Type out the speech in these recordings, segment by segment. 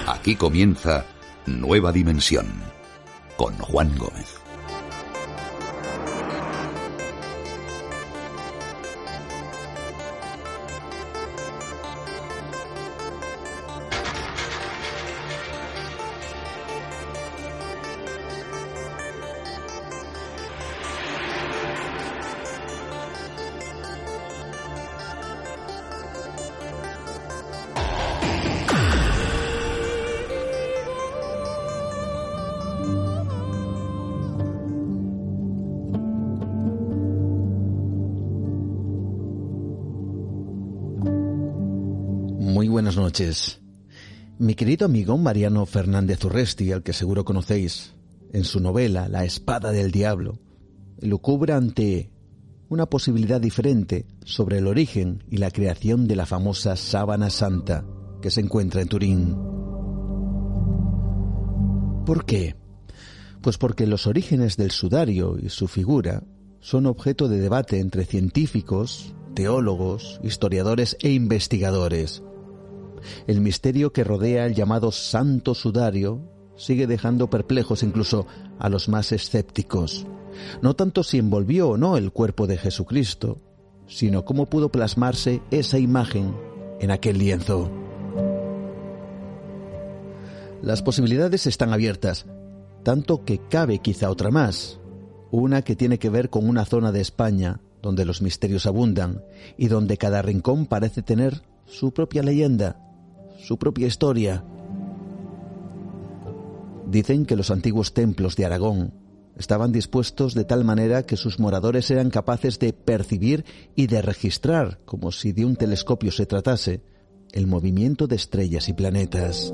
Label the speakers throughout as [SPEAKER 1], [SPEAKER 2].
[SPEAKER 1] Aquí comienza Nueva Dimensión con Juan Gómez.
[SPEAKER 2] Muy buenas noches. Mi querido amigo Mariano Fernández Urresti, al que seguro conocéis, en su novela La espada del diablo, lucubra ante una posibilidad diferente sobre el origen y la creación de la famosa sábana santa que se encuentra en Turín. ¿Por qué? Pues porque los orígenes del sudario y su figura son objeto de debate entre científicos, teólogos, historiadores e investigadores. El misterio que rodea el llamado Santo Sudario sigue dejando perplejos incluso a los más escépticos. No tanto si envolvió o no el cuerpo de Jesucristo, sino cómo pudo plasmarse esa imagen en aquel lienzo. Las posibilidades están abiertas, tanto que cabe quizá otra más, una que tiene que ver con una zona de España donde los misterios abundan y donde cada rincón parece tener su propia leyenda, su propia historia. Dicen que los antiguos templos de Aragón estaban dispuestos de tal manera que sus moradores eran capaces de percibir y de registrar, como si de un telescopio se tratase, el movimiento de estrellas y planetas.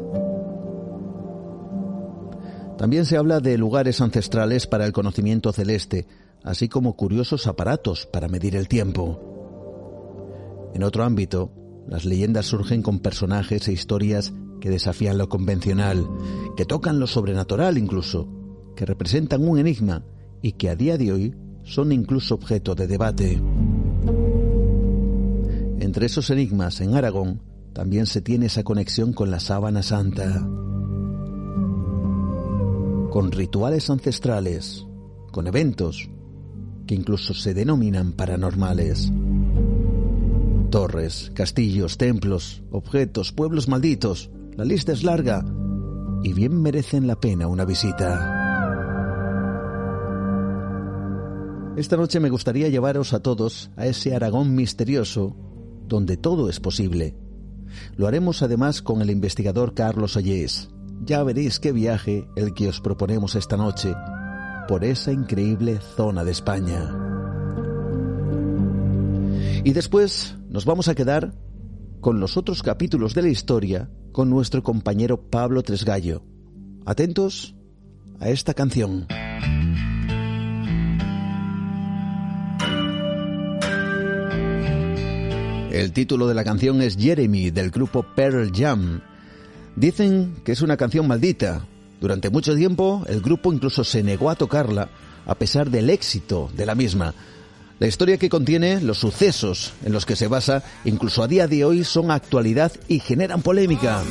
[SPEAKER 2] También se habla de lugares ancestrales para el conocimiento celeste, así como curiosos aparatos para medir el tiempo. En otro ámbito, las leyendas surgen con personajes e historias que desafían lo convencional, que tocan lo sobrenatural incluso, que representan un enigma y que a día de hoy son incluso objeto de debate. Entre esos enigmas, en Aragón, también se tiene esa conexión con la sábana santa, con rituales ancestrales, con eventos que incluso se denominan paranormales. Torres, castillos, templos, objetos, pueblos malditos. La lista es larga y bien merecen la pena una visita. Esta noche me gustaría llevaros a todos a ese Aragón misterioso donde todo es posible. Lo haremos además con el investigador Carlos Ollés. Ya veréis qué viaje el que os proponemos esta noche por esa increíble zona de España. Y después nos vamos a quedar con los otros capítulos de la historia con nuestro compañero Pablo Tresgallo. Atentos a esta canción. El título de la canción es Jeremy, del grupo Pearl Jam. Dicen que es una canción maldita. Durante mucho tiempo el grupo incluso se negó a tocarla a pesar del éxito de la misma. La historia que contiene, los sucesos en los que se basa, incluso a día de hoy son actualidad y generan polémica.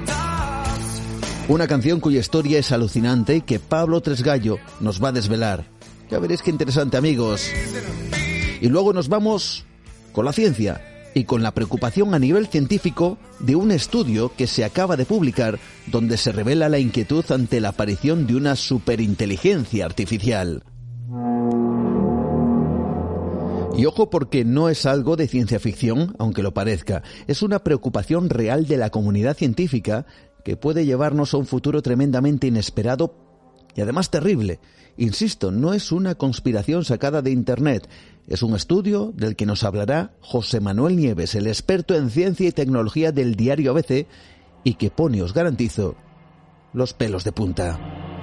[SPEAKER 2] Una canción cuya historia es alucinante y que Pablo Tresgallo nos va a desvelar. Ya veréis qué interesante, amigos. Y luego nos vamos con la ciencia y con la preocupación a nivel científico de un estudio que se acaba de publicar donde se revela la inquietud ante la aparición de una superinteligencia artificial. Y ojo, porque no es algo de ciencia ficción, aunque lo parezca. Es una preocupación real de la comunidad científica que puede llevarnos a un futuro tremendamente inesperado y además terrible. Insisto, no es una conspiración sacada de Internet. Es un estudio del que nos hablará José Manuel Nieves, el experto en ciencia y tecnología del diario ABC, y que pone, os garantizo, los pelos de punta.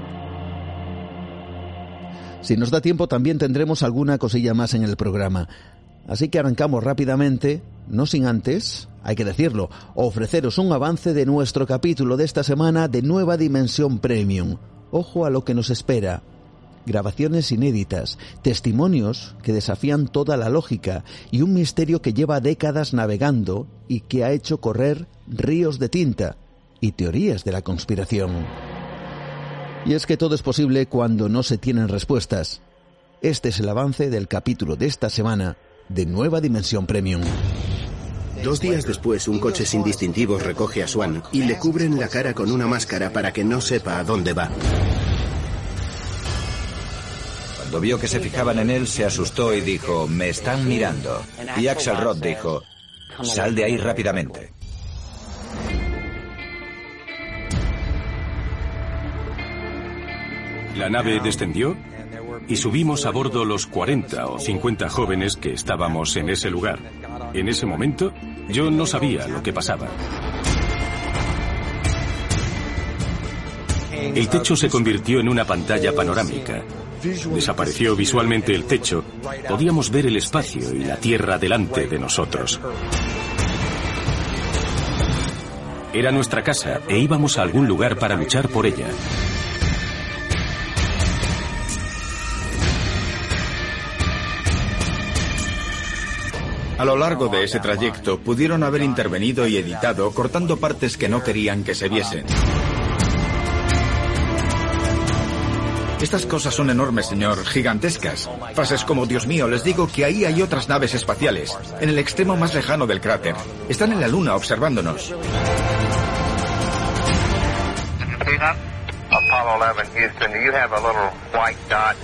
[SPEAKER 2] Si nos da tiempo también tendremos alguna cosilla más en el programa. Así que arrancamos rápidamente, no sin antes, hay que decirlo, ofreceros un avance de nuestro capítulo de esta semana de Nueva Dimensión Premium. Ojo a lo que nos espera. Grabaciones inéditas, testimonios que desafían toda la lógica y un misterio que lleva décadas navegando y que ha hecho correr ríos de tinta. y teorías de la conspiración. Y es que todo es posible cuando no se tienen respuestas. Este es el avance del capítulo de esta semana de Nueva Dimensión Premium.
[SPEAKER 3] 2 días después, un coche sin distintivos recoge a Swan y le cubren la cara con una máscara para que no sepa a dónde va.
[SPEAKER 4] Cuando vio que se fijaban en él, se asustó y dijo: «Me están mirando». Y Axelrod dijo: «Sal de ahí rápidamente».
[SPEAKER 5] La nave descendió y subimos a bordo los 40 o 50 jóvenes que estábamos en ese lugar. En ese momento, yo no sabía lo que pasaba. El techo se convirtió en una pantalla panorámica. Desapareció visualmente el techo. Podíamos ver el espacio y la tierra delante de nosotros. Era nuestra casa e íbamos a algún lugar para luchar por ella.
[SPEAKER 6] A lo largo de ese trayecto pudieron haber intervenido y editado, cortando partes que no querían que se viesen. Estas cosas son enormes, señor, gigantescas. Frases como: «Dios mío, les digo que ahí hay otras naves espaciales, en el extremo más lejano del cráter. Están en la luna observándonos».
[SPEAKER 7] Apollo 11, Houston, do you have a little white dot?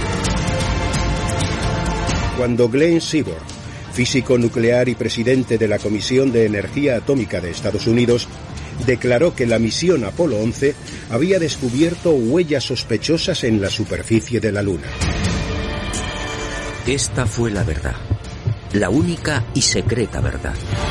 [SPEAKER 3] Cuando Glenn Seaborg, físico nuclear y presidente de la Comisión de Energía Atómica de Estados Unidos, declaró que la misión Apolo 11 había descubierto huellas sospechosas en la superficie de la Luna.
[SPEAKER 8] Esta fue la verdad, la única y secreta verdad.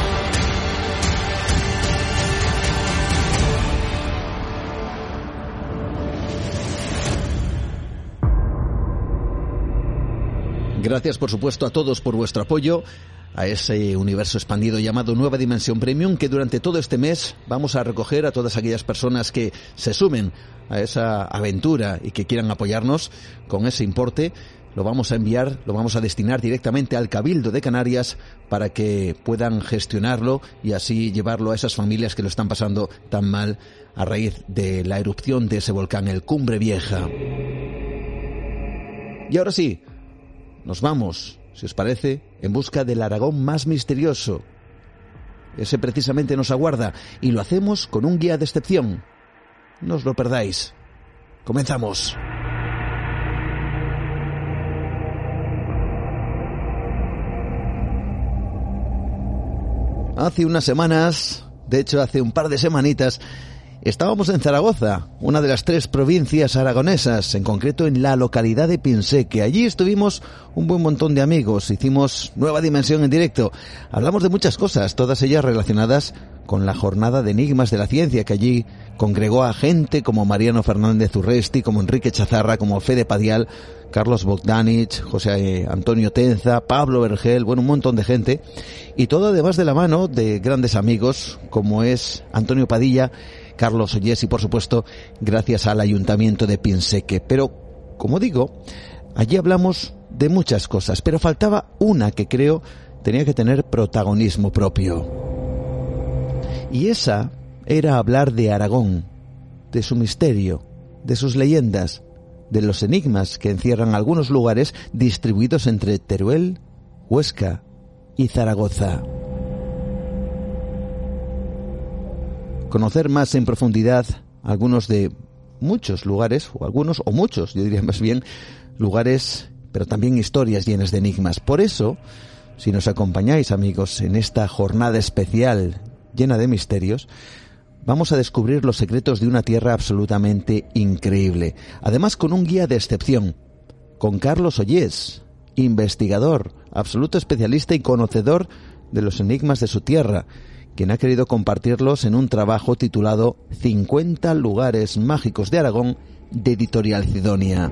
[SPEAKER 2] Gracias, por supuesto, a todos por vuestro apoyo a ese universo expandido llamado Nueva Dimensión Premium, que durante todo este mes vamos a recoger a todas aquellas personas que se sumen a esa aventura y que quieran apoyarnos con ese importe. Lo vamos a enviar, lo vamos a destinar directamente al Cabildo de Canarias para que puedan gestionarlo y así llevarlo a esas familias que lo están pasando tan mal a raíz de la erupción de ese volcán, el Cumbre Vieja. Y ahora sí, nos vamos, si os parece, en busca del Aragón más misterioso. Ese precisamente nos aguarda y lo hacemos con un guía de excepción. No os lo perdáis. Comenzamos. Hace unas semanas, de hecho hace un par de semanitas, estábamos en Zaragoza, una de las 3 provincias aragonesas, en concreto en la localidad de Pinseque. Allí estuvimos un buen montón de amigos, hicimos Nueva Dimensión en directo. Hablamos de muchas cosas, todas ellas relacionadas con la jornada de enigmas de la ciencia, que allí congregó a gente como Mariano Fernández Urresti, como Enrique Chazarra, como Fede Padial, Carlos Bogdanich, José Antonio Tenza, Pablo Vergel, bueno, un montón de gente. Y todo además de la mano de grandes amigos, como es Antonio Padilla, Carlos Ollés y, por supuesto, gracias al Ayuntamiento de Pinseque. Pero, como digo, allí hablamos de muchas cosas, pero faltaba una que creo tenía que tener protagonismo propio. Y esa era hablar de Aragón, de su misterio, de sus leyendas, de los enigmas que encierran algunos lugares distribuidos entre Teruel, Huesca y Zaragoza. Conocer más en profundidad algunos de muchos lugares, o algunos, o muchos, yo diría más bien, lugares, pero también historias llenas de enigmas. Por eso, si nos acompañáis, amigos, en esta jornada especial llena de misterios, vamos a descubrir los secretos de una tierra absolutamente increíble. Además, con un guía de excepción, con Carlos Ollés, investigador, absoluto especialista y conocedor de los enigmas de su tierra, quien ha querido compartirlos en un trabajo titulado 50 lugares mágicos de Aragón, de Editorial Cidonia.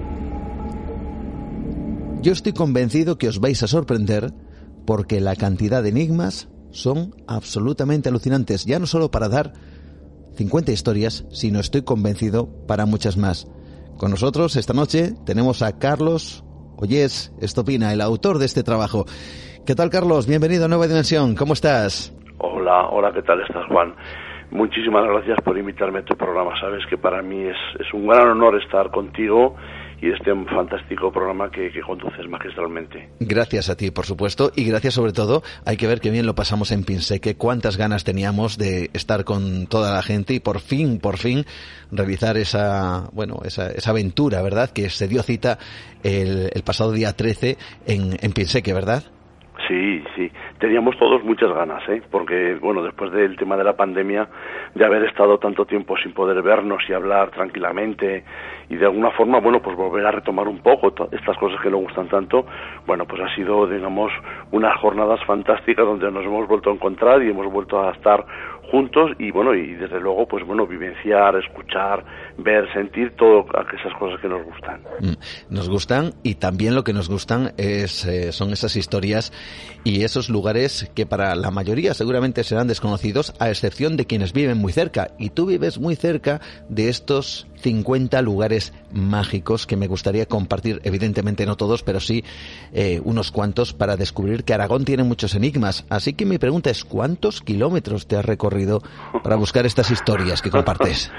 [SPEAKER 2] Yo estoy convencido que os vais a sorprender porque la cantidad de enigmas son absolutamente alucinantes, ya no solo para dar 50 historias, sino estoy convencido para muchas más. Con nosotros esta noche tenemos a Carlos Ollés Estopina, el autor de este trabajo. ¿Qué tal, Carlos? Bienvenido a Nueva Dimensión, ¿cómo estás?
[SPEAKER 9] Hola, ¿qué tal estás, Juan? Muchísimas gracias por invitarme a tu programa. Sabes que para mí es un gran honor estar contigo y este fantástico programa que conduces magistralmente.
[SPEAKER 2] Gracias a ti, por supuesto, y gracias sobre todo, hay que ver qué bien lo pasamos en Pinseque, cuántas ganas teníamos de estar con toda la gente y por fin realizar esa aventura, ¿verdad?, que se dio cita el pasado día 13 en Pinseque, ¿verdad?
[SPEAKER 9] Sí, teníamos todos muchas ganas, porque, bueno, después del tema de la pandemia, de haber estado tanto tiempo sin poder vernos y hablar tranquilamente y de alguna forma, bueno, pues volver a retomar un poco estas cosas que nos gustan tanto, bueno, pues ha sido, digamos, unas jornadas fantásticas donde nos hemos vuelto a encontrar y hemos vuelto a estar juntos y, bueno, y desde luego, pues bueno, vivenciar, escuchar, ver, sentir todas esas cosas que nos gustan.
[SPEAKER 2] Nos gustan y también lo que nos gustan son esas historias y esos lugares que para la mayoría seguramente serán desconocidos, a excepción de quienes viven muy cerca. Y tú vives muy cerca de estos 50 lugares mágicos que me gustaría compartir, evidentemente no todos, pero sí unos cuantos, para descubrir que Aragón tiene muchos enigmas. Así que mi pregunta es, ¿cuántos kilómetros te has recorrido para buscar estas historias que compartes?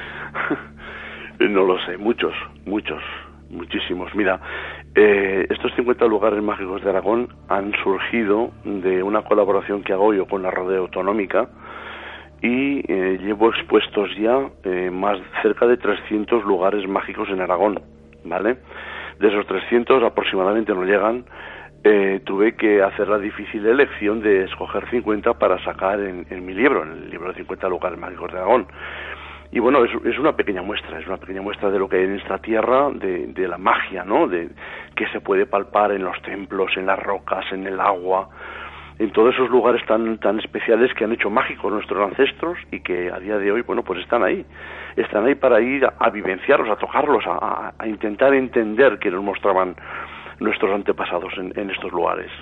[SPEAKER 9] No lo sé, muchísimos. Mira, estos 50 lugares mágicos de Aragón han surgido de una colaboración que hago yo con la Radio Autonómica y llevo expuestos ya más cerca de 300 lugares mágicos en Aragón, ¿vale? De esos 300 aproximadamente no llegan. Tuve que hacer la difícil elección de escoger 50 para sacar en mi libro, en el libro de 50 lugares mágicos de Aragón. Y bueno, es una pequeña muestra de lo que hay en esta tierra, de la magia, ¿no?, de que se puede palpar en los templos, en las rocas, en el agua, en todos esos lugares tan especiales que han hecho mágicos nuestros ancestros y que a día de hoy, bueno, pues están ahí para ir a vivenciarlos, a tocarlos, a intentar entender qué nos mostraban nuestros antepasados en estos lugares.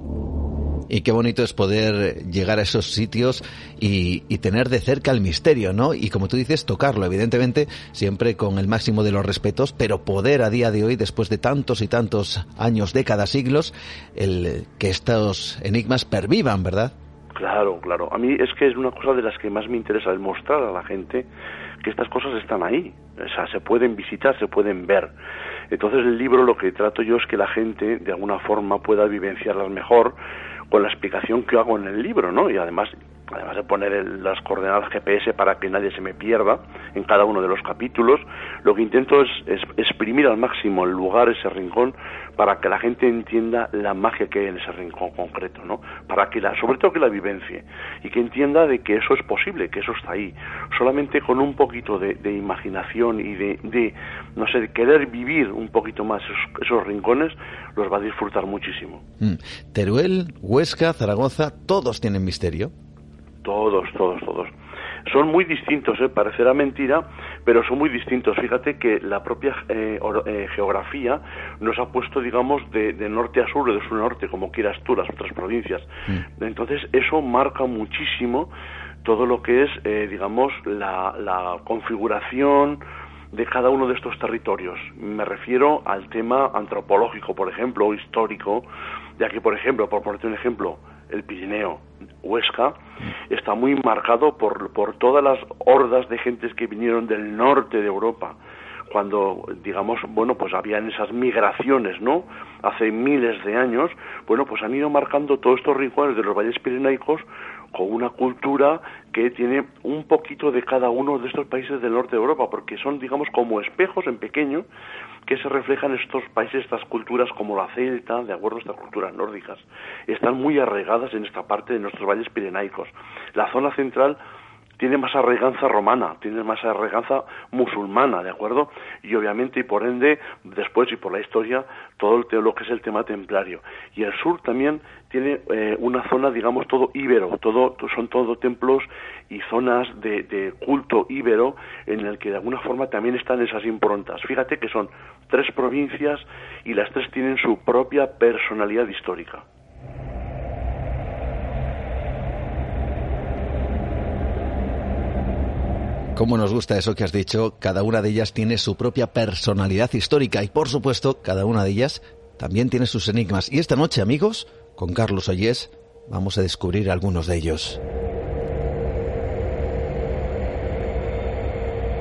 [SPEAKER 2] Y qué bonito es poder llegar a esos sitios y tener de cerca el misterio, ¿no? Y como tú dices, tocarlo, evidentemente, siempre con el máximo de los respetos, pero poder a día de hoy, después de tantos y tantos años, décadas, siglos, que estos enigmas pervivan, ¿verdad?
[SPEAKER 9] Claro. A mí es que es una cosa de las que más me interesa, el mostrar a la gente que estas cosas están ahí. O sea, se pueden visitar, se pueden ver. Entonces el libro, lo que trato yo es que la gente, de alguna forma, pueda vivenciarlas mejor con la explicación que hago en el libro, ¿no? Y además de poner las coordenadas GPS para que nadie se me pierda en cada uno de los capítulos, lo que intento es exprimir al máximo el lugar, ese rincón, para que la gente entienda la magia que hay en ese rincón concreto, ¿no? Para que sobre todo que la vivencie y que entienda de que eso es posible, que eso está ahí. Solamente con un poquito de imaginación y de querer vivir un poquito más esos rincones, los va a disfrutar muchísimo.
[SPEAKER 2] Teruel, Huesca, Zaragoza, todos tienen misterio.
[SPEAKER 9] Todos. Son muy distintos, parecerá mentira, pero son muy distintos. Fíjate que la propia geografía nos ha puesto, digamos, de norte a sur o de sur a norte, como quieras tú, las otras provincias. Entonces, eso marca muchísimo todo lo que es, digamos, la configuración de cada uno de estos territorios. Me refiero al tema antropológico, por ejemplo, o histórico, ya que, por ejemplo, por ponerte un ejemplo, el Pirineo, Huesca, está muy marcado por todas las hordas de gentes que vinieron del norte de Europa, cuando, digamos, bueno, pues habían esas migraciones, ¿no?, hace miles de años, bueno, pues han ido marcando todos estos rincones de los valles pirenaicos con una cultura que tiene un poquito de cada uno de estos países del norte de Europa, porque son, digamos, como espejos en pequeño que se reflejan en estos países, estas culturas como la celta, de acuerdo, estas culturas nórdicas, están muy arraigadas en esta parte de nuestros valles pirenaicos. La zona central tiene más arraiganza romana, tiene más arraiganza musulmana, ¿de acuerdo? Y obviamente, y por ende, después y por la historia, todo lo que es el tema templario. Y el sur también tiene una zona, digamos, todo íbero, son todo templos y zonas de culto íbero en el que de alguna forma también están esas improntas. Fíjate que son 3 provincias y las 3 tienen su propia personalidad histórica.
[SPEAKER 2] Cómo nos gusta eso que has dicho, cada una de ellas tiene su propia personalidad histórica y, por supuesto, cada una de ellas también tiene sus enigmas. Y esta noche, amigos, con Carlos Ollés, vamos a descubrir algunos de ellos.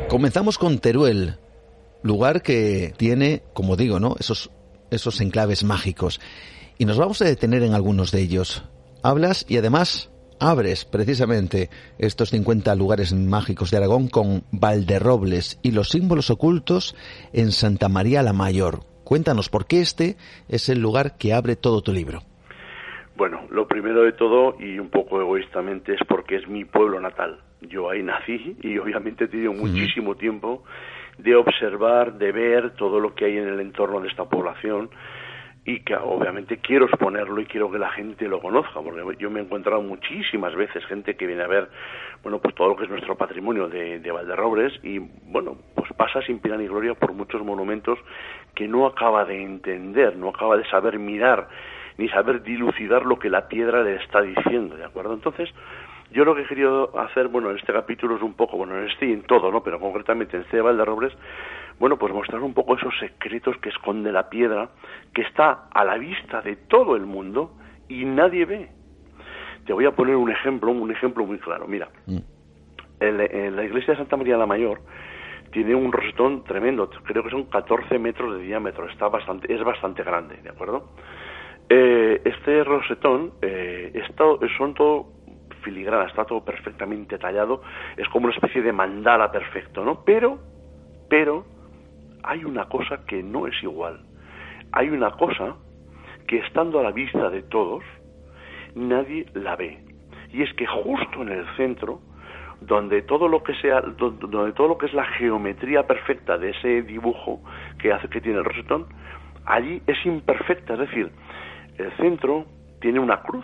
[SPEAKER 2] Comenzamos con Teruel, lugar que tiene, como digo, ¿no?, esos enclaves mágicos. Y nos vamos a detener en algunos de ellos. Hablas y además abres precisamente estos 50 lugares mágicos de Aragón con Valderrobles y los símbolos ocultos en Santa María la Mayor. Cuéntanos por qué este es el lugar que abre todo tu libro.
[SPEAKER 9] Bueno, lo primero de todo, y un poco egoístamente, es porque es mi pueblo natal. Yo ahí nací y obviamente he tenido muchísimo tiempo de observar, de ver todo lo que hay en el entorno de esta población, y que obviamente quiero exponerlo y quiero que la gente lo conozca, porque yo me he encontrado muchísimas veces gente que viene a ver, bueno, pues todo lo que es nuestro patrimonio de Valderrobles, y bueno, pues pasa sin pena ni gloria por muchos monumentos que no acaba de entender, no acaba de saber mirar, ni saber dilucidar lo que la piedra le está diciendo, ¿de acuerdo? Entonces, yo lo que he querido hacer, bueno, en este capítulo es un poco, bueno, en este y en todo, ¿no?, pero concretamente en este de Valderrobles, bueno, pues mostrar un poco esos secretos que esconde la piedra, que está a la vista de todo el mundo y nadie ve. Te voy a poner un ejemplo muy claro. Mira, en la iglesia de Santa María la Mayor tiene un rosetón tremendo, creo que son 14 metros de diámetro, es bastante grande, ¿de acuerdo? Este rosetón son todo filigrana, está todo perfectamente tallado, es como una especie de mandala perfecto, ¿no? Pero hay una cosa que no es igual. Hay una cosa que, estando a la vista de todos, nadie la ve. Y es que justo en el centro, donde todo lo que es la geometría perfecta de ese dibujo que tiene el rosetón, allí es imperfecta. Es decir, el centro tiene una cruz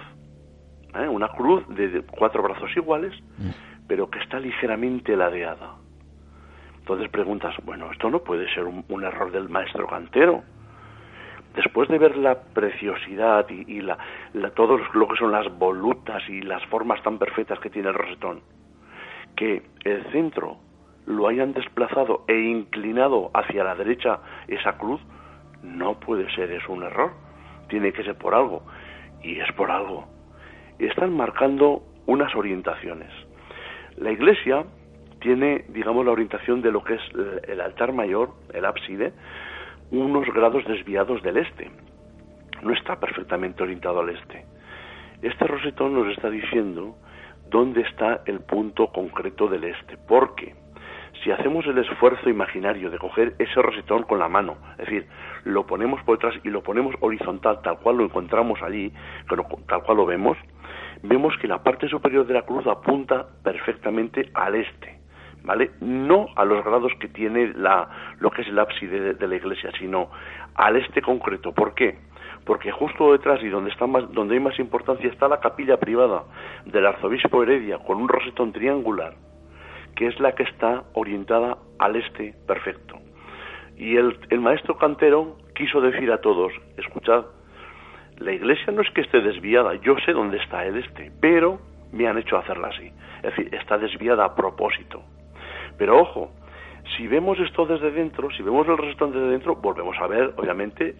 [SPEAKER 9] de 4 brazos iguales, pero que está ligeramente ladeada. Entonces preguntas, bueno, esto no puede ser un error del maestro cantero. Después de ver la preciosidad y todo lo que son las volutas y las formas tan perfectas que tiene el rosetón, que el centro lo hayan desplazado e inclinado hacia la derecha esa cruz, no puede ser, es un error. Tiene que ser por algo. Y es por algo. Están marcando unas orientaciones. La iglesia tiene, digamos, la orientación de lo que es el altar mayor, el ábside, unos grados desviados del este. No está perfectamente orientado al este. Este rosetón nos está diciendo dónde está el punto concreto del este. Porque si hacemos el esfuerzo imaginario de coger ese rosetón con la mano, es decir, lo ponemos por detrás y lo ponemos horizontal, tal cual lo encontramos allí, tal cual lo vemos que la parte superior de la cruz apunta perfectamente al este, ¿vale? No a los grados que tiene lo que es el ábside de la iglesia, sino al este concreto. ¿Por qué? Porque justo detrás y donde hay más importancia está la capilla privada del arzobispo Heredia, con un rosetón triangular, que es la que está orientada al este perfecto. Y el maestro cantero quiso decir a todos, escuchad, la iglesia no es que esté desviada, yo sé dónde está el este, pero me han hecho hacerla así. Es decir, está desviada a propósito. Pero ojo, si vemos esto desde dentro, si vemos el rosetón desde dentro, volvemos a ver, obviamente,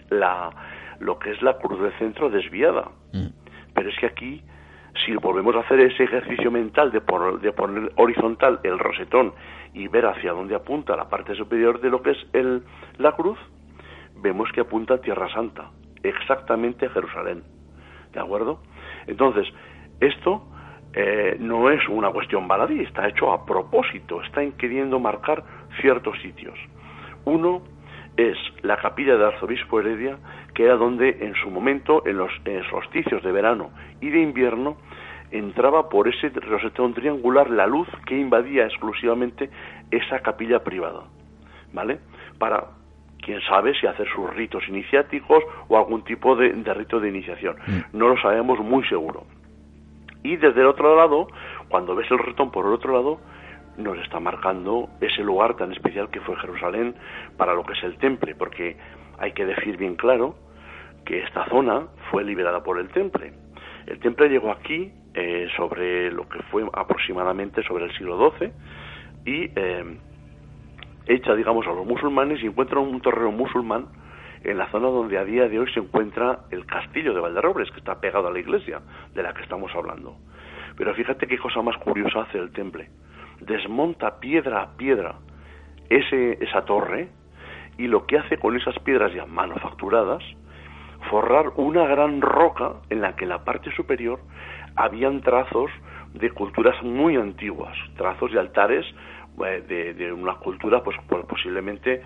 [SPEAKER 9] lo que es la cruz del centro desviada. Pero es que aquí, si volvemos a hacer ese ejercicio mental de poner horizontal el rosetón y ver hacia dónde apunta la parte superior de lo que es la cruz, vemos que apunta a Tierra Santa, exactamente a Jerusalén. ¿De acuerdo? Entonces, esto no es una cuestión baladí, está hecho a propósito, están queriendo marcar ciertos sitios. Uno es la capilla del arzobispo Heredia, que era donde en su momento, en los solsticios de verano y de invierno, entraba por ese rosetón triangular la luz que invadía exclusivamente esa capilla privada, ¿vale? Para, quién sabe, si hacer sus ritos iniciáticos o algún tipo de rito de iniciación. No lo sabemos muy seguro. Y desde el otro lado, cuando ves el rosetón por el otro lado, nos está marcando ese lugar tan especial que fue Jerusalén para lo que es el Temple, porque hay que decir bien claro que esta zona fue liberada por el Temple. El Temple llegó aquí sobre lo que fue aproximadamente sobre el siglo XII y echa, digamos, a los musulmanes y encuentran un terreno musulmán en la zona donde a día de hoy se encuentra el castillo de Valderrobles, que está pegado a la iglesia de la que estamos hablando. Pero fíjate qué cosa más curiosa hace el Temple. Desmonta piedra a piedra esa torre, y lo que hace con esas piedras ya manufacturadas, forrar una gran roca en la que en la parte superior habían trazos de culturas muy antiguas, trazos de altares de una cultura pues posiblemente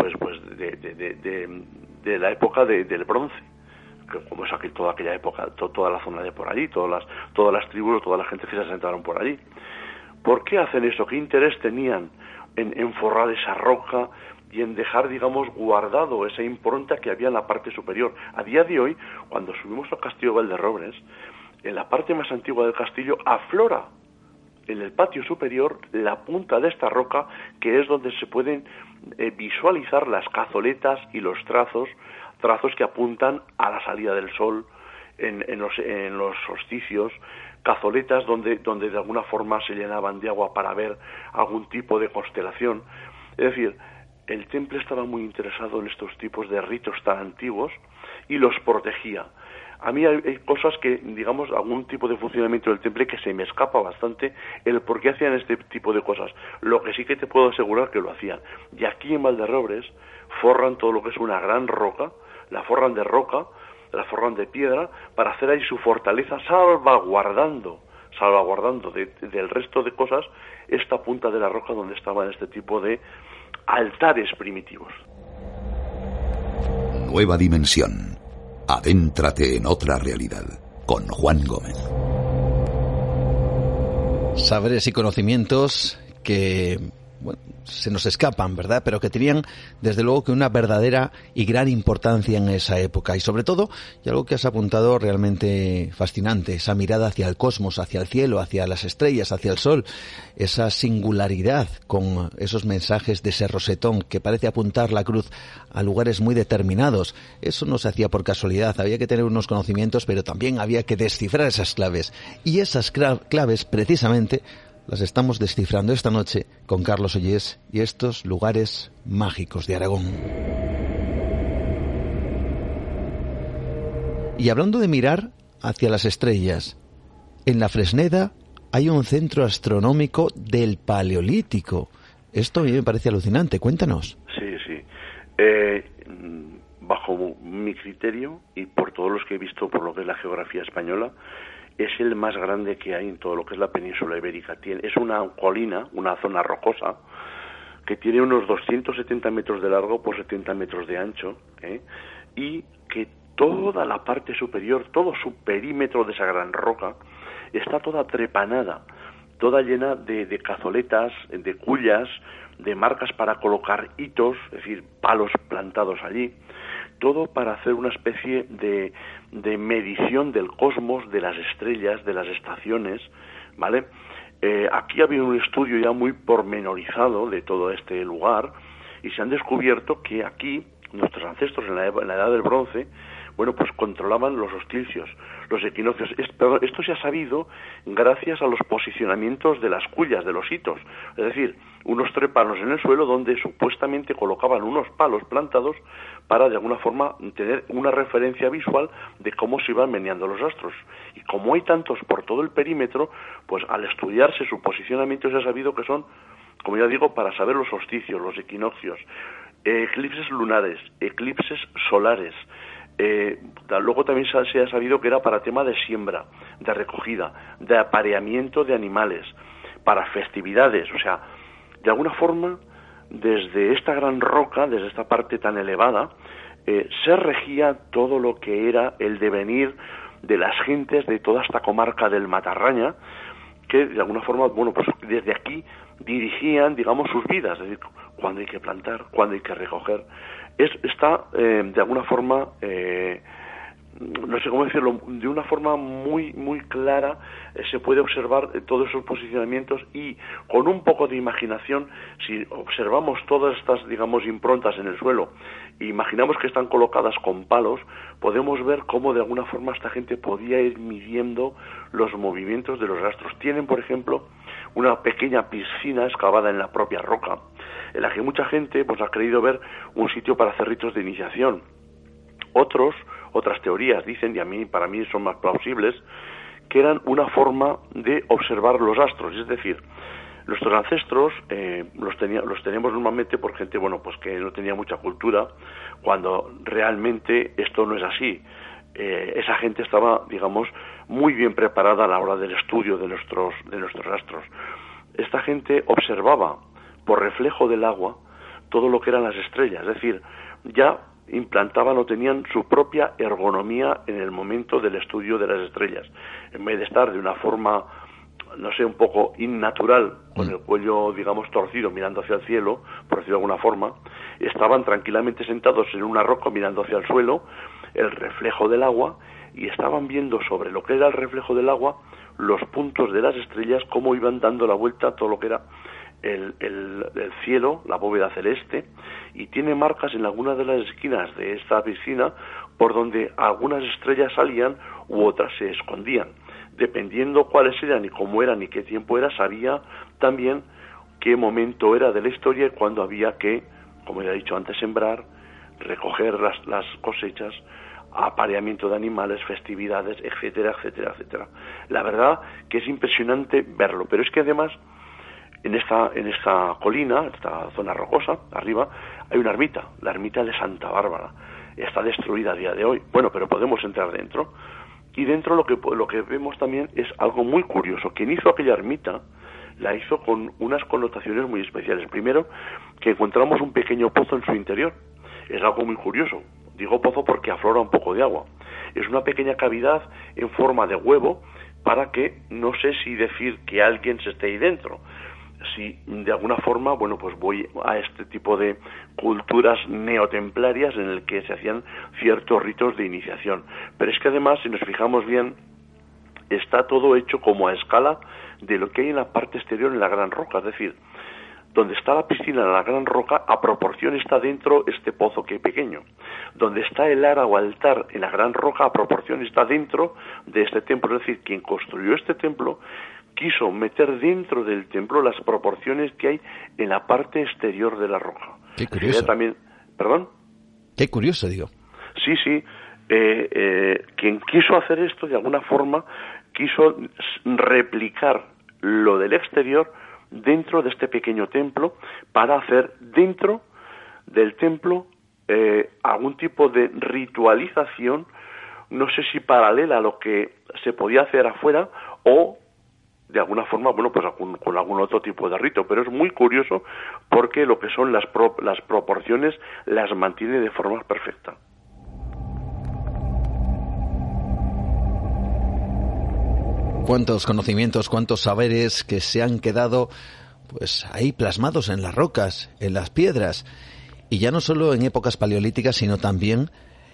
[SPEAKER 9] de la época del bronce, como es aquí toda aquella época, toda la zona de por allí, todas las tribus, toda la gente que se asentaron por allí. ¿Por qué hacen eso? ¿Qué interés tenían en forrar esa roca y en dejar, digamos, guardado esa impronta que había en la parte superior? A día de hoy, cuando subimos al castillo de Valderrobres, en la parte más antigua del castillo aflora en el patio superior la punta de esta roca, que es donde se pueden visualizar las cazoletas y los trazos que apuntan a la salida del sol en los solsticios, cazoletas donde de alguna forma se llenaban de agua para ver algún tipo de constelación. Es decir, el temple estaba muy interesado en estos tipos de ritos tan antiguos y los protegía. A mí hay cosas que, digamos, algún tipo de funcionamiento del temple que se me escapa bastante el por qué hacían este tipo de cosas. Lo que sí que te puedo asegurar que lo hacían. Y aquí en Valderrobres forran todo lo que es una gran roca, la forran de roca, la forran de piedra, para hacer ahí su fortaleza, salvaguardando del resto de cosas esta punta de la roca donde estaban este tipo de altares primitivos.
[SPEAKER 1] Nueva dimensión. Adéntrate en otra realidad, con Juan Gómez.
[SPEAKER 2] Saberes y conocimientos que, bueno, se nos escapan, ¿verdad? Pero que tenían, desde luego, que una verdadera y gran importancia en esa época. Y sobre todo, y algo que has apuntado realmente fascinante, esa mirada hacia el cosmos, hacia el cielo, hacia las estrellas, hacia el sol, esa singularidad con esos mensajes de ese rosetón que parece apuntar la cruz a lugares muy determinados. Eso no se hacía por casualidad, había que tener unos conocimientos, pero también había que descifrar esas claves. Y esas claves, precisamente, las estamos descifrando esta noche con Carlos Ollés y estos lugares mágicos de Aragón. Y hablando de mirar hacia las estrellas, en la Fresneda hay un centro astronómico del Paleolítico. Esto a mí me parece alucinante, cuéntanos.
[SPEAKER 9] Sí. Bajo mi criterio y por todos los que he visto por lo que es la geografía española, es el más grande que hay en todo lo que es la península ibérica. Es una colina, una zona rocosa, que tiene unos 270 metros de largo por 70 metros de ancho, y que toda la parte superior, todo su perímetro de esa gran roca, está toda trepanada, toda llena de cazoletas, de cullas, de marcas para colocar hitos, es decir, palos plantados allí, todo para hacer una especie de medición del cosmos, de las estrellas, de las estaciones, ¿vale? Aquí ha habido un estudio ya muy pormenorizado de todo este lugar y se han descubierto que aquí nuestros ancestros en la edad del bronce, bueno, pues controlaban los solsticios, los equinoccios. Esto se ha sabido gracias a los posicionamientos de las cullas, de los hitos. Es decir, unos trépanos en el suelo donde supuestamente colocaban unos palos plantados para de alguna forma tener una referencia visual de cómo se iban meneando los astros. Y como hay tantos por todo el perímetro, pues al estudiarse su posicionamiento se ha sabido que son, como ya digo, para saber los solsticios, los equinoccios, eclipses lunares, eclipses solares. Luego también se ha sabido que era para tema de siembra, de recogida, de apareamiento de animales, para festividades. O sea, de alguna forma, desde esta gran roca, desde esta parte tan elevada, se regía todo lo que era el devenir de las gentes de toda esta comarca del Matarraña, que de alguna forma, bueno, pues desde aquí dirigían, digamos, sus vidas, es decir, cuándo hay que plantar, cuándo hay que recoger. Está, de alguna forma, no sé cómo decirlo, de una forma muy muy clara se puede observar todos esos posicionamientos y con un poco de imaginación, si observamos todas estas, digamos, improntas en el suelo e imaginamos que están colocadas con palos, podemos ver cómo de alguna forma esta gente podía ir midiendo los movimientos de los astros. Tienen, por ejemplo, una pequeña piscina excavada en la propia roca, en la que mucha gente pues ha creído ver un sitio para hacer ritos de iniciación. Otras teorías dicen, y para mí son más plausibles, que eran una forma de observar los astros. Es decir, nuestros ancestros, los tenemos normalmente por gente, bueno, pues que no tenía mucha cultura, cuando realmente esto no es así. Esa gente estaba, digamos, muy bien preparada a la hora del estudio de nuestros astros. Esta gente observaba por reflejo del agua todo lo que eran las estrellas, es decir, ya implantaban o tenían su propia ergonomía en el momento del estudio de las estrellas. En vez de estar de una forma, no sé, un poco innatural, con el cuello, digamos, torcido, mirando hacia el cielo, por decirlo de alguna forma, estaban tranquilamente sentados en una roca mirando hacia el suelo, el reflejo del agua, y estaban viendo sobre lo que era el reflejo del agua los puntos de las estrellas, cómo iban dando la vuelta a todo lo que era el cielo, la bóveda celeste, y tiene marcas en algunas de las esquinas de esta piscina por donde algunas estrellas salían u otras se escondían. Dependiendo cuáles eran y cómo eran y qué tiempo era, sabía también qué momento era de la historia y cuándo había que, como ya he dicho antes, sembrar, recoger las cosechas, apareamiento de animales, festividades, etcétera, etcétera, etcétera. La verdad que es impresionante verlo, pero es que además en esta colina, esta zona rocosa, arriba, hay una ermita, la ermita de Santa Bárbara. Está destruida a día de hoy. Bueno, pero podemos entrar dentro. Y dentro lo que vemos también es algo muy curioso. Quien hizo aquella ermita la hizo con unas connotaciones muy especiales. Primero, que encontramos un pequeño pozo en su interior. Es algo muy curioso. Digo pozo porque aflora un poco de agua. Es una pequeña cavidad en forma de huevo para que, no sé si decir que alguien se esté ahí dentro. Si de alguna forma, bueno, pues voy a este tipo de culturas neotemplarias en el que se hacían ciertos ritos de iniciación. Pero es que además, si nos fijamos bien, está todo hecho como a escala de lo que hay en la parte exterior en la Gran Roca. Es decir, donde está la piscina en la Gran Roca, a proporción está dentro este pozo que es pequeño. Donde está el ara o altar en la Gran Roca, a proporción está dentro de este templo. Es decir, quien construyó este templo quiso meter dentro del templo las proporciones que hay en la parte exterior de la roca.
[SPEAKER 2] Qué curioso.
[SPEAKER 9] También, ¿perdón?
[SPEAKER 2] Qué curioso, digo.
[SPEAKER 9] Sí. Quien quiso hacer esto, de alguna forma, quiso replicar lo del exterior dentro de este pequeño templo para hacer dentro del templo algún tipo de ritualización, no sé si paralela a lo que se podía hacer afuera o de alguna forma, bueno, pues con algún otro tipo de rito, pero es muy curioso porque lo que son las proporciones las mantiene de forma perfecta.
[SPEAKER 2] Cuántos conocimientos, cuántos saberes que se han quedado pues ahí plasmados en las rocas, en las piedras, y ya no solo en épocas paleolíticas, sino también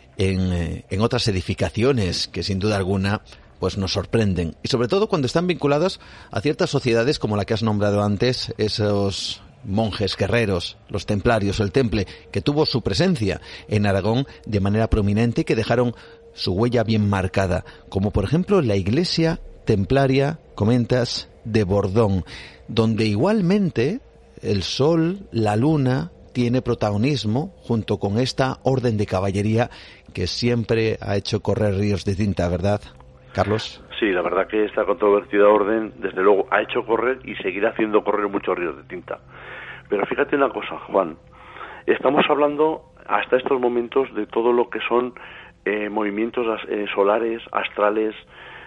[SPEAKER 2] en otras edificaciones que sin duda alguna pues nos sorprenden, y sobre todo cuando están vinculados a ciertas sociedades como la que has nombrado antes, esos monjes guerreros, los templarios, el temple, que tuvo su presencia en Aragón de manera prominente y que dejaron su huella bien marcada, como por ejemplo la iglesia templaria, comentas, de Bordón, donde igualmente el sol, la luna, tiene protagonismo junto con esta orden de caballería que siempre ha hecho correr ríos de tinta, ¿verdad, Carlos?
[SPEAKER 9] Sí, la verdad que esta controvertida orden, desde luego, ha hecho correr y seguirá haciendo correr muchos ríos de tinta. Pero fíjate una cosa, Juan, estamos hablando hasta estos momentos de todo lo que son movimientos solares, astrales,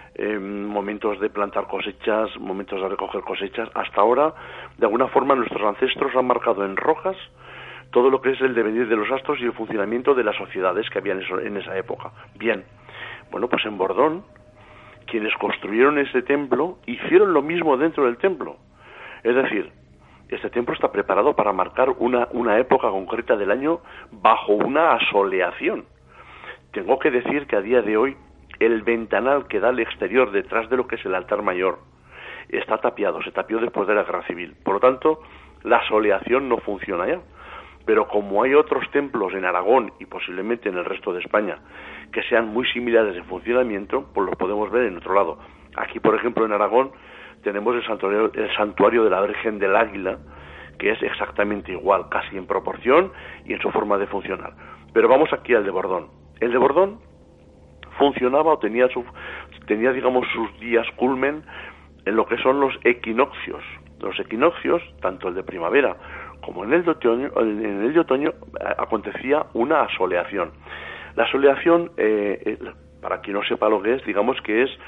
[SPEAKER 9] momentos de plantar cosechas, momentos de recoger cosechas. Hasta ahora, de alguna forma, nuestros ancestros han marcado en rojas todo lo que es el devenir de los astros y el funcionamiento de las sociedades que había en esa época. Bien, bueno, pues en Bordón, quienes construyeron ese templo hicieron lo mismo dentro del templo. Es decir, este templo está preparado para marcar una época concreta del año bajo una asoleación. Tengo que decir que a día de hoy el ventanal que da al exterior detrás de lo que es el altar mayor está tapiado, se tapió después de la Guerra Civil. Por lo tanto, la soleación no funciona ya. Pero como hay otros templos en Aragón y posiblemente en el resto de España que sean muy similares en funcionamiento, pues los podemos ver en otro lado. Aquí, por ejemplo, en Aragón tenemos el santuario de la Virgen del Águila, que es exactamente igual, casi en proporción y en su forma de funcionar. Pero vamos aquí al de Bordón. El de Bordón funcionaba o tenía digamos sus días culmen en lo que son los equinoccios. Los equinoccios, tanto el de primavera como en el de otoño acontecía una asoleación. La asoleación, para quien no sepa lo que es, digamos que es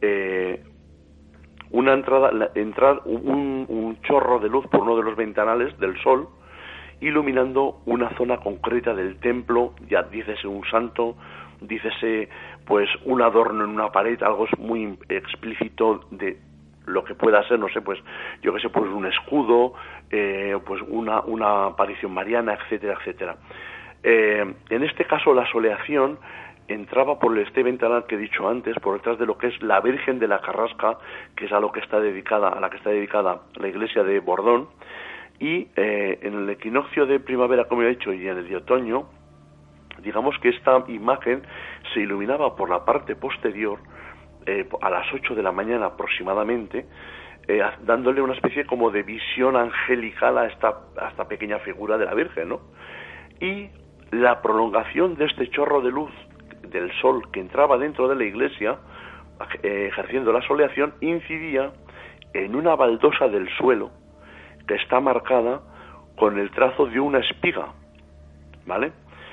[SPEAKER 9] entrar un chorro de luz por uno de los ventanales del sol, iluminando una zona concreta del templo, ya dícese un santo, dícese pues un adorno en una pared, algo muy explícito de lo que pueda ser, no sé, pues yo que sé, pues un escudo, pues una aparición mariana, etcétera, etcétera. En este caso la soleación entraba por este ventanal que he dicho antes, por detrás de lo que es la Virgen de la Carrasca, que es a la que está dedicada la iglesia de Bordón, y en el equinoccio de primavera, como he dicho, y en el de otoño, digamos que esta imagen se iluminaba por la parte posterior a las 8 de la mañana aproximadamente, dándole una especie como de visión angelical a esta pequeña figura de la Virgen, ¿no? Y la prolongación de este chorro de luz del sol que entraba dentro de la iglesia, ejerciendo la soleación, incidía en una baldosa del suelo que está marcada con el trazo de una espiga, ¿vale?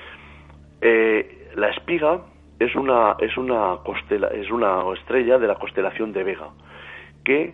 [SPEAKER 9] La espiga es una estrella de la constelación de Vega, que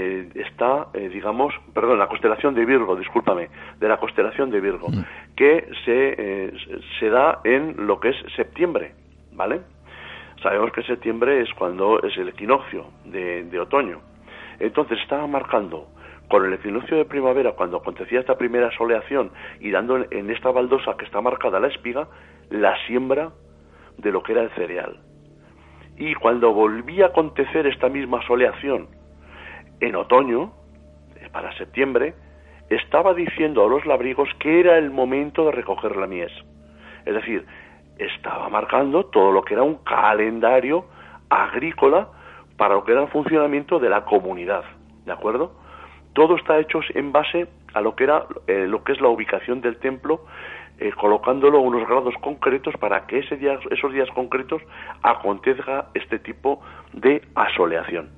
[SPEAKER 9] la constelación de Virgo, de la constelación de Virgo, que se da en lo que es septiembre, ¿vale? Sabemos que septiembre es cuando es el equinoccio de otoño. Entonces estaba marcando con el equinoccio de primavera, cuando acontecía esta primera soleación, y dando en esta baldosa que está marcada la espiga, la siembra de lo que era el cereal. Y cuando volvía a acontecer esta misma soleación en otoño, para septiembre, estaba diciendo a los labrigos que era el momento de recoger la mies. Es decir, estaba marcando todo lo que era un calendario agrícola para lo que era el funcionamiento de la comunidad, ¿de acuerdo? Todo está hecho en base a lo que es la ubicación del templo, colocándolo a unos grados concretos para que esos días concretos acontezca este tipo de asoleación.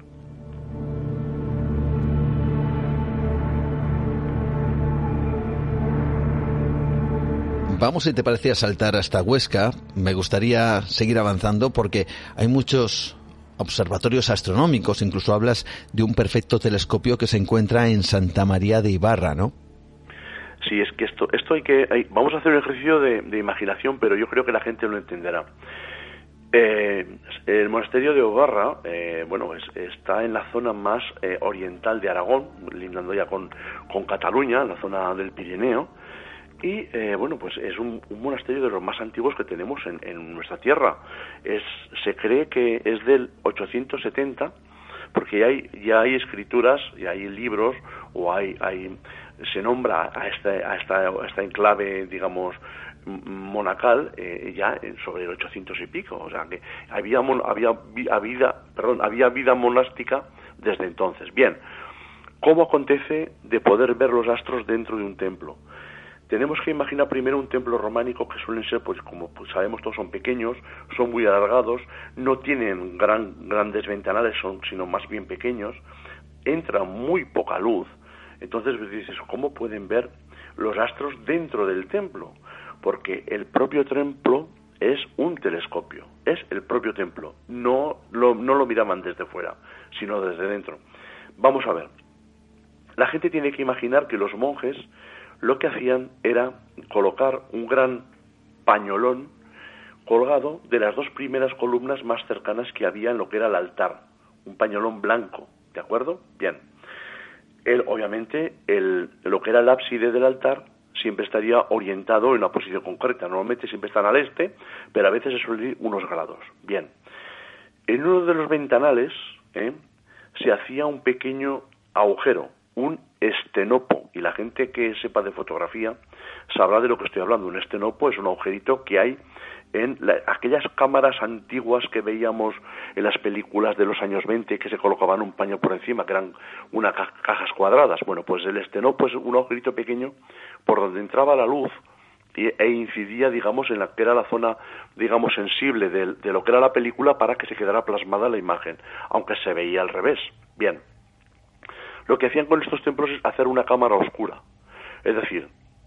[SPEAKER 2] Vamos, si te parece, a saltar hasta Huesca. Me gustaría seguir avanzando porque hay muchos observatorios astronómicos, incluso hablas de un perfecto telescopio que se encuentra en Santa María de Ibarra, ¿no?
[SPEAKER 9] Sí, es que esto vamos a hacer un ejercicio de imaginación, pero yo creo que la gente lo entenderá. El monasterio de Ibarra, está en la zona más oriental de Aragón, lindando ya con Cataluña, en la zona del Pirineo, y pues es un monasterio de los más antiguos que tenemos en nuestra tierra. Se cree que es del 870, porque ya hay escrituras, y hay libros, o se nombra a esta enclave, digamos, monacal, ya sobre el 800 y pico. O sea que había vida monástica desde entonces. Bien, ¿cómo acontece de poder ver los astros dentro de un templo? Tenemos que imaginar primero un templo románico que suelen ser, pues como sabemos todos, son pequeños, son muy alargados, no tienen grandes ventanales, sino más bien pequeños, entra muy poca luz. Entonces dices, ¿cómo pueden ver los astros dentro del templo? Porque el propio templo es un telescopio, es el propio templo, no lo miraban desde fuera, sino desde dentro. Vamos a ver, la gente tiene que imaginar que los monjes lo que hacían era colocar un gran pañolón colgado de las dos primeras columnas más cercanas que había en lo que era el altar, un pañolón blanco, ¿de acuerdo? Bien. Obviamente, lo que era el ábside del altar siempre estaría orientado en una posición concreta. Normalmente siempre están al este, pero a veces se suele ir unos grados. Bien. En uno de los ventanales se hacía un pequeño agujero, un estenopo, y la gente que sepa de fotografía sabrá de lo que estoy hablando. Un estenopo es un agujerito que hay en aquellas cámaras antiguas que veíamos en las películas de los años 20, que se colocaban un paño por encima, que eran unas cajas cuadradas. Bueno, pues el estenopo es un agujerito pequeño por donde entraba la luz e incidía, digamos, en la que era la zona, digamos, sensible de lo que era la película, para que se quedara plasmada la imagen, aunque se veía al revés. Bien. Lo que hacían con estos templos es hacer una cámara oscura. Es decir,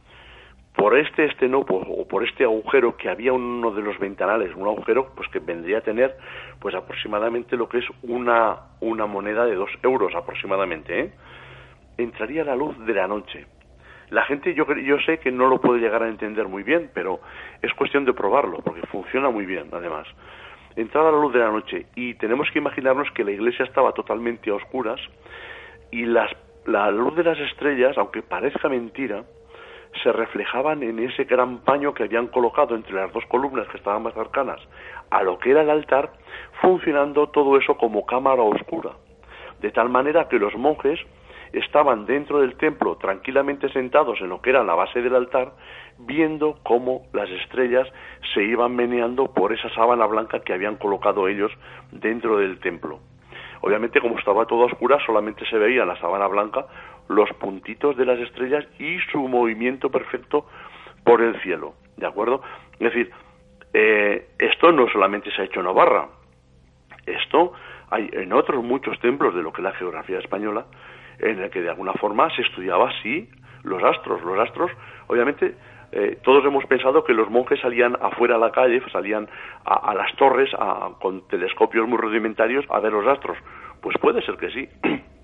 [SPEAKER 9] por este estenopo o por este agujero que había uno de los ventanales, un agujero pues que vendría a tener pues aproximadamente lo que es una moneda de 2 euros aproximadamente, entraría la luz de la noche. La gente yo sé que no lo puede llegar a entender muy bien, pero es cuestión de probarlo porque funciona muy bien además. Entraba la luz de la noche y tenemos que imaginarnos que la iglesia estaba totalmente a oscuras y la luz de las estrellas, aunque parezca mentira, se reflejaban en ese gran paño que habían colocado entre las 2 columnas que estaban más cercanas a lo que era el altar, funcionando todo eso como cámara oscura, de tal manera que los monjes estaban dentro del templo tranquilamente sentados en lo que era la base del altar, viendo cómo las estrellas se iban meneando por esa sábana blanca que habían colocado ellos dentro del templo. Obviamente, como estaba todo a oscuras, solamente se veía en la sábana blanca los puntitos de las estrellas y su movimiento perfecto por el cielo, ¿de acuerdo? Es decir, esto no solamente se ha hecho en Navarra, esto hay en otros muchos templos de lo que es la geografía española, en el que de alguna forma se estudiaba así los astros. Los astros, obviamente, todos hemos pensado que los monjes salían afuera a la calle, salían a las torres con telescopios muy rudimentarios a ver los astros. Pues puede ser que sí,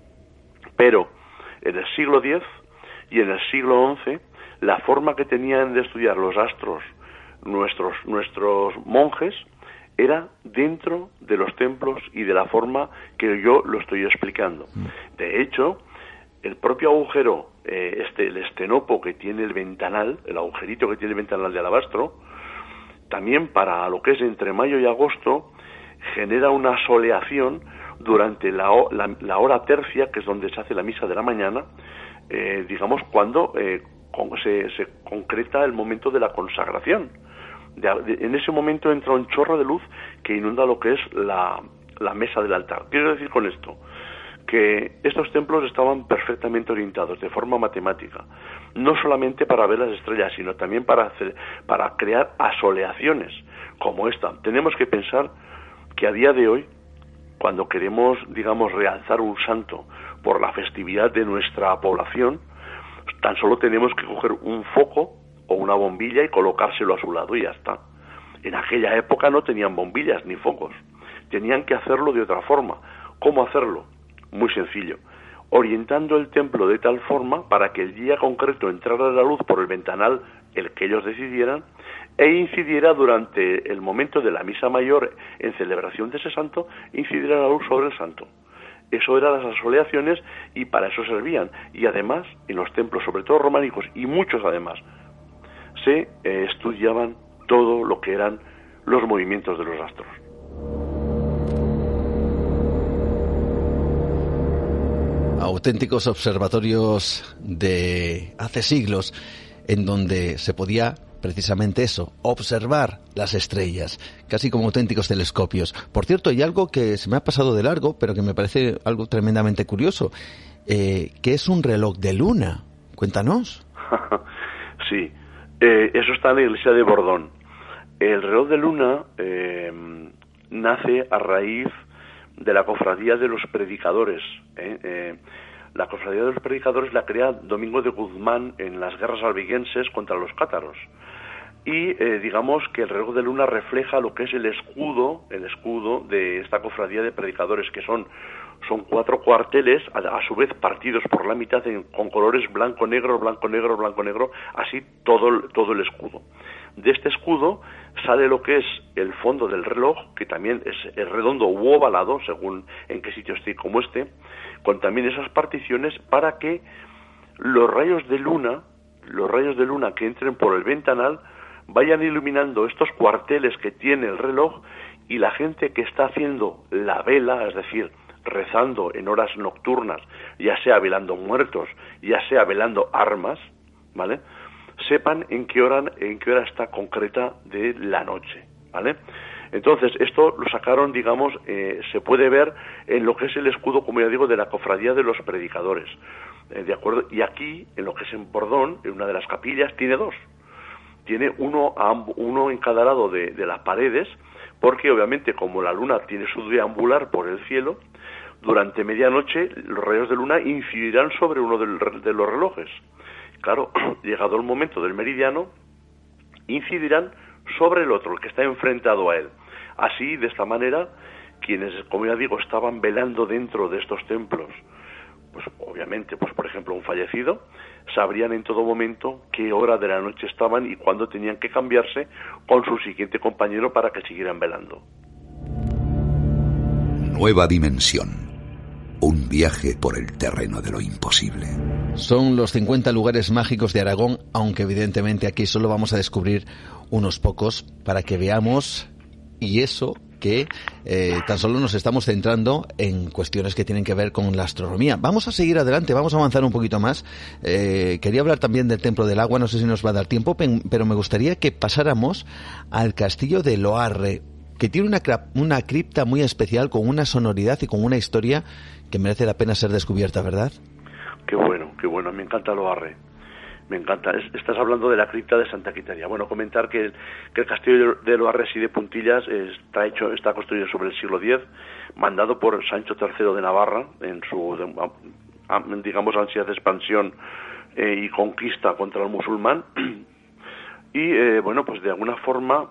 [SPEAKER 9] pero en el siglo X y en el siglo XI, la forma que tenían de estudiar los astros nuestros monjes era dentro de los templos y de la forma que yo lo estoy explicando. De hecho, el propio agujero, el estenopo que tiene el ventanal, el agujerito que tiene el ventanal de alabastro, también para lo que es entre mayo y agosto, genera una soleación durante la hora tercia, que es donde se hace la misa de la mañana, digamos, cuando se concreta el momento de la consagración. En ese momento entra un chorro de luz que inunda lo que es la mesa del altar. Quiero decir con esto que estos templos estaban perfectamente orientados de forma matemática, no solamente para ver las estrellas, sino también para crear asoleaciones como esta. Tenemos que pensar que a día de hoy, cuando queremos, digamos, realzar un santo por la festividad de nuestra población, tan solo tenemos que coger un foco o una bombilla y colocárselo a su lado y ya está. En aquella época no tenían bombillas ni focos, tenían que hacerlo de otra forma. ¿Cómo hacerlo? Muy sencillo, orientando el templo de tal forma para que el día concreto entrara la luz por el ventanal, el que ellos decidieran, e incidiera durante el momento de la misa mayor en celebración de ese santo, incidiera la luz sobre el santo. Eso eran las asoleaciones y para eso servían. Y además, en los templos, sobre todo románicos y muchos además, se estudiaban todo lo que eran los movimientos de los astros.
[SPEAKER 2] Auténticos observatorios de hace siglos en donde se podía precisamente eso, observar las estrellas, casi como auténticos telescopios. Por cierto, hay algo que se me ha pasado de largo, pero que me parece algo tremendamente curioso, que es un reloj de luna. Cuéntanos.
[SPEAKER 9] Sí, eso está en la iglesia de Bordón. El reloj de luna nace a raíz de la cofradía de los predicadores. La cofradía de los predicadores la crea Domingo de Guzmán en las guerras albigenses contra los cátaros. Y digamos que el reloj de luna refleja lo que es el escudo de esta cofradía de predicadores, que son 4 cuarteles, a su vez partidos por la mitad con colores blanco, negro, blanco, negro, blanco, negro, así todo el escudo. De este escudo sale lo que es el fondo del reloj, que también es redondo u ovalado, según en qué sitio esté, como este, con también esas particiones para que los rayos de luna que entren por el ventanal vayan iluminando estos cuarteles que tiene el reloj, y la gente que está haciendo la vela, es decir, rezando en horas nocturnas, ya sea velando muertos, ya sea velando armas, ¿vale?, sepan en qué hora está concreta de la noche, ¿vale? Entonces, esto lo sacaron, digamos, se puede ver en lo que es el escudo, como ya digo, de la cofradía de los predicadores, ¿de acuerdo? Y aquí, en lo que es en Bordón, en una de las capillas, tiene 2. Tiene uno en cada lado de las paredes, porque obviamente como la luna tiene su deambular por el cielo, durante medianoche los rayos de luna incidirán sobre uno de los relojes, claro, llegado el momento del meridiano, incidirán sobre el otro, el que está enfrentado a él. Así, de esta manera, quienes, como ya digo, estaban velando dentro de estos templos, pues obviamente, pues por ejemplo, un fallecido, sabrían en todo momento qué hora de la noche estaban y cuándo tenían que cambiarse con su siguiente compañero para que siguieran velando.
[SPEAKER 1] Nueva dimensión. Un viaje por el terreno de lo imposible.
[SPEAKER 2] Son los 50 lugares mágicos de Aragón, aunque evidentemente aquí solo vamos a descubrir unos pocos para que veamos, y eso que tan solo nos estamos centrando en cuestiones que tienen que ver con la astronomía. Vamos a seguir adelante, vamos a avanzar un poquito más. Quería hablar también del Templo del Agua, no sé si nos va a dar tiempo, pero me gustaría que pasáramos al Castillo de Loarre, que tiene una cripta muy especial, con una sonoridad y con una historia que merece la pena ser descubierta, ¿verdad? Qué bueno, me encanta Loarre. Me encanta. Estás hablando de la cripta de Santa Quiteria. Bueno, comentar que el castillo de Loarre y de Puntillas está construido sobre el siglo X, mandado por Sancho III de Navarra en su, digamos, ansias de expansión y conquista contra el musulmán. Y, bueno, pues de alguna forma,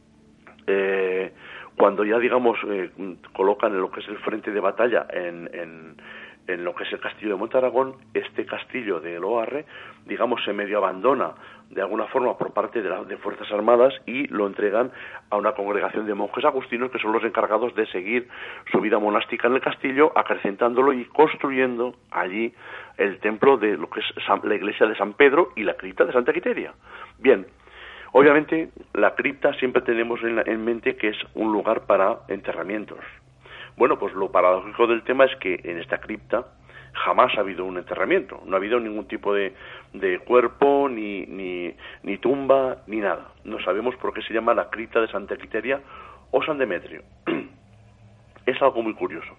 [SPEAKER 2] cuando ya, digamos, colocan lo que es el frente de batalla en lo que es el castillo de Montaragón, este castillo de Loarre, digamos, se medio abandona de alguna forma por parte de Fuerzas Armadas y lo entregan a una congregación de monjes agustinos que son los encargados de seguir su vida monástica en el castillo, acrecentándolo y construyendo allí el templo de lo que es la iglesia de San Pedro y la cripta de Santa Quiteria. Bien, obviamente la cripta siempre tenemos en mente que es un lugar para enterramientos. Bueno, pues lo paradójico del tema es que en esta cripta jamás ha habido un enterramiento, no ha habido ningún tipo de cuerpo, ni tumba, ni nada. No sabemos por qué se llama la cripta de Santa Quiteria o San Demetrio. Es algo muy curioso.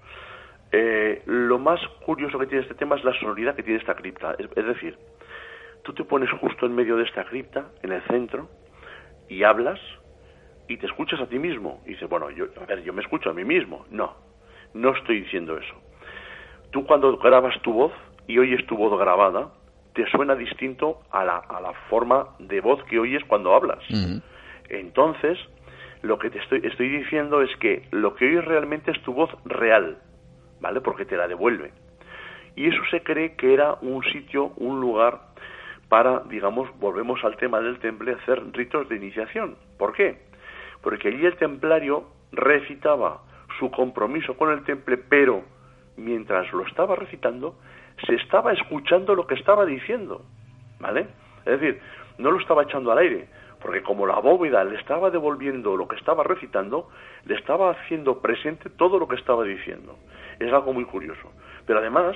[SPEAKER 2] Lo más curioso que tiene este tema es la sonoridad que tiene esta cripta. Es decir, tú te pones justo en medio de esta cripta, en el centro, y hablas, y te escuchas a ti mismo. Y dices, bueno, yo me escucho a mí mismo. No estoy diciendo eso. Tú cuando grabas tu voz y oyes tu voz grabada, te suena distinto a la forma de voz que oyes cuando hablas. Uh-huh. Entonces, lo que te estoy diciendo es que lo que oyes realmente es tu voz real, ¿vale? Porque te la devuelve. Y eso se cree que era un sitio, un lugar para, digamos, volvemos al tema del temple, hacer ritos de iniciación. ¿Por qué? Porque allí el templario recitaba su compromiso con el temple, pero mientras lo estaba recitando, se estaba escuchando lo que estaba diciendo, ¿vale? Es decir, no lo estaba echando al aire, porque como la bóveda le estaba devolviendo lo que estaba recitando, le estaba haciendo presente todo lo que estaba diciendo. Es algo muy curioso. Pero además,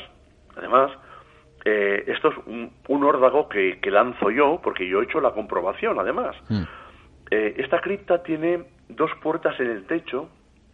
[SPEAKER 2] esto es un órdago que lanzo yo, porque yo he hecho la comprobación, además. Esta cripta tiene dos puertas en el techo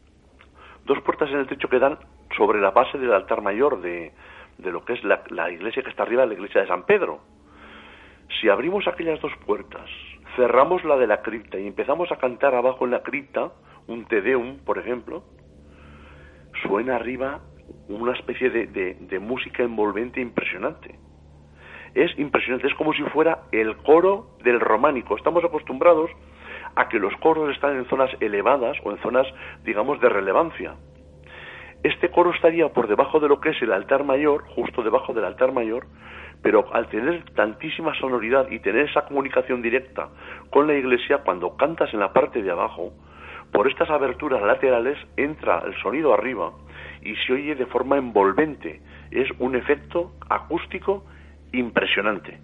[SPEAKER 2] que dan sobre la base del altar mayor de lo que es la iglesia que está arriba, la iglesia de San Pedro. Si abrimos aquellas dos puertas, cerramos la de la cripta y empezamos a cantar abajo en la cripta un Te Deum, por ejemplo, suena arriba una especie de música envolvente impresionante. Es impresionante, es como si fuera el coro del románico. Estamos acostumbrados a que los coros están en zonas elevadas o en zonas, digamos, de relevancia. Este coro estaría por debajo de lo que es el altar mayor, justo debajo del altar mayor, pero al tener tantísima sonoridad y tener esa comunicación directa con la iglesia, cuando cantas en la parte de abajo, por estas aberturas laterales entra el sonido arriba y se oye de forma envolvente. Es un efecto acústico impresionante.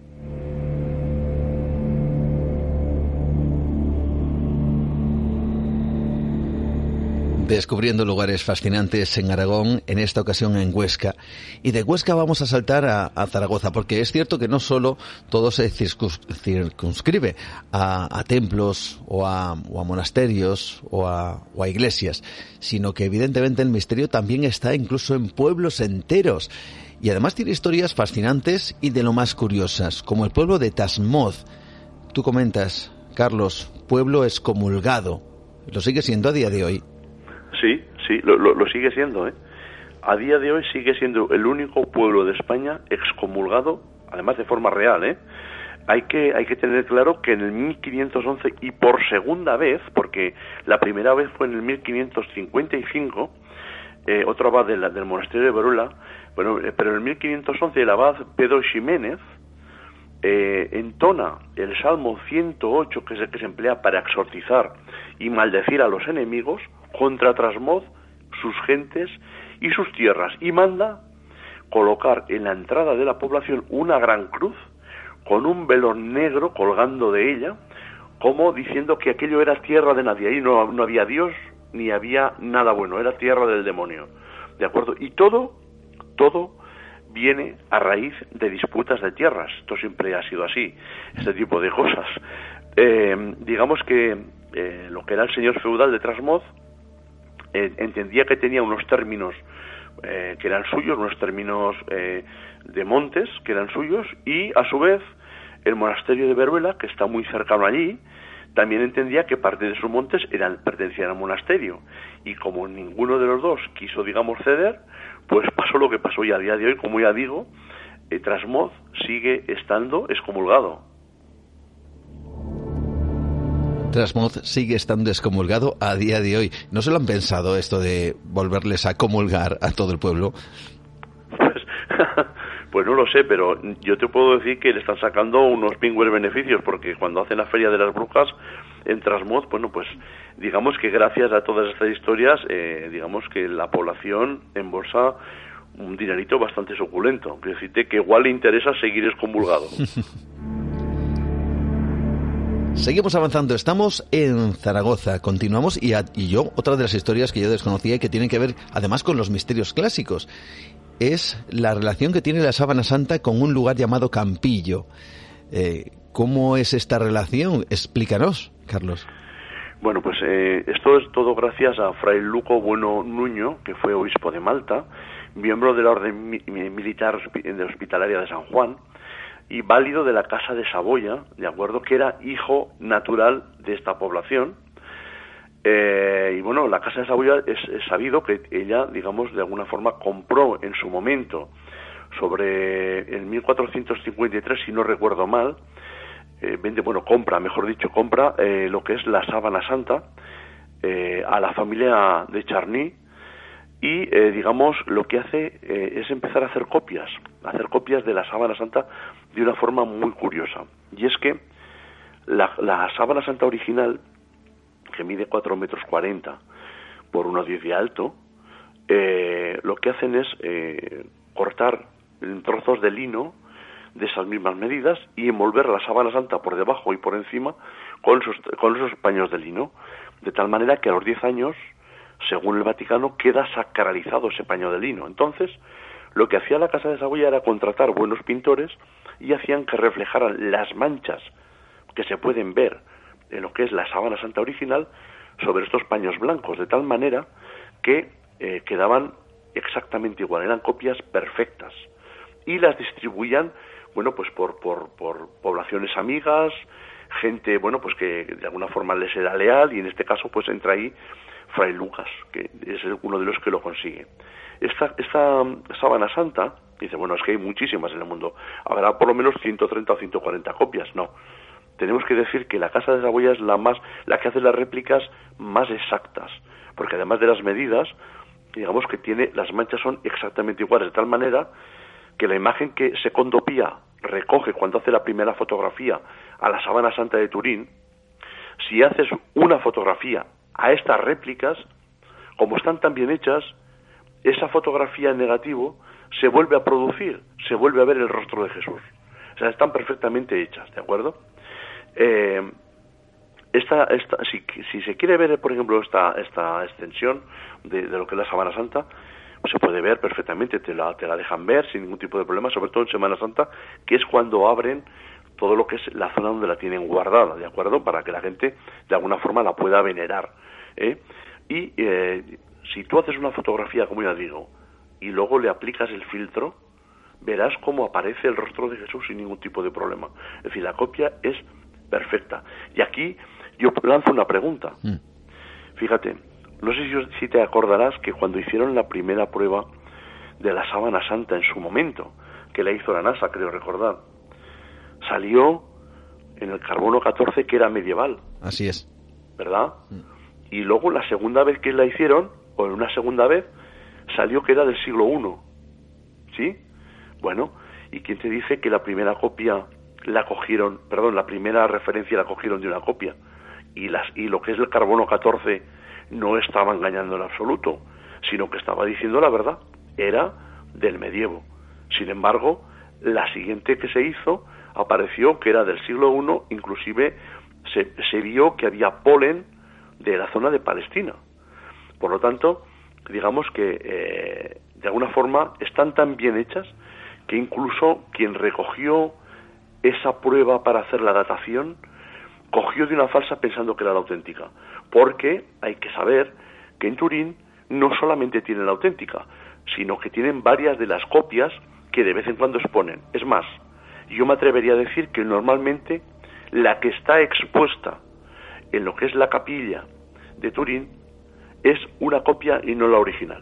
[SPEAKER 2] Descubriendo lugares fascinantes en Aragón, en esta ocasión en Huesca. Y de Huesca vamos a saltar a Zaragoza, porque es cierto que no solo todo se circunscribe a templos o a monasterios o a iglesias, sino que evidentemente el misterio también está incluso en pueblos enteros. Y además tiene historias fascinantes y de lo más curiosas, como el pueblo de Tasmoz. Tú comentas, Carlos, pueblo excomulgado. ¿Lo sigue siendo a día de hoy?
[SPEAKER 9] Sí, lo sigue siendo, ¿eh? A día de hoy sigue siendo el único pueblo de España excomulgado además de forma real, hay que tener claro que en el 1511 y por segunda vez, porque la primera vez fue en el 1555, otro abad del monasterio de Veruela, pero en el 1511 el abad Pedro Ximénez entona el Salmo 108, que es el que se emplea para exorcizar y maldecir a los enemigos, contra Trasmoz, sus gentes y sus tierras, y manda colocar en la entrada de la población una gran cruz con un velo negro colgando de ella, como diciendo que aquello era tierra de nadie, ahí no había Dios ni había nada bueno, era tierra del demonio, ¿de acuerdo? Y todo viene a raíz de disputas de tierras. Esto siempre ha sido así, este tipo de cosas. Digamos que lo que era el señor feudal de Trasmoz entendía que tenía unos términos que eran suyos, unos términos de montes que eran suyos, y a su vez el monasterio de Veruela, que está muy cercano allí, también entendía que parte de sus montes pertenecían al monasterio, y como ninguno de los dos quiso, digamos, ceder, pues pasó lo que pasó, y a día de hoy, como ya digo, Trasmoz sigue estando excomulgado.
[SPEAKER 2] Trasmoz sigue estando excomulgado a día de hoy. ¿No se lo han pensado esto de volverles a comulgar a todo el pueblo?
[SPEAKER 9] Pues no lo sé, pero yo te puedo decir que le están sacando unos pingües beneficios, porque cuando hacen la Feria de las Brujas en Trasmoz, bueno, pues digamos que gracias a todas estas historias, digamos que la población embolsa un dinerito bastante suculento. Quiero decirte que igual le interesa seguir excomulgado.
[SPEAKER 2] Seguimos avanzando, estamos en Zaragoza, continuamos y yo, otra de las historias que yo desconocía y que tienen que ver además con los misterios clásicos, es la relación que tiene la Sábana Santa con un lugar llamado Campillo. ¿Cómo es esta relación? Explícanos, Carlos.
[SPEAKER 9] Bueno, pues esto es todo gracias a Fray Luco Bueno Nuño, que fue obispo de Malta, miembro de la Orden Militar de Hospitalaria de San Juan, y válido de la Casa de Saboya, ¿de acuerdo?, que era hijo natural de esta población. Y bueno, la Casa de Saboya es sabido que ella, digamos, de alguna forma compró en su momento, sobre el 1453, si no recuerdo mal, compra lo que es la Sábana Santa a la familia de Charny, y digamos lo que hace es empezar a hacer copias de la Sábana Santa de una forma muy curiosa, y es que la Sábana Santa original, que mide 4,40 metros por 1,10 de alto, lo que hacen es cortar en trozos de lino de esas mismas medidas y envolver la Sábana Santa por debajo y por encima con esos paños de lino, de tal manera que a los 10 años, según el Vaticano, queda sacralizado ese paño de lino. Entonces, lo que hacía la Casa de Saboya era contratar buenos pintores y hacían que reflejaran las manchas que se pueden ver en lo que es la Sábana Santa original sobre estos paños blancos, de tal manera que quedaban exactamente igual, eran copias perfectas, y las distribuían, bueno, pues por poblaciones amigas, gente, bueno, pues que de alguna forma les era leal, y en este caso pues entra ahí Fray Lucas, que es uno de los que lo consigue. Esta Sábana Santa, dice, bueno, es que hay muchísimas en el mundo, habrá por lo menos 130 o 140 copias. No, tenemos que decir que la Casa de Saboya es la que hace las réplicas más exactas, porque además de las medidas, digamos que las manchas son exactamente iguales, de tal manera que la imagen que Secondo Pía recoge cuando hace la primera fotografía a la Sábana Santa de Turín, si haces una fotografía a estas réplicas, como están tan bien hechas, esa fotografía en negativo se vuelve a producir, se vuelve a ver el rostro de Jesús. O sea, están perfectamente hechas, ¿de acuerdo? Si se quiere ver, por ejemplo, esta extensión de lo que es la Sábana Santa, pues se puede ver perfectamente, te la dejan ver sin ningún tipo de problema, sobre todo en Semana Santa, que es cuando abren todo lo que es la zona donde la tienen guardada, ¿de acuerdo?, para que la gente de alguna forma la pueda venerar, y si tú haces una fotografía, como ya digo, y luego le aplicas el filtro, verás cómo aparece el rostro de Jesús sin ningún tipo de problema. Es decir, la copia es perfecta. Y aquí yo lanzo una pregunta. Fíjate, no sé si te acordarás que cuando hicieron la primera prueba de la Sábana Santa en su momento, que la hizo la NASA, creo recordar. Salió en el carbono 14, que era medieval.
[SPEAKER 2] Así es.
[SPEAKER 9] ¿Verdad? Y luego la segunda vez que la hicieron, o en una segunda vez, salió que era del siglo I. ¿Sí? Bueno, ¿y quién te dice que la primera copia la primera referencia la cogieron de una copia? Y lo que es el carbono 14 no estaba engañando en absoluto, sino que estaba diciendo la verdad. Era del medievo. Sin embargo, la siguiente que se hizo apareció que era del siglo I, inclusive se vio que había polen de la zona de Palestina. Por lo tanto, digamos que de alguna forma están tan bien hechas que incluso quien recogió esa prueba para hacer la datación cogió de una falsa pensando que era la auténtica, porque hay que saber que en Turín no solamente tienen la auténtica, sino que tienen varias de las copias que de vez en cuando exponen. Es más, yo me atrevería a decir que normalmente la que está expuesta en lo que es la capilla de Turín es una copia y no la original.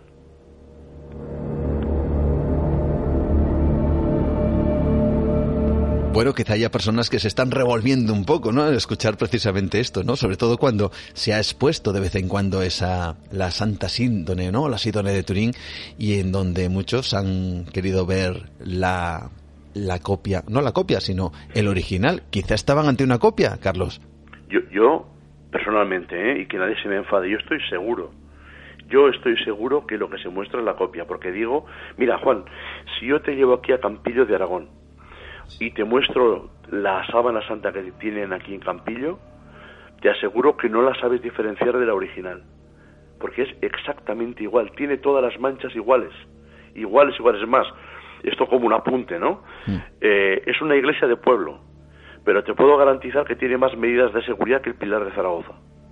[SPEAKER 2] Bueno, quizá haya personas que se están revolviendo un poco, ¿no?, al escuchar precisamente esto, ¿no? Sobre todo cuando se ha expuesto de vez en cuando la Santa Síndone, ¿no?, la Síndone de Turín, y en donde muchos han querido ver la copia, no la copia, sino el original. Quizá estaban ante una copia, Carlos.
[SPEAKER 9] Yo personalmente, y que nadie se me enfade, yo estoy seguro que lo que se muestra es la copia, porque digo, mira, Juan, si yo te llevo aquí a Campillo de Aragón y te muestro la sábana santa que tienen aquí en Campillo, te aseguro que no la sabes diferenciar de la original, porque es exactamente igual, tiene todas las manchas iguales. Es más, esto como un apunte, ¿no? Es una iglesia de pueblo, pero te puedo garantizar que tiene más medidas de seguridad que el Pilar de Zaragoza.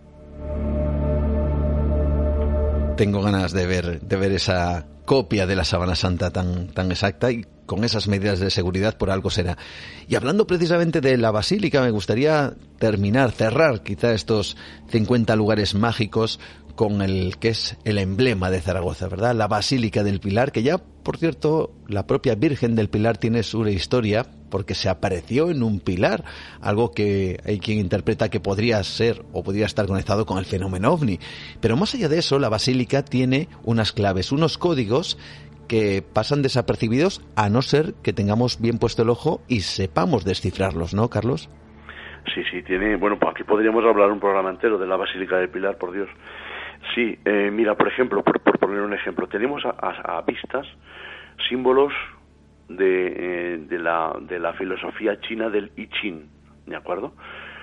[SPEAKER 2] Tengo ganas de ver esa copia de la sábana santa tan exacta, y con esas medidas de seguridad por algo será. Y hablando precisamente de la basílica, me gustaría cerrar quizá estos 50 lugares mágicos con el que es el emblema de Zaragoza, ¿verdad? La Basílica del Pilar, que ya, por cierto, la propia Virgen del Pilar tiene su historia, porque se apareció en un pilar, algo que hay quien interpreta que podría ser o podría estar conectado con el fenómeno ovni. Pero más allá de eso, la basílica tiene unas claves, unos códigos que pasan desapercibidos a no ser que tengamos bien puesto el ojo y sepamos descifrarlos, ¿no, Carlos?
[SPEAKER 9] Sí, tiene... Bueno, pues aquí podríamos hablar un programa entero de la Basílica del Pilar, por Dios. Sí, mira, por ejemplo, por poner un ejemplo, tenemos a vistas símbolos de la filosofía china del I Ching, ¿de acuerdo?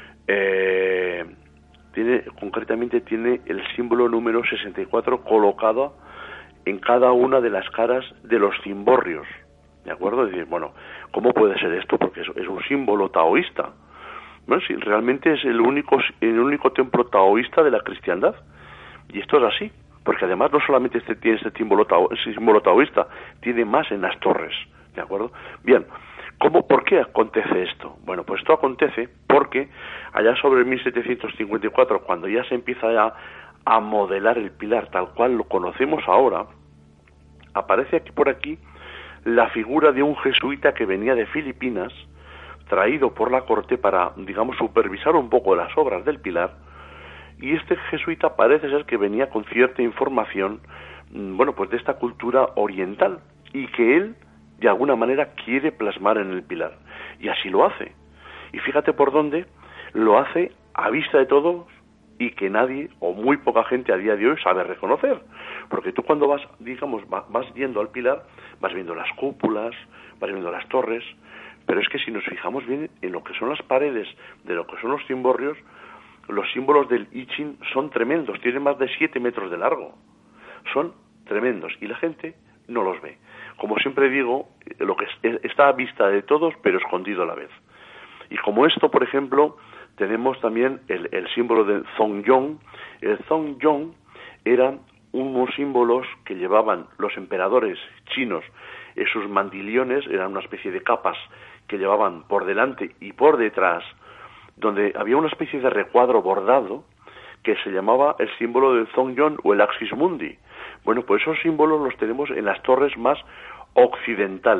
[SPEAKER 9] Concretamente tiene el símbolo número 64 colocado en cada una de las caras de los cimborrios, ¿de acuerdo? Es decir, bueno, ¿cómo puede ser esto? Porque es un símbolo taoísta. Bueno, sí, realmente es el único templo taoísta de la cristiandad. Y esto es así, porque además no solamente tiene este símbolo taoísta, tiene más en las torres, ¿de acuerdo? Bien, ¿por qué acontece esto? Bueno, pues esto acontece porque allá sobre 1754, cuando ya se empieza a modelar el pilar tal cual lo conocemos ahora, aparece por aquí la figura de un jesuita que venía de Filipinas, traído por la corte para, digamos, supervisar un poco las obras del pilar. Y este jesuita parece ser que venía con cierta información, bueno, pues de esta cultura oriental, y que él, de alguna manera, quiere plasmar en el pilar. Y así lo hace. Y fíjate por dónde lo hace a vista de todos y que nadie, o muy poca gente a día de hoy, sabe reconocer. Porque tú cuando vas yendo al pilar, vas viendo las cúpulas, vas viendo las torres, pero es que si nos fijamos bien en lo que son las paredes de lo que son los cimborrios, los símbolos del I Ching son tremendos, tienen más de 7 metros de largo. Son tremendos y la gente no los ve. Como siempre digo, lo que está a vista de todos, pero escondido a la vez. Y como esto, por ejemplo, tenemos también el símbolo del Zongyong. El Zongyong eran unos símbolos que llevaban los emperadores chinos en sus mandiliones, eran una especie de capas que llevaban por delante y por detrás, donde había una especie de recuadro bordado que se llamaba el símbolo del Zongyong o el Axis Mundi. Bueno, pues esos símbolos los tenemos en las torres más occidentales,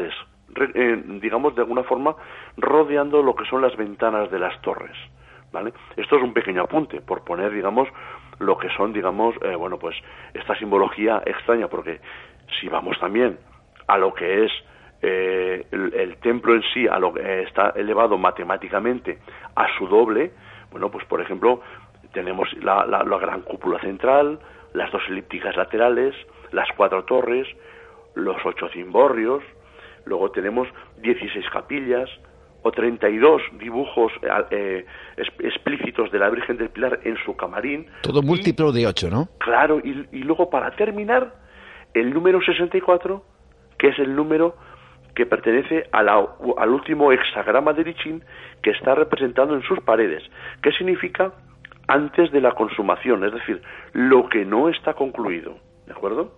[SPEAKER 9] digamos, de alguna forma, rodeando lo que son las ventanas de las torres, ¿vale? Esto es un pequeño apunte, por poner, digamos, lo que son, digamos, pues esta simbología extraña, porque si vamos también a lo que es el templo en sí, a lo que está elevado matemáticamente a su doble, bueno, pues por ejemplo, tenemos la gran cúpula central, las 2 elípticas laterales, las 4 torres, los 8 cimborrios, luego tenemos 16 capillas o 32 dibujos explícitos de la Virgen del Pilar en su camarín.
[SPEAKER 2] Todo múltiplo de 8, ¿no?
[SPEAKER 9] Claro, y luego para terminar, el número 64, que es el número que pertenece al último hexagrama de Lichín, que está representado en sus paredes. ¿Qué significa? Antes de la consumación, es decir, lo que no está concluido, ¿de acuerdo?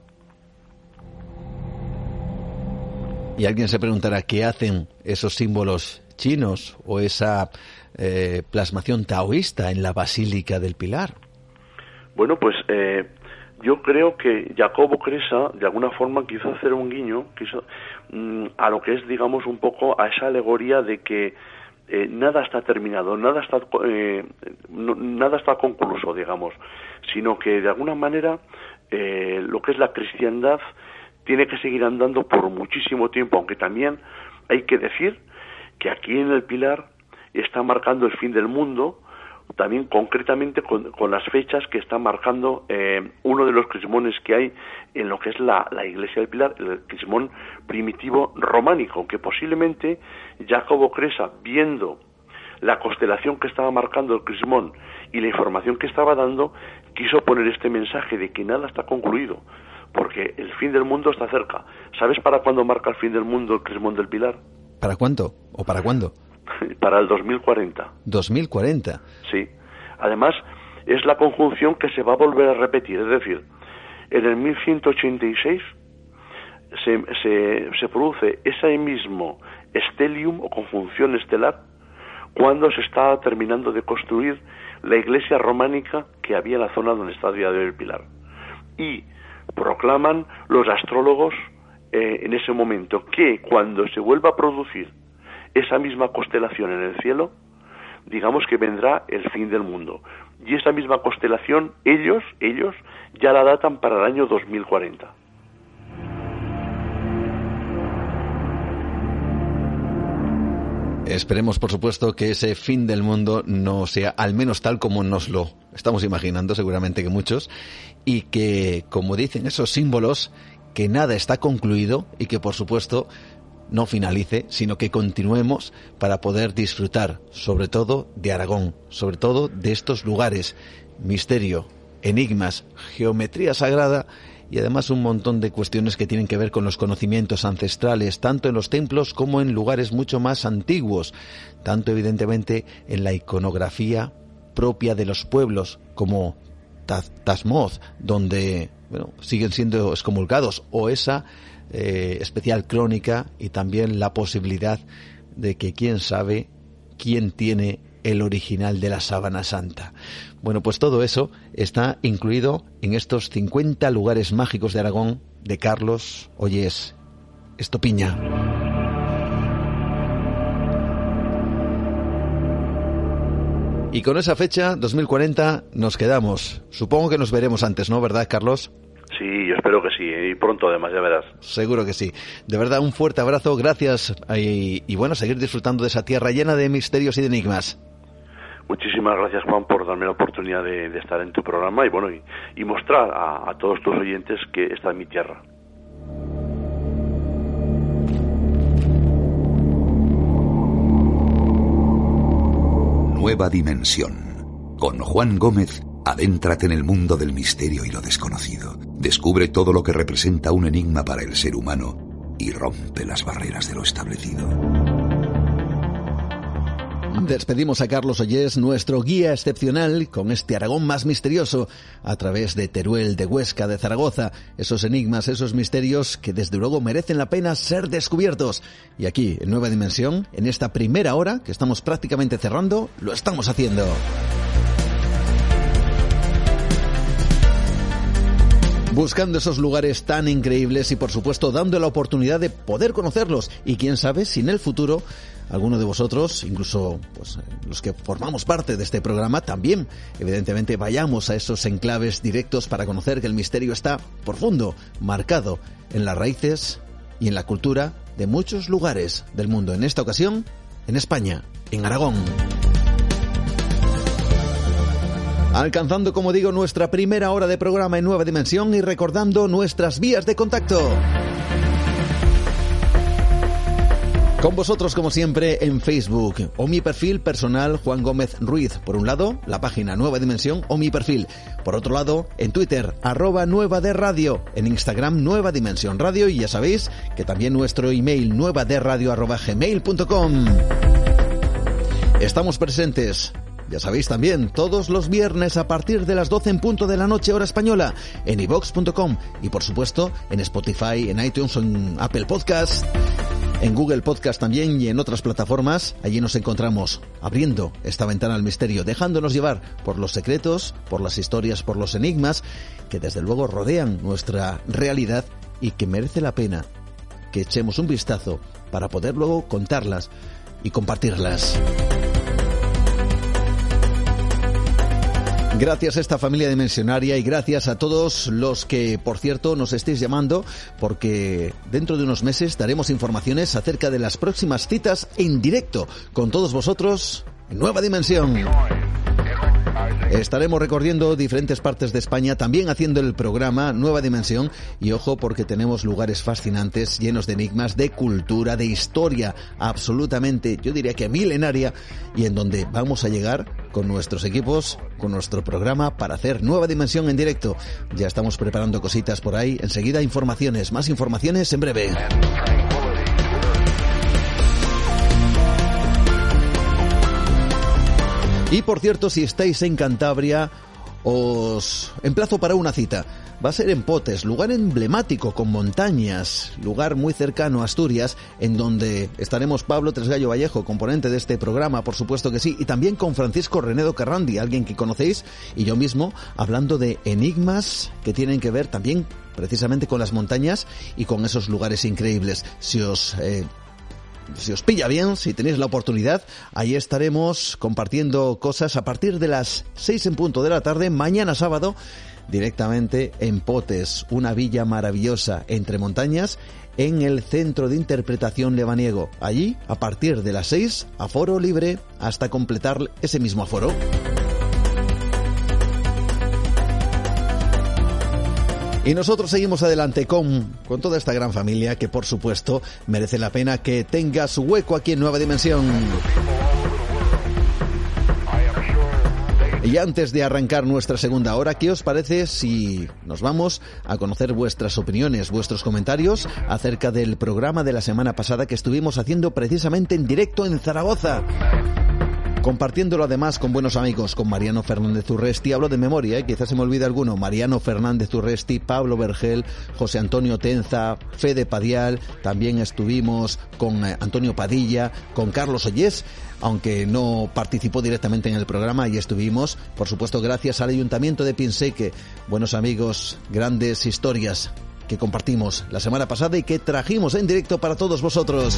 [SPEAKER 2] Y alguien se preguntará qué hacen esos símbolos chinos o esa plasmación taoísta en la Basílica del Pilar.
[SPEAKER 9] Bueno, pues yo creo que Jacobo Cresa, de alguna forma, quiso hacer un guiño a lo que es, digamos, un poco a esa alegoría de que nada está terminado, nada está concluso, digamos, sino que de alguna manera lo que es la cristiandad tiene que seguir andando por muchísimo tiempo, aunque también hay que decir que aquí en el Pilar está marcando el fin del mundo, también concretamente con las fechas que está marcando uno de los crismones que hay en lo que es la iglesia del Pilar, el crismón primitivo románico, que posiblemente Jacobo Cresa, viendo la constelación que estaba marcando el crismón y la información que estaba dando, quiso poner este mensaje de que nada está concluido, porque el fin del mundo está cerca. ¿Sabes para cuándo marca el fin del mundo el crismón del Pilar?
[SPEAKER 2] ¿Para cuánto? ¿O para cuándo?
[SPEAKER 9] Para el 2040.
[SPEAKER 2] ¿2040?
[SPEAKER 9] Sí. Además, es la conjunción que se va a volver a repetir. Es decir, en el 1186 se produce ese mismo stellium o conjunción estelar cuando se está terminando de construir la iglesia románica que había en la zona donde está el día de hoy el Pilar. Y proclaman los astrólogos en ese momento que cuando se vuelva a producir esa misma constelación en el cielo, digamos que vendrá el fin del mundo. Y esa misma constelación, ellos ya la datan para el año 2040.
[SPEAKER 2] Esperemos, por supuesto, que ese fin del mundo no sea al menos tal como nos lo estamos imaginando, seguramente que muchos, y que, como dicen esos símbolos, que nada está concluido y que, por supuesto, no finalice, sino que continuemos para poder disfrutar, sobre todo, de Aragón, sobre todo de estos lugares, misterio, enigmas, geometría sagrada y además un montón de cuestiones que tienen que ver con los conocimientos ancestrales, tanto en los templos como en lugares mucho más antiguos, tanto evidentemente en la iconografía propia de los pueblos, como Tasmoz, donde siguen siendo excomulgados, o esa especial crónica y también la posibilidad de que quién sabe quién tiene el original de la sábana santa. Bueno, pues todo eso está incluido en estos 50 lugares mágicos de Aragón de Carlos Ollés Estopiña. Y con esa fecha, 2040, nos quedamos. Supongo que nos veremos antes, ¿no? ¿Verdad, Carlos?
[SPEAKER 9] Sí, yo espero que sí, y pronto además, ya verás.
[SPEAKER 2] Seguro que sí. De verdad, un fuerte abrazo, gracias, y bueno, seguir disfrutando de esa tierra llena de misterios y de enigmas.
[SPEAKER 9] Muchísimas gracias, Juan, por darme la oportunidad de estar en tu programa y mostrar a todos tus oyentes que esta es mi tierra.
[SPEAKER 1] Nueva Dimensión. Con Juan Gómez, adéntrate en el mundo del misterio y lo desconocido. Descubre todo lo que representa un enigma para el ser humano y rompe las barreras de lo establecido.
[SPEAKER 2] Despedimos a Carlos Ollés, nuestro guía excepcional, con este Aragón más misterioso, a través de Teruel, de Huesca, de Zaragoza, esos enigmas, esos misterios que desde luego merecen la pena ser descubiertos. Y aquí, en Nueva Dimensión, en esta primera hora, que estamos prácticamente cerrando, lo estamos haciendo. buscando esos lugares tan increíbles y por supuesto dando la oportunidad de poder conocerlos, y quién sabe si en el futuro alguno de vosotros, incluso pues los que formamos parte de este programa, también evidentemente vayamos a esos enclaves directos para conocer que el misterio está profundo, marcado en las raíces y en la cultura de muchos lugares del mundo. En esta ocasión, en España, en Aragón. Alcanzando, como digo, nuestra primera hora de programa en Nueva Dimensión y recordando nuestras vías de contacto. Con vosotros, como siempre, en Facebook o mi perfil personal Juan Gómez Ruiz. Por un lado, la página Nueva Dimensión o mi perfil. Por otro lado, en Twitter, @nuevaderradio. En Instagram, Nueva Dimensión Radio. Y ya sabéis que también nuestro email, nuevaderradio@gmail.com. Estamos presentes, ya sabéis también, todos los viernes a partir de las 12 en punto de la noche, hora española, en iVox.com y por supuesto en Spotify, en iTunes o en Apple Podcast, en Google Podcast también y en otras plataformas. Allí nos encontramos abriendo esta ventana al misterio, dejándonos llevar por los secretos, por las historias, por los enigmas que desde luego rodean nuestra realidad y que merece la pena que echemos un vistazo para poder luego contarlas y compartirlas. Gracias a esta familia dimensionaria y gracias a todos los que, por cierto, nos estéis llamando, porque dentro de unos meses daremos informaciones acerca de las próximas citas en directo con todos vosotros en Nueva Dimensión. Estaremos recorriendo diferentes partes de España, también haciendo el programa Nueva Dimensión, y ojo porque tenemos lugares fascinantes, llenos de enigmas, de cultura, de historia absolutamente, yo diría que milenaria, y en donde vamos a llegar con nuestros equipos, con nuestro programa para hacer Nueva Dimensión en directo. Ya estamos preparando cositas por ahí, enseguida informaciones, más informaciones en breve. Y por cierto, si estáis en Cantabria, os emplazo para una cita. Va a ser en Potes, lugar emblemático con montañas, lugar muy cercano a Asturias, en donde estaremos Pablo Tresgallo Vallejo, componente de este programa, por supuesto que sí, y también con Francisco Renedo Carrandi, alguien que conocéis, y yo mismo, hablando de enigmas que tienen que ver también precisamente con las montañas y con esos lugares increíbles. Si os pilla bien, si tenéis la oportunidad, ahí estaremos compartiendo cosas a partir de las 6 en punto de la tarde, mañana sábado, directamente en Potes, una villa maravillosa entre montañas, en el Centro de Interpretación Lebaniego. Allí, a partir de las 6, aforo libre hasta completar ese mismo aforo. Y nosotros seguimos adelante con toda esta gran familia que, por supuesto, merece la pena que tenga su hueco aquí en Nueva Dimensión. Y antes de arrancar nuestra segunda hora, ¿qué os parece si nos vamos a conocer vuestras opiniones, vuestros comentarios acerca del programa de la semana pasada que estuvimos haciendo precisamente en directo en Zaragoza? Compartiéndolo además con buenos amigos, con Mariano Fernández Urresti, hablo de memoria, quizás se me olvide alguno, Mariano Fernández Urresti, Pablo Vergel, José Antonio Tenza, Fede Padial, también estuvimos con Antonio Padilla, con Carlos Ollés, aunque no participó directamente en el programa, y estuvimos, por supuesto, gracias al Ayuntamiento de Pinseque, buenos amigos, grandes historias que compartimos la semana pasada y que trajimos en directo para todos vosotros.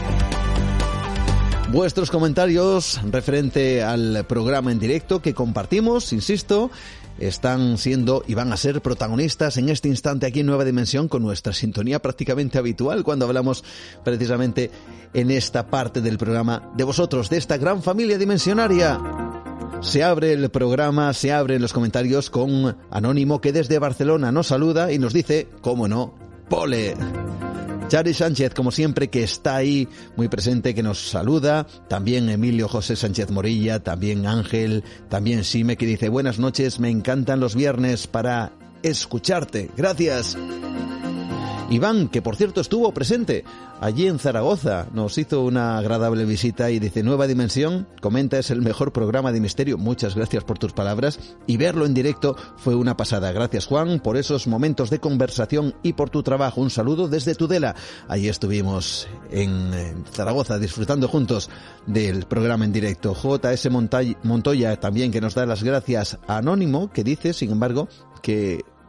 [SPEAKER 2] Vuestros comentarios referente al programa en directo que compartimos, insisto, están siendo y van a ser protagonistas en este instante aquí en Nueva Dimensión con nuestra sintonía prácticamente habitual cuando hablamos precisamente en esta parte del programa de vosotros, de esta gran familia dimensionaria. Se abre el programa, se abren los comentarios con Anónimo, que desde Barcelona nos saluda y nos dice, cómo no, Pole. Chari Sánchez, como siempre, que está ahí muy presente, que nos saluda. También Emilio José Sánchez Morilla, también Ángel, también Sime, que dice, buenas noches, me encantan los viernes para escucharte. Gracias. Iván, que por cierto estuvo presente allí en Zaragoza, nos hizo una agradable visita y dice, Nueva Dimensión, comenta, es el mejor programa de misterio. Muchas gracias por tus palabras, y verlo en directo fue una pasada. Gracias, Juan, por esos momentos de conversación y por tu trabajo. Un saludo desde Tudela. Allí estuvimos en Zaragoza disfrutando juntos del programa en directo. JS Montoya también, que nos da las gracias a Anónimo, que dice, sin embargo, que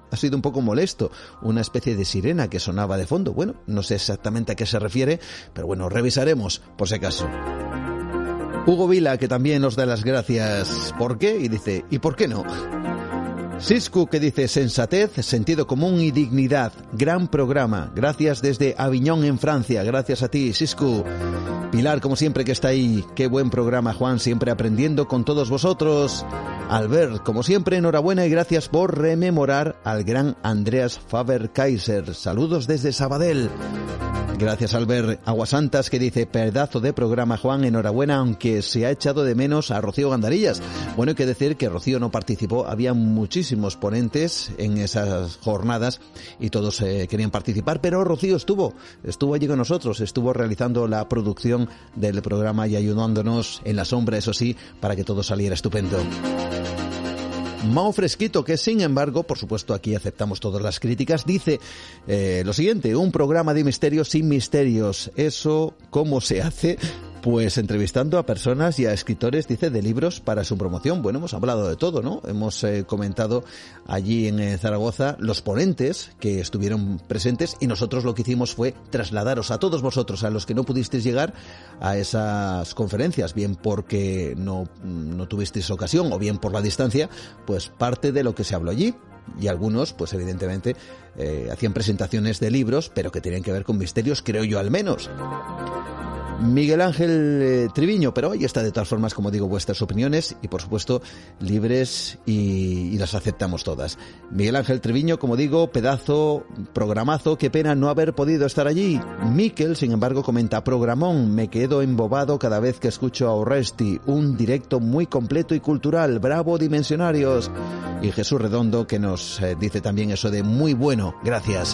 [SPEAKER 2] ha sido un poco molesto, una especie de sirena que sonaba de fondo. Bueno, no sé exactamente a qué se refiere, pero bueno, revisaremos por si acaso. Hugo Vila, que también nos da las gracias. ¿Por qué? Y dice, ¿y por qué no? Siscu, que dice, sensatez, sentido común y dignidad. Gran programa. Gracias desde Aviñón, en Francia. Gracias a ti, Siscu. Pilar, como siempre, que está ahí. Qué buen programa, Juan, siempre aprendiendo con todos vosotros. Albert, como siempre, enhorabuena y gracias por rememorar al gran Andreas Faber-Kaiser. Saludos desde Sabadell. Gracias, Albert. Aguasantas, que dice, pedazo de programa, Juan, enhorabuena, aunque se ha echado de menos a Rocío Gandarillas. Bueno, hay que decir que Rocío no participó, había muchísimos ponentes en esas jornadas y todos querían participar, pero Rocío estuvo allí con nosotros, estuvo realizando la producción del programa y ayudándonos en la sombra, eso sí, para que todo saliera estupendo. Mao Fresquito, que sin embargo, por supuesto aquí aceptamos todas las críticas, dice lo siguiente, un programa de misterios sin misterios. ¿Eso cómo se hace? Pues entrevistando a personas y a escritores, dice, de libros para su promoción. Bueno, hemos hablado de todo, ¿no? Hemos comentado allí en Zaragoza los ponentes que estuvieron presentes y nosotros lo que hicimos fue trasladaros a todos vosotros, a los que no pudisteis llegar a esas conferencias, bien porque no tuvisteis ocasión o bien por la distancia, pues parte de lo que se habló allí. Y algunos, pues evidentemente, hacían presentaciones de libros, pero que tenían que ver con misterios, creo yo al menos. Miguel Ángel Triviño, pero ahí está de todas formas, como digo, vuestras opiniones y por supuesto libres y las aceptamos todas. Miguel Ángel Triviño, como digo, pedazo, programazo, qué pena no haber podido estar allí. Miquel, sin embargo, comenta, programón, me quedo embobado cada vez que escucho a Orresti, un directo muy completo y cultural, bravo Dimensionarios. Y Jesús Redondo, que nos dice también eso de muy bueno, gracias.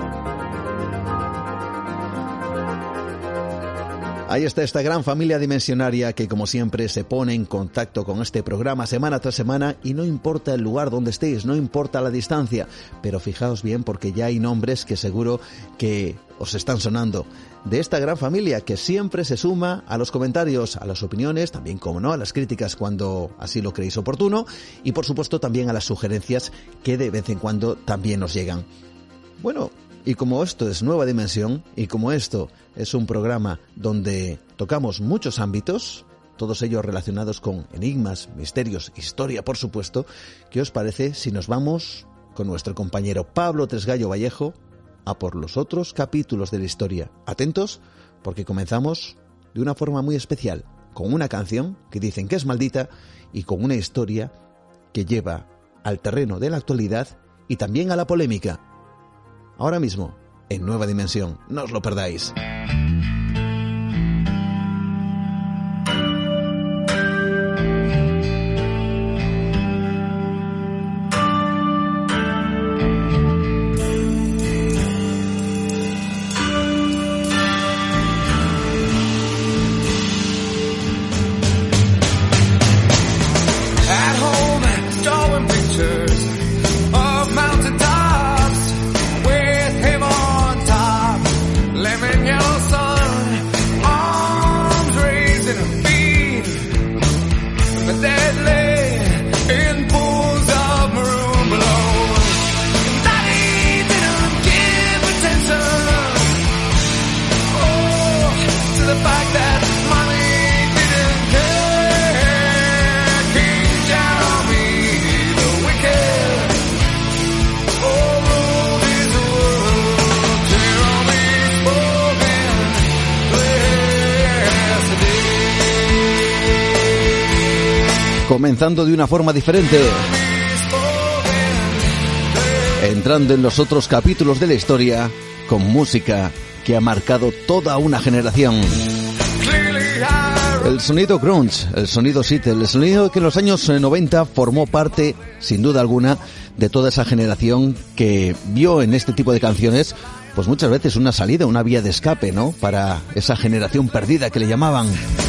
[SPEAKER 2] Ahí está esta gran familia dimensionaria que, como siempre, se pone en contacto con este programa semana tras semana y no importa el lugar donde estéis, no importa la distancia, pero fijaos bien porque ya hay nombres que seguro que os están sonando. De esta gran familia que siempre se suma a los comentarios, a las opiniones, también como no, a las críticas cuando así lo creéis oportuno y por supuesto también a las sugerencias que de vez en cuando también nos llegan. Bueno, y como esto es Nueva Dimensión y como esto es un programa donde tocamos muchos ámbitos, todos ellos relacionados con enigmas, misterios, historia, por supuesto, ¿qué os parece si nos vamos con nuestro compañero Pablo Tresgallo Vallejo a por los otros capítulos de la historia? Atentos, porque comenzamos de una forma muy especial, con una canción que dicen que es maldita y con una historia que lleva al terreno de la actualidad y también a la polémica. Ahora mismo, en Nueva Dimensión, no os lo perdáis. Comenzando de una forma diferente, entrando en los otros capítulos de la historia con música que ha marcado toda una generación. El sonido grunge, el sonido Seattle, el sonido que en los años 90 formó parte, sin duda alguna, de toda esa generación que vio en este tipo de canciones, pues muchas veces una salida, una vía de escape, ¿no? Para esa generación perdida que le llamaban.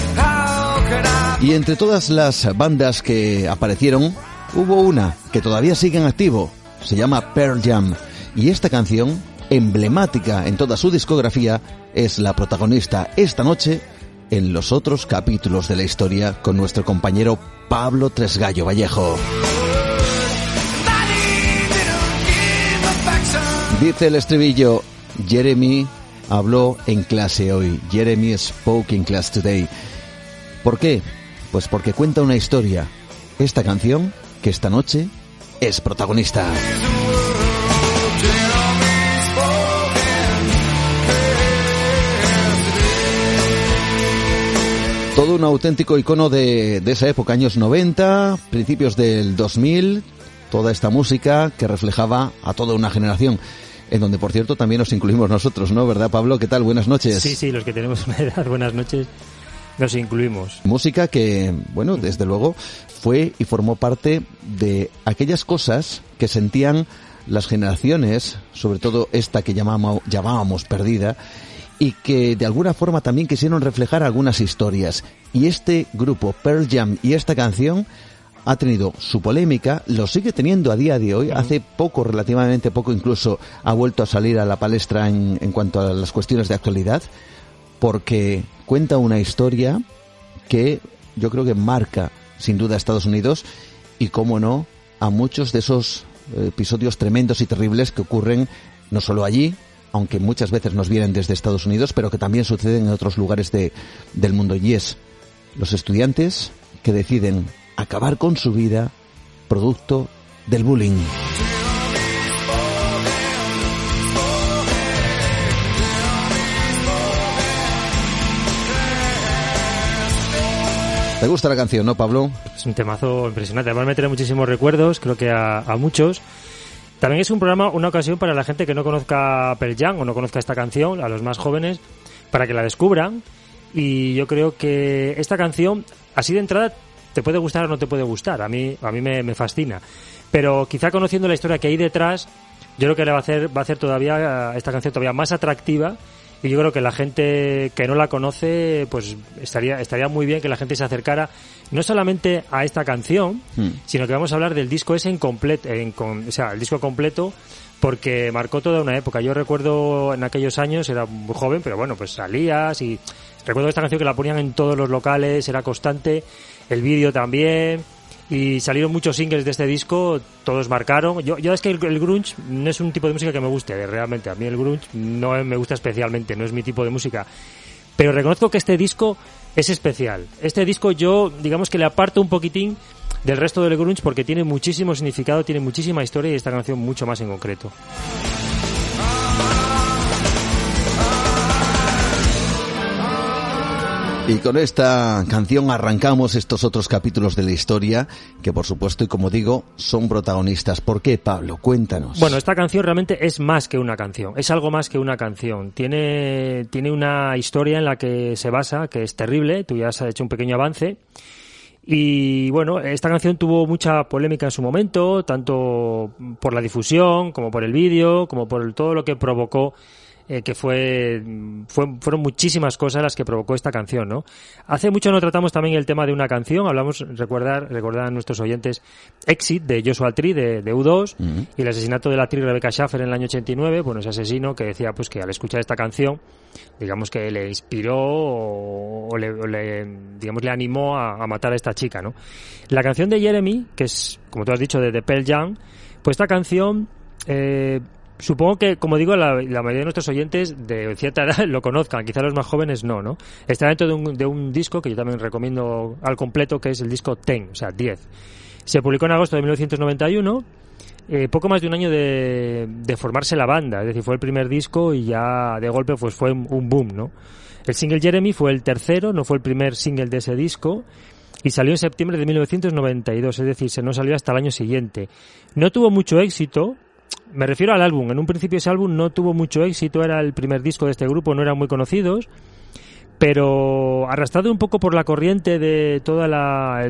[SPEAKER 2] Y entre todas las bandas que aparecieron, hubo una que todavía sigue en activo, se llama Pearl Jam, y esta canción, emblemática en toda su discografía, es la protagonista esta noche en los otros capítulos de la historia con nuestro compañero Pablo Tresgallo Vallejo. Dice el estribillo, Jeremy habló en clase hoy. Jeremy spoke in class today. ¿Por qué? Pues porque cuenta una historia. Esta canción, que esta noche es protagonista. Todo un auténtico icono de esa época, años 90, principios del 2000, toda esta música que reflejaba a toda una generación, en donde, por cierto, también nos incluimos nosotros, ¿no? ¿Verdad, Pablo? ¿Qué tal? Buenas noches.
[SPEAKER 10] Sí, los que tenemos una edad, buenas noches, nos incluimos.
[SPEAKER 2] Música que, bueno, desde luego, fue y formó parte de aquellas cosas que sentían las generaciones, sobre todo esta que llamábamos perdida, y que de alguna forma también quisieron reflejar algunas historias. Y este grupo, Pearl Jam, y esta canción ha tenido su polémica, lo sigue teniendo a día de hoy. Hace poco, relativamente poco incluso, ha vuelto a salir a la palestra en cuanto a las cuestiones de actualidad, porque cuenta una historia que yo creo que marca sin duda a Estados Unidos y, cómo no, a muchos de esos episodios tremendos y terribles que ocurren no solo allí, aunque muchas veces nos vienen desde Estados Unidos, pero que también suceden en otros lugares del mundo. Y es los estudiantes que deciden acabar con su vida producto del bullying. ¿Te gusta la canción, no, Pablo?
[SPEAKER 10] Es un temazo impresionante. Además me trae muchísimos recuerdos, creo que a muchos. También es una ocasión para la gente que no conozca Pearl Jam o no conozca esta canción, a los más jóvenes, para que la descubran. Y yo creo que esta canción, así de entrada, te puede gustar o no te puede gustar. A mí me fascina. Pero quizá conociendo la historia que hay detrás, yo creo que va a hacer todavía esta canción todavía más atractiva. Y yo creo que la gente que no la conoce, pues estaría muy bien que la gente se acercara no solamente a esta canción, sino que vamos a hablar del disco ese o sea, el disco completo, porque marcó toda una época. Yo recuerdo en aquellos años, era muy joven, pero bueno, pues salías y recuerdo esta canción que la ponían en todos los locales, era constante, el vídeo también. Y salieron muchos singles de este disco, todos marcaron. Yo es que el grunge no es un tipo de música que me guste, realmente. A mí el grunge no me gusta especialmente, no es mi tipo de música. Pero reconozco que este disco es especial. Este disco yo, digamos que le aparto un poquitín del resto del grunge porque tiene muchísimo significado, tiene muchísima historia y esta canción mucho más en concreto.
[SPEAKER 2] Y con esta canción arrancamos estos otros capítulos de la historia que, por supuesto, y como digo, son protagonistas. ¿Por qué, Pablo? Cuéntanos.
[SPEAKER 10] Bueno, esta canción realmente es más que una canción, es algo más que una canción. Tiene una historia en la que se basa, que es terrible, tú ya has hecho un pequeño avance. Y bueno, esta canción tuvo mucha polémica en su momento, tanto por la difusión, como por el vídeo, como por todo lo que provocó. Que fueron muchísimas cosas las que provocó esta canción, ¿no? Hace mucho no tratamos también el tema de una canción, recordar a nuestros oyentes Exit de Joshua Tree de U2 y el asesinato de la actriz Rebecca Schaffer en el año 89, bueno, ese asesino que decía pues que al escuchar esta canción, digamos que le inspiró o le animó a matar a esta chica, ¿no? La canción de Jeremy, que es, como tú has dicho, de Pearl Jam, pues esta canción supongo que, como digo, la mayoría de nuestros oyentes de cierta edad lo conozcan, quizá los más jóvenes no. Está dentro de un disco que yo también recomiendo al completo, que es el disco 10, o sea, 10. Se publicó en agosto de 1991, poco más de un año de formarse la banda, es decir, fue el primer disco y ya de golpe pues fue un boom, ¿no? El single Jeremy fue el tercero, no fue el primer single de ese disco, y salió en septiembre de 1992, es decir, no salió hasta el año siguiente. No tuvo mucho éxito. Me refiero al álbum. En un principio ese álbum no tuvo mucho éxito, era el primer disco de este grupo, no eran muy conocidos, pero arrastrado un poco por la corriente de toda la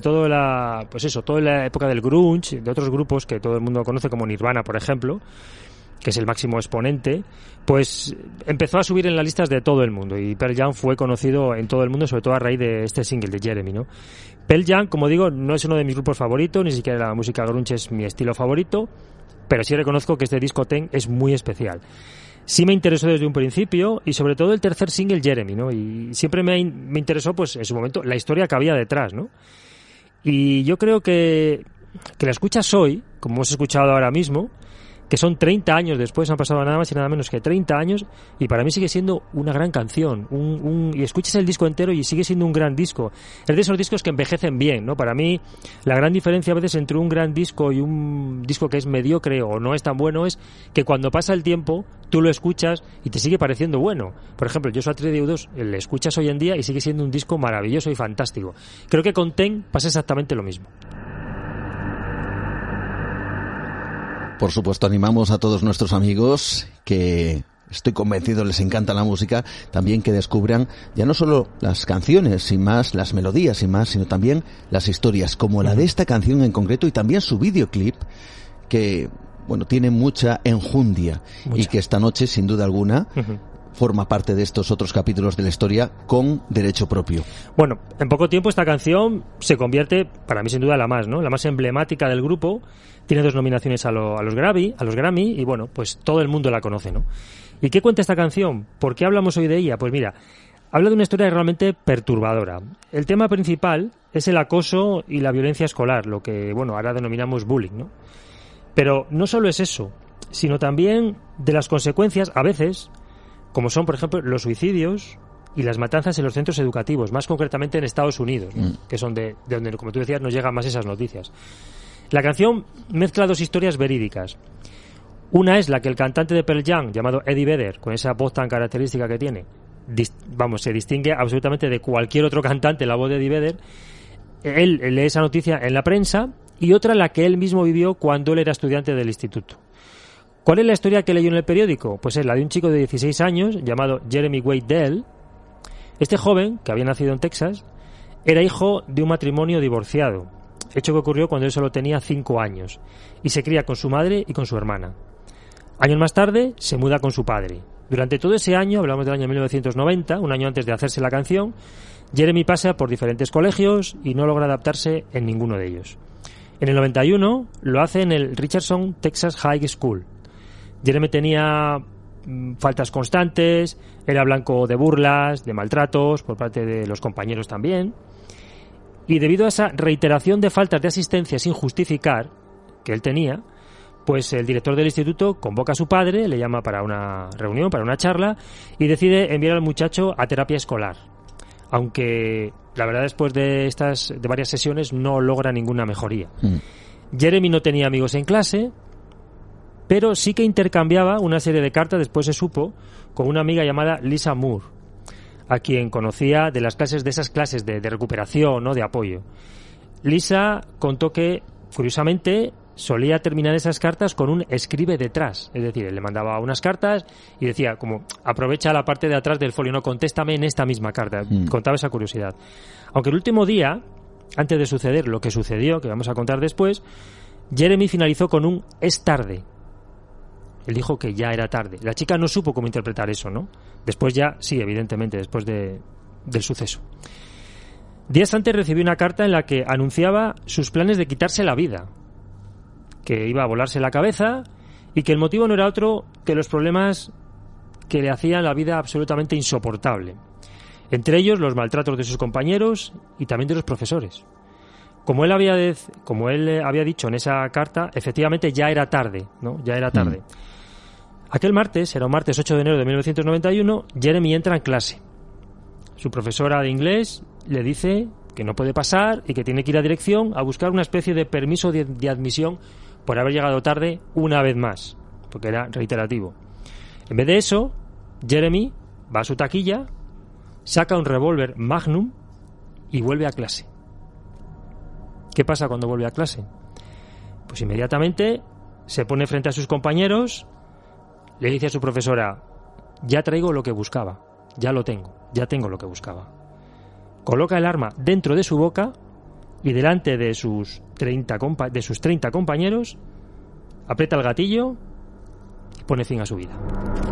[SPEAKER 10] época del grunge, de otros grupos que todo el mundo conoce como Nirvana, por ejemplo, que es el máximo exponente, pues empezó a subir en las listas de todo el mundo y Pearl Jam fue conocido en todo el mundo, sobre todo a raíz de este single de Jeremy, ¿no? Pearl Jam, como digo, no es uno de mis grupos favoritos, ni siquiera la música grunge es mi estilo favorito, pero sí reconozco que este disco 10 es muy especial. Sí me interesó desde un principio y sobre todo el tercer single Jeremy, ¿no? Y siempre me interesó, pues en su momento, la historia que había detrás, ¿no? Y yo creo que la escuchas hoy, como hemos escuchado ahora mismo, que son 30 años después, han pasado nada más y nada menos que 30 años, y para mí sigue siendo una gran canción. Y escuchas el disco entero y sigue siendo un gran disco. Es de esos discos que envejecen bien, ¿no? Para mí, la gran diferencia a veces entre un gran disco y un disco que es mediocre o no es tan bueno es que cuando pasa el tiempo, tú lo escuchas y te sigue pareciendo bueno. Por ejemplo, Joshua Tree de U2 le escuchas hoy en día y sigue siendo un disco maravilloso y fantástico. Creo que con Ten pasa exactamente lo mismo.
[SPEAKER 2] Por supuesto, animamos a todos nuestros amigos que estoy convencido les encanta la música, también que descubran ya no solo las canciones, sin más, las melodías, sin más, sino también las historias, como la de esta canción en concreto y también su videoclip, que, bueno, tiene mucha enjundia y que esta noche, sin duda alguna, forma parte de estos otros capítulos de la historia con derecho propio.
[SPEAKER 10] Bueno, en poco tiempo esta canción se convierte, para mí sin duda, la más emblemática del grupo. Tiene 2 nominaciones a los Grammy y bueno, pues todo el mundo la conoce, ¿no? ¿Y qué cuenta esta canción? ¿Por qué hablamos hoy de ella? Pues mira, habla de una historia realmente perturbadora. El tema principal es el acoso y la violencia escolar, lo que, bueno, ahora denominamos bullying, ¿no? Pero no solo es eso, sino también de las consecuencias, a veces, como son, por ejemplo, los suicidios y las matanzas en los centros educativos, más concretamente en Estados Unidos, ¿no? Que son de donde, como tú decías, nos llegan más esas noticias. La canción mezcla 2 historias verídicas. Una es la que el cantante de Pearl Jam, llamado Eddie Vedder, con esa voz tan característica que tiene, se distingue absolutamente de cualquier otro cantante, la voz de Eddie Vedder. Él lee esa noticia en la prensa, y otra la que él mismo vivió cuando él era estudiante del instituto. ¿Cuál es la historia que leyó en el periódico? Pues es la de un chico de 16 años llamado Jeremy Wade Dell. Este joven, que había nacido en Texas, era hijo de un matrimonio divorciado, hecho que ocurrió cuando él solo tenía 5 años, y se cría con su madre y con su hermana. Años más tarde se muda con su padre. Durante todo ese año, hablamos del año 1990, un año antes de hacerse la canción, Jeremy pasa por diferentes colegios y no logra adaptarse en ninguno de ellos. En el 91 lo hace en el Richardson Texas High School. Jeremy tenía faltas constantes, era blanco de burlas, de maltratos por parte de los compañeros también. Y debido a esa reiteración de faltas de asistencia sin justificar que él tenía, pues el director del instituto convoca a su padre, le llama para una reunión, para una charla, y decide enviar al muchacho a terapia escolar. Aunque la verdad, después de varias sesiones, no logra ninguna mejoría. Jeremy no tenía amigos en clase, pero sí que intercambiaba una serie de cartas, después se supo, con una amiga llamada Lisa Moore, a quien conocía de esas clases de recuperación, ¿no?, de apoyo. Lisa contó que, curiosamente, solía terminar esas cartas con un escribe detrás. Es decir, él le mandaba unas cartas y decía, como, aprovecha la parte de atrás del folio, no, contéstame en esta misma carta. Contaba esa curiosidad. Aunque el último día, antes de suceder lo que sucedió, que vamos a contar después, Jeremy finalizó con un es tarde. Él dijo que ya era tarde. La chica no supo cómo interpretar eso, ¿no? Después ya, sí, evidentemente, después del suceso. Días antes recibió una carta en la que anunciaba sus planes de quitarse la vida, que iba a volarse la cabeza y que el motivo no era otro que los problemas que le hacían la vida absolutamente insoportable. Entre ellos, los maltratos de sus compañeros y también de los profesores. Como él había dicho en esa carta, efectivamente ya era tarde, ¿no? Ya era tarde. Aquel martes, era un martes 8 de enero de 1991, Jeremy entra en clase. Su profesora de inglés le dice que no puede pasar y que tiene que ir a dirección a buscar una especie de permiso de admisión por haber llegado tarde una vez más, porque era reiterativo. En vez de eso, Jeremy va a su taquilla, saca un revólver Magnum y vuelve a clase. ¿Qué pasa cuando vuelve a clase? Pues inmediatamente se pone frente a sus compañeros, le dice a su profesora, ya traigo lo que buscaba, ya tengo lo que buscaba. Coloca el arma dentro de su boca y delante de sus 30 compañeros aprieta el gatillo y pone fin a su vida.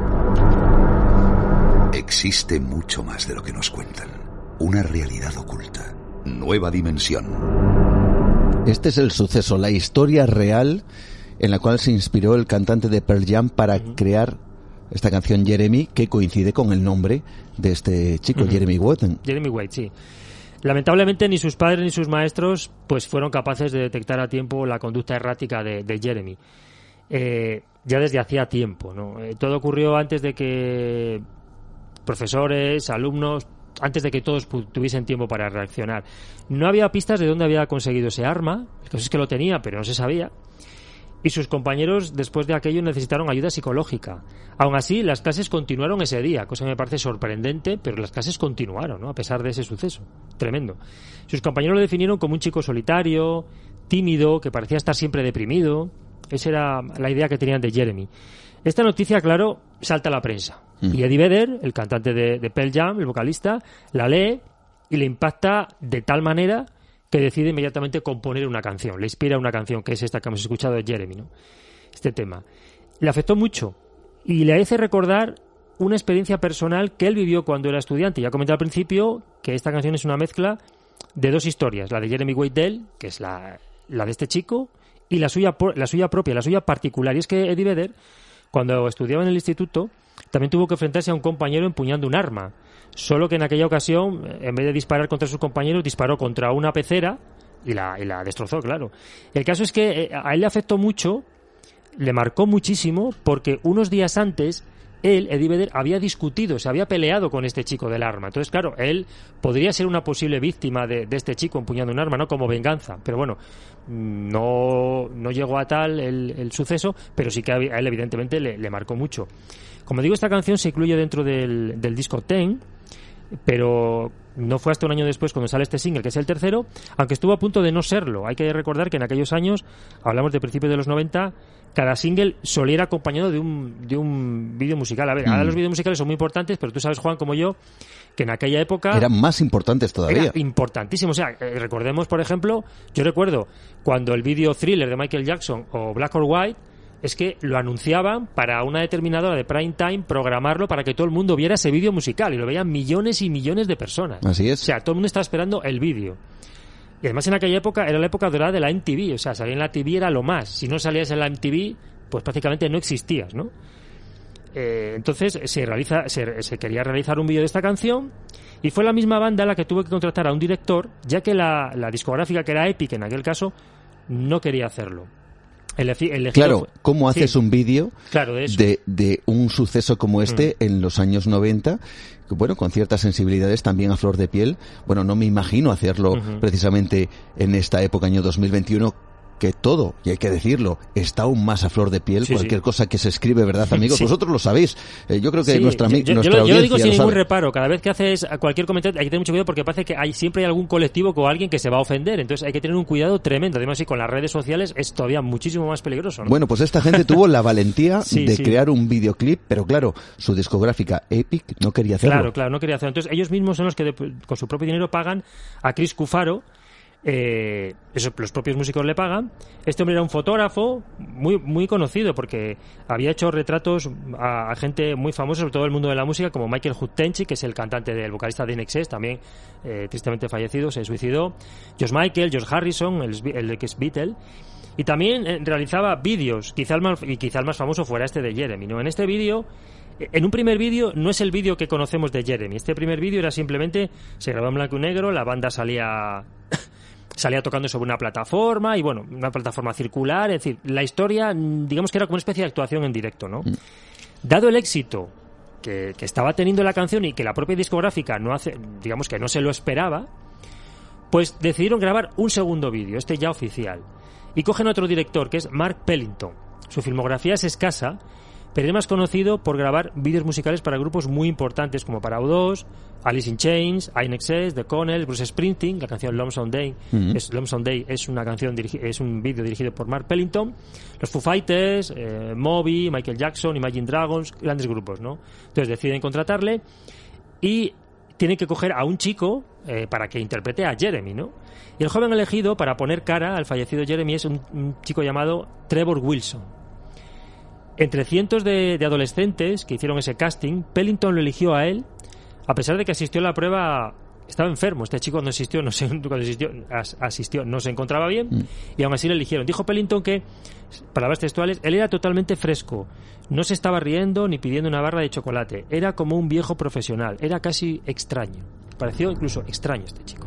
[SPEAKER 1] Existe mucho más de lo que nos cuentan. Una realidad oculta. Nueva dimensión.
[SPEAKER 2] Este es el suceso, la historia real en la cual se inspiró el cantante de Pearl Jam para crear esta canción Jeremy, que coincide con el nombre de este chico, Jeremy Wade.
[SPEAKER 10] Jeremy Wade, sí. Lamentablemente ni sus padres ni sus maestros pues fueron capaces de detectar a tiempo la conducta errática de Jeremy. ya desde hacía tiempo, ¿no? Todo ocurrió antes de que profesores, alumnos, antes de que todos tuviesen tiempo para reaccionar. No había pistas de dónde había conseguido ese arma. El caso es que lo tenía, pero no se sabía. Y sus compañeros, después de aquello, necesitaron ayuda psicológica. Aún así, las clases continuaron ese día, cosa que me parece sorprendente, pero las clases continuaron, ¿no? A pesar de ese suceso. Tremendo. Sus compañeros lo definieron como un chico solitario, tímido, que parecía estar siempre deprimido. Esa era la idea que tenían de Jeremy. Esta noticia, claro, salta a la prensa. Y Eddie Vedder, el cantante de Pearl Jam, el vocalista, la lee y le impacta de tal manera que decide inmediatamente componer una canción. Le inspira una canción, que es esta que hemos escuchado de Jeremy, ¿no? Este tema. Le afectó mucho y le hace recordar una experiencia personal que él vivió cuando era estudiante. Ya comenté al principio que esta canción es una mezcla de dos historias. La de Jeremy Waddell, que es la de este chico, y la suya propia, la suya particular. Y es que Eddie Vedder, cuando estudiaba en el instituto, también tuvo que enfrentarse a un compañero empuñando un arma. Solo que en aquella ocasión, en vez de disparar contra sus compañeros, disparó contra una pecera y la destrozó, claro. El caso es que a él le afectó mucho, le marcó muchísimo, porque unos días antes él, Eddie Vedder, había discutido, se había peleado con este chico del arma. Entonces, claro, él podría ser una posible víctima de este chico empuñando un arma, ¿no? Como venganza. Pero bueno, no llegó a tal el suceso, pero sí que a él evidentemente le marcó mucho. Como digo, esta canción se incluye dentro del disco Ten, pero no fue hasta un año después cuando sale este single, que es el tercero, aunque estuvo a punto de no serlo. Hay que recordar que en aquellos años, hablamos de principios de los 90, cada single solía ir acompañado de un vídeo musical. A ver, ahora los vídeos musicales son muy importantes, pero tú sabes, Juan, como yo, que en aquella época
[SPEAKER 2] eran más importantes todavía.
[SPEAKER 10] Era importantísimo. O sea, recordemos, por ejemplo, yo recuerdo cuando el vídeo Thriller de Michael Jackson o Black or White, es que lo anunciaban para una determinada hora de prime time, programarlo para que todo el mundo viera ese vídeo musical, y lo veían millones y millones de personas.
[SPEAKER 2] Así es.
[SPEAKER 10] O sea, todo el mundo estaba esperando el vídeo. Y además en aquella época era la época dorada de la MTV, o sea, salir en la TV era lo más. Si no salías en la MTV, pues prácticamente no existías, ¿no? Entonces se quería realizar un vídeo de esta canción, y fue la misma banda la que tuvo que contratar a un director, ya que la discográfica, que era Epic en aquel caso, no quería hacerlo.
[SPEAKER 2] Claro, ¿cómo haces un vídeo
[SPEAKER 10] claro,
[SPEAKER 2] de un suceso como este en los años 90? Bueno, con ciertas sensibilidades también a flor de piel. Bueno, no me imagino hacerlo precisamente en esta época, año 2021, que todo, y hay que decirlo, está aún más a flor de piel. Cualquier cosa que se escribe, ¿verdad, amigos? Vosotros lo sabéis. Yo creo que nuestra audiencia
[SPEAKER 10] yo lo digo sin ningún reparo. Cada vez que haces cualquier comentario hay que tener mucho cuidado, porque parece que siempre hay algún colectivo o alguien que se va a ofender. Entonces hay que tener un cuidado tremendo. Además, y con las redes sociales es todavía muchísimo más peligroso, ¿no?
[SPEAKER 2] Bueno, pues esta gente tuvo la valentía de crear un videoclip, pero claro, su discográfica Epic no quería hacerlo.
[SPEAKER 10] Claro, no quería hacerlo. Entonces ellos mismos son los que con su propio dinero pagan a Chris Cufaro. Eso, los propios músicos le pagan. Este hombre era un fotógrafo muy conocido, porque había hecho retratos a gente muy famosa, sobre todo el mundo de la música, como Michael Huttenchi, que es el cantante del vocalista de INXS, también tristemente fallecido, se suicidó. George Michael, George Harrison, el que es Beatle. Y también realizaba vídeos, quizá el más famoso fuera este de Jeremy, ¿no? En este vídeo, en un primer vídeo, no es el vídeo que conocemos de Jeremy. Este primer vídeo era simplemente, se grabó en blanco y negro, la banda salía tocando sobre una plataforma, y bueno, una plataforma circular. Es decir, la historia, digamos que era como una especie de actuación en directo, ¿no? Dado el éxito que estaba teniendo la canción, y que la propia discográfica digamos que no se lo esperaba, pues decidieron grabar un segundo vídeo, este ya oficial, y cogen otro director, que es Mark Pellington. Su filmografía es escasa, pero es más conocido por grabar vídeos musicales para grupos muy importantes como para U2, Alice in Chains, INXS, The Connells, Bruce Springsteen. La canción Lonesome Day es una canción, es un vídeo dirigido por Mark Pellington. Los Foo Fighters, Moby, Michael Jackson, Imagine Dragons, grandes grupos, ¿no? Entonces deciden contratarle y tienen que coger a un chico para que interprete a Jeremy, ¿no? Y el joven elegido para poner cara al fallecido Jeremy es un chico llamado Trevor Wilson. Entre cientos de adolescentes que hicieron ese casting, Pellington lo eligió a él, a pesar de que asistió a la prueba. Estaba enfermo, este chico cuando asistió no se encontraba bien, y aún así le eligieron. Dijo Pellington que, palabras textuales, él era totalmente fresco, no se estaba riendo ni pidiendo una barra de chocolate, era como un viejo profesional, era casi extraño, pareció incluso extraño este chico.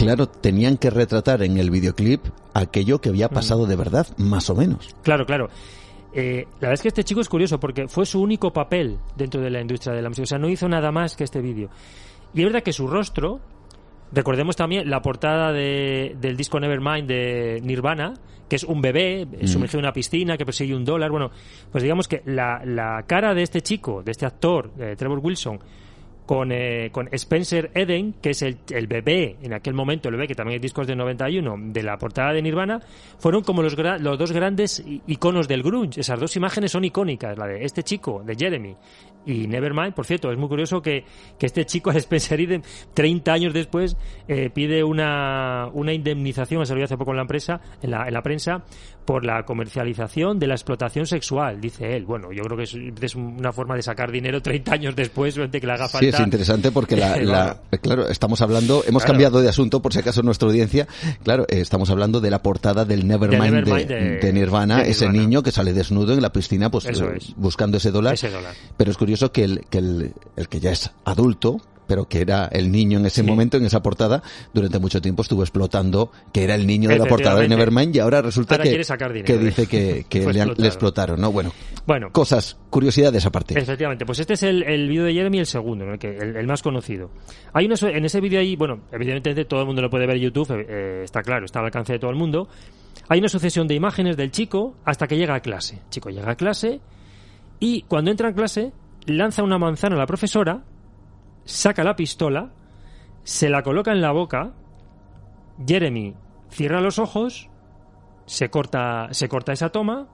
[SPEAKER 2] Claro, tenían que retratar en el videoclip aquello que había pasado de verdad, más o menos.
[SPEAKER 10] Claro. La verdad es que este chico es curioso porque fue su único papel dentro de la industria de la música. O sea, no hizo nada más que este vídeo. Y es verdad que su rostro, recordemos también la portada del disco Nevermind de Nirvana, que es un bebé sumergido en una piscina que persigue $1. Bueno, pues digamos que la cara de este chico, de este actor, Trevor Wilson, con Spencer Eden, que es el bebé, en aquel momento el bebé, que también hay discos de 91, de la portada de Nirvana, fueron como los dos grandes iconos del grunge. Esas dos imágenes son icónicas, la de este chico, de Jeremy, y Nevermind. Por cierto, es muy curioso que este chico, Spencer Eden, 30 años después, pide una indemnización, se lo dio hace poco en la prensa, por la comercialización de la explotación sexual, dice él. Bueno, yo creo que es una forma de sacar dinero 30 años después, de que le haga falta.
[SPEAKER 2] Sí, es interesante porque claro, estamos hablando, hemos cambiado de asunto por si acaso nuestra audiencia, claro, estamos hablando de la portada del Nevermind de Nirvana, ese niño que sale desnudo en la piscina, pues buscando ese dólar. Pero es curioso que el que ya es adulto, pero que era el niño en ese momento, en esa portada, durante mucho tiempo estuvo explotando que era el niño de la portada de Nevermind, y ahora resulta que dice que le explotaron, ¿no? Bueno, cosas, curiosidades aparte.
[SPEAKER 10] Efectivamente, pues este es el vídeo de Jeremy, el segundo, ¿no? El más conocido. Hay en ese vídeo ahí, bueno, evidentemente todo el mundo lo puede ver en YouTube, está claro, está al alcance de todo el mundo. Hay una sucesión de imágenes del chico hasta que llega a clase. El chico llega a clase y cuando entra en clase lanza una manzana a la profesora, saca la pistola, se la coloca en la boca, Jeremy cierra los ojos, se corta esa toma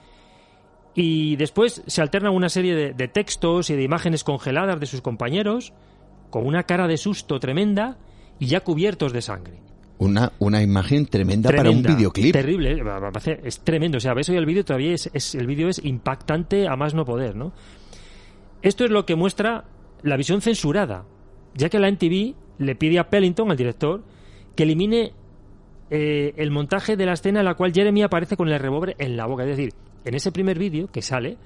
[SPEAKER 10] y después se alterna una serie de textos y de imágenes congeladas de sus compañeros con una cara de susto tremenda y ya cubiertos de sangre.
[SPEAKER 2] Una imagen tremenda para un videoclip.
[SPEAKER 10] Terrible, es tremendo. O sea, ves hoy el vídeo, todavía el vídeo es impactante a más no poder, ¿no? Esto es lo que muestra la visión censurada, ya que la MTV le pide a Pellington, al director, que elimine el montaje de la escena en la cual Jeremy aparece con el revólver en la boca. Es decir, en ese primer vídeo que sale,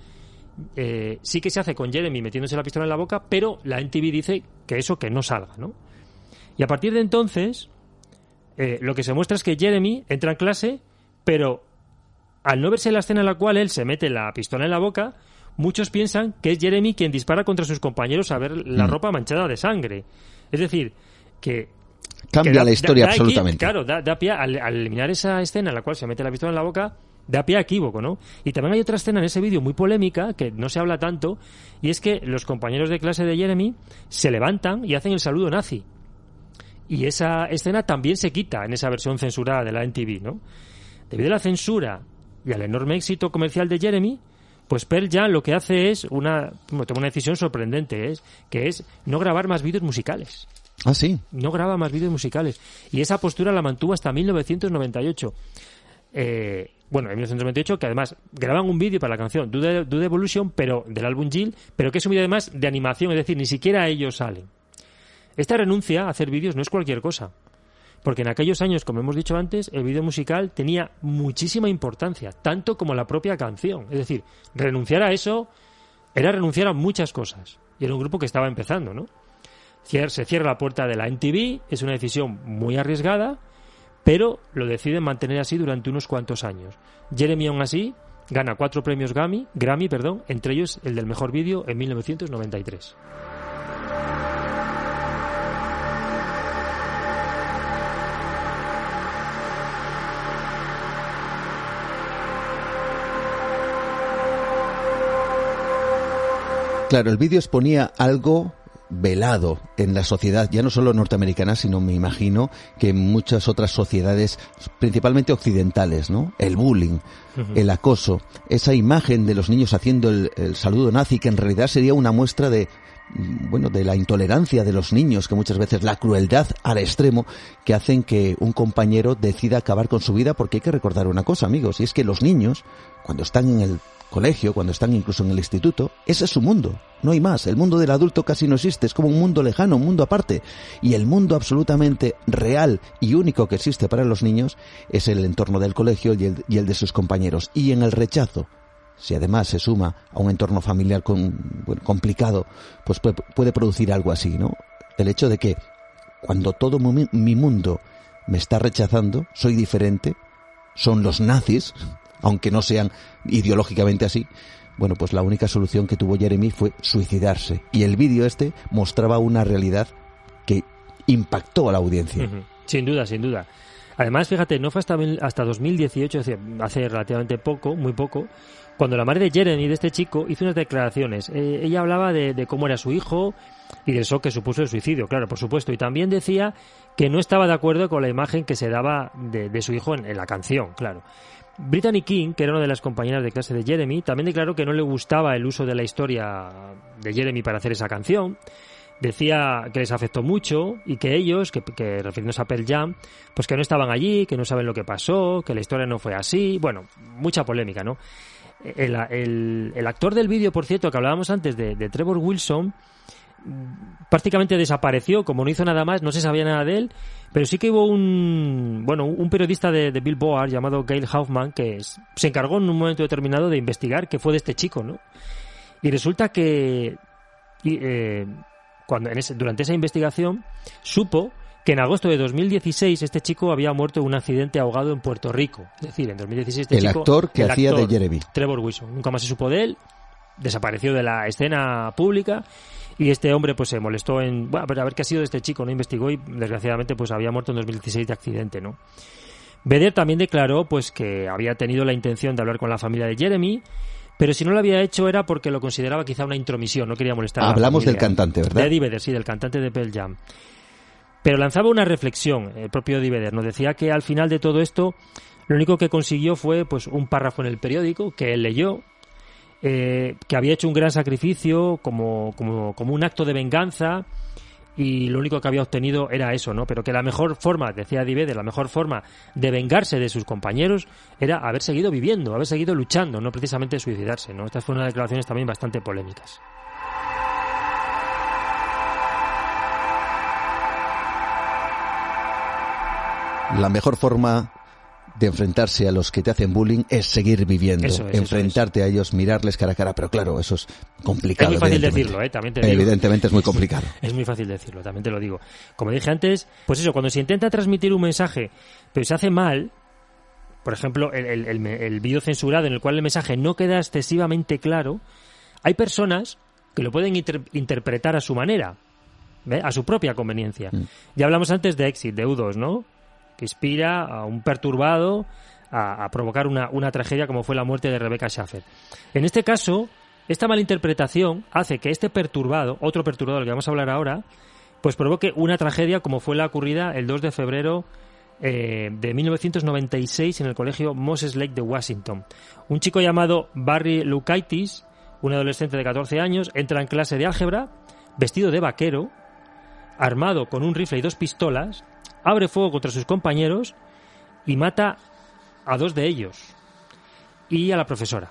[SPEAKER 10] sí que se hace con Jeremy metiéndose la pistola en la boca, pero la MTV dice que no salga, ¿no? Y a partir de entonces, lo que se muestra es que Jeremy entra en clase, pero al no verse la escena en la cual él se mete la pistola en la boca, muchos piensan que es Jeremy quien dispara contra sus compañeros a ver la ropa manchada de sangre. Es decir, que
[SPEAKER 2] cambia la historia absolutamente.
[SPEAKER 10] Claro, da pie, al eliminar esa escena en la cual se mete la pistola en la boca, da pie a equívoco, ¿no? Y también hay otra escena en ese vídeo muy polémica, que no se habla tanto, y es que los compañeros de clase de Jeremy se levantan y hacen el saludo nazi. Y esa escena también se quita en esa versión censurada de la MTV, ¿no? Debido a la censura y al enorme éxito comercial de Jeremy, pues Pearl Jam lo que hace es toma una decisión sorprendente, que es no grabar más vídeos musicales.
[SPEAKER 2] Ah, sí.
[SPEAKER 10] No graba más vídeos musicales. Y esa postura la mantuvo hasta 1998. En 1998, que además graban un vídeo para la canción Do the Evolution, pero del álbum Jill, pero que es un vídeo además de animación, es decir, ni siquiera ellos salen. Esta renuncia a hacer vídeos no es cualquier cosa, porque en aquellos años, como hemos dicho antes, el vídeo musical tenía muchísima importancia, tanto como la propia canción. Es decir, renunciar a eso era renunciar a muchas cosas. Y era un grupo que estaba empezando, ¿no? Se cierra la puerta de la MTV, es una decisión muy arriesgada, pero lo deciden mantener así durante unos cuantos años. Jeremy, aún así, gana 4 premios Grammy, entre ellos el del mejor vídeo en 1993.
[SPEAKER 2] Claro, el vídeo exponía algo velado en la sociedad, ya no solo norteamericana, sino me imagino que en muchas otras sociedades, principalmente occidentales, ¿no? El bullying, el acoso, esa imagen de los niños haciendo el saludo nazi, que en realidad sería una muestra de la intolerancia de los niños, que muchas veces la crueldad al extremo, que hacen que un compañero decida acabar con su vida, porque hay que recordar una cosa, amigos, y es que los niños, cuando están en el colegio, cuando están incluso en el instituto, ese es su mundo, no hay más. El mundo del adulto casi no existe, es como un mundo lejano, un mundo aparte, y el mundo absolutamente real y único que existe para los niños es el entorno del colegio y el de sus compañeros. Y en el rechazo, si además se suma a un entorno familiar complicado, pues puede producir algo así, ¿no? El hecho de que cuando todo mi mundo me está rechazando, soy diferente, son los nazis, aunque no sean ideológicamente así. Bueno, pues la única solución que tuvo Jeremy fue suicidarse. Y el vídeo mostraba una realidad que impactó a la audiencia.
[SPEAKER 10] Uh-huh. Sin duda, sin duda. Además, fíjate, no fue hasta 2018, hace relativamente poco, muy poco, cuando la madre de Jeremy, de este chico, hizo unas declaraciones. Ella hablaba de cómo era su hijo y del shock que supuso el suicidio, claro, por supuesto. Y también decía que no estaba de acuerdo con la imagen que se daba de su hijo en la canción, claro. Brittany King, que era una de las compañeras de clase de Jeremy, también declaró que no le gustaba el uso de la historia de Jeremy para hacer esa canción. Decía que les afectó mucho y que ellos, que refiriéndose a Pearl Jam, pues que no estaban allí, que no saben lo que pasó, que la historia no fue así. Bueno, mucha polémica, ¿no? El actor del vídeo, por cierto, que hablábamos antes de Trevor Wilson, prácticamente desapareció, como no hizo nada más, no se sabía nada de él, pero sí que hubo un periodista de Billboard llamado Gail Hoffman que se encargó en un momento determinado de investigar qué fue de este chico, ¿no? Y resulta que durante esa investigación supo que en agosto de 2016 este chico había muerto en un accidente ahogado en Puerto Rico. Es decir, en 2016
[SPEAKER 2] el actor que hacía de Jeremy,
[SPEAKER 10] Trevor Wilson, nunca más se supo de él, desapareció de la escena pública. Y este hombre pues se molestó en a ver qué ha sido de este chico, no investigó y desgraciadamente pues había muerto en 2016 de accidente, ¿no? Vedder también declaró pues que había tenido la intención de hablar con la familia de Jeremy, pero si no lo había hecho era porque lo consideraba quizá una intromisión, no quería molestar a la
[SPEAKER 2] Hablamos
[SPEAKER 10] familia.
[SPEAKER 2] Del cantante, ¿verdad?
[SPEAKER 10] De Eddie Vedder, sí, del cantante de Pearl Jam. Pero lanzaba una reflexión, el propio Eddie Vedder, nos decía que al final de todo esto lo único que consiguió fue pues un párrafo en el periódico que él leyó, que había hecho un gran sacrificio como un acto de venganza y lo único que había obtenido era eso, ¿no? Pero que la mejor forma, decía Eddie Vedder, la mejor forma de vengarse de sus compañeros era haber seguido viviendo, haber seguido luchando, no precisamente suicidarse, ¿no? Estas fueron unas declaraciones también bastante polémicas.
[SPEAKER 2] La mejor forma de enfrentarse a los que te hacen bullying es seguir viviendo, enfrentarte a ellos, mirarles cara a cara, pero claro, eso es complicado.
[SPEAKER 10] Es muy fácil decirlo, también te digo.
[SPEAKER 2] Evidentemente es muy complicado.
[SPEAKER 10] Es muy fácil decirlo, también te lo digo. Como dije antes, pues eso, cuando se intenta transmitir un mensaje, pero se hace mal, por ejemplo, el vídeo censurado en el cual el mensaje no queda excesivamente claro, hay personas que lo pueden interpretar a su manera, ¿ve? A su propia conveniencia. Ya hablamos antes de Exit, de U2, ¿no? Que inspira a un perturbado a provocar una tragedia como fue la muerte de Rebecca Schaffer. En este caso, esta malinterpretación hace que este perturbado, otro perturbado del que vamos a hablar ahora, pues provoque una tragedia como fue la ocurrida el 2 de febrero de 1996 en el colegio Moses Lake de Washington. Un chico llamado Barry Lukaitis, un adolescente de 14 años, entra en clase de álgebra, vestido de vaquero, armado con un rifle y 2 pistolas, abre fuego contra sus compañeros y mata a 2 de ellos y a la profesora.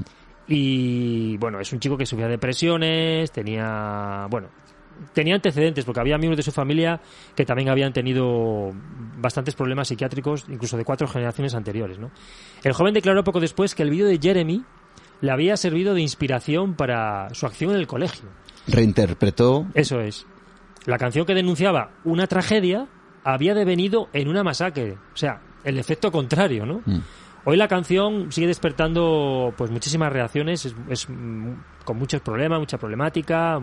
[SPEAKER 10] Y bueno, es un chico que sufría depresiones, tenía antecedentes porque había miembros de su familia que también habían tenido bastantes problemas psiquiátricos, incluso de 4 generaciones anteriores, ¿no? El joven declaró poco después que el vídeo de Jeremy le había servido de inspiración para su acción en el colegio.
[SPEAKER 2] Reinterpretó.
[SPEAKER 10] Eso es. La canción que denunciaba una tragedia había devenido en una masacre. O sea, el efecto contrario, ¿no? Hoy la canción sigue despertando pues muchísimas reacciones, es con muchos problemas, mucha problemática,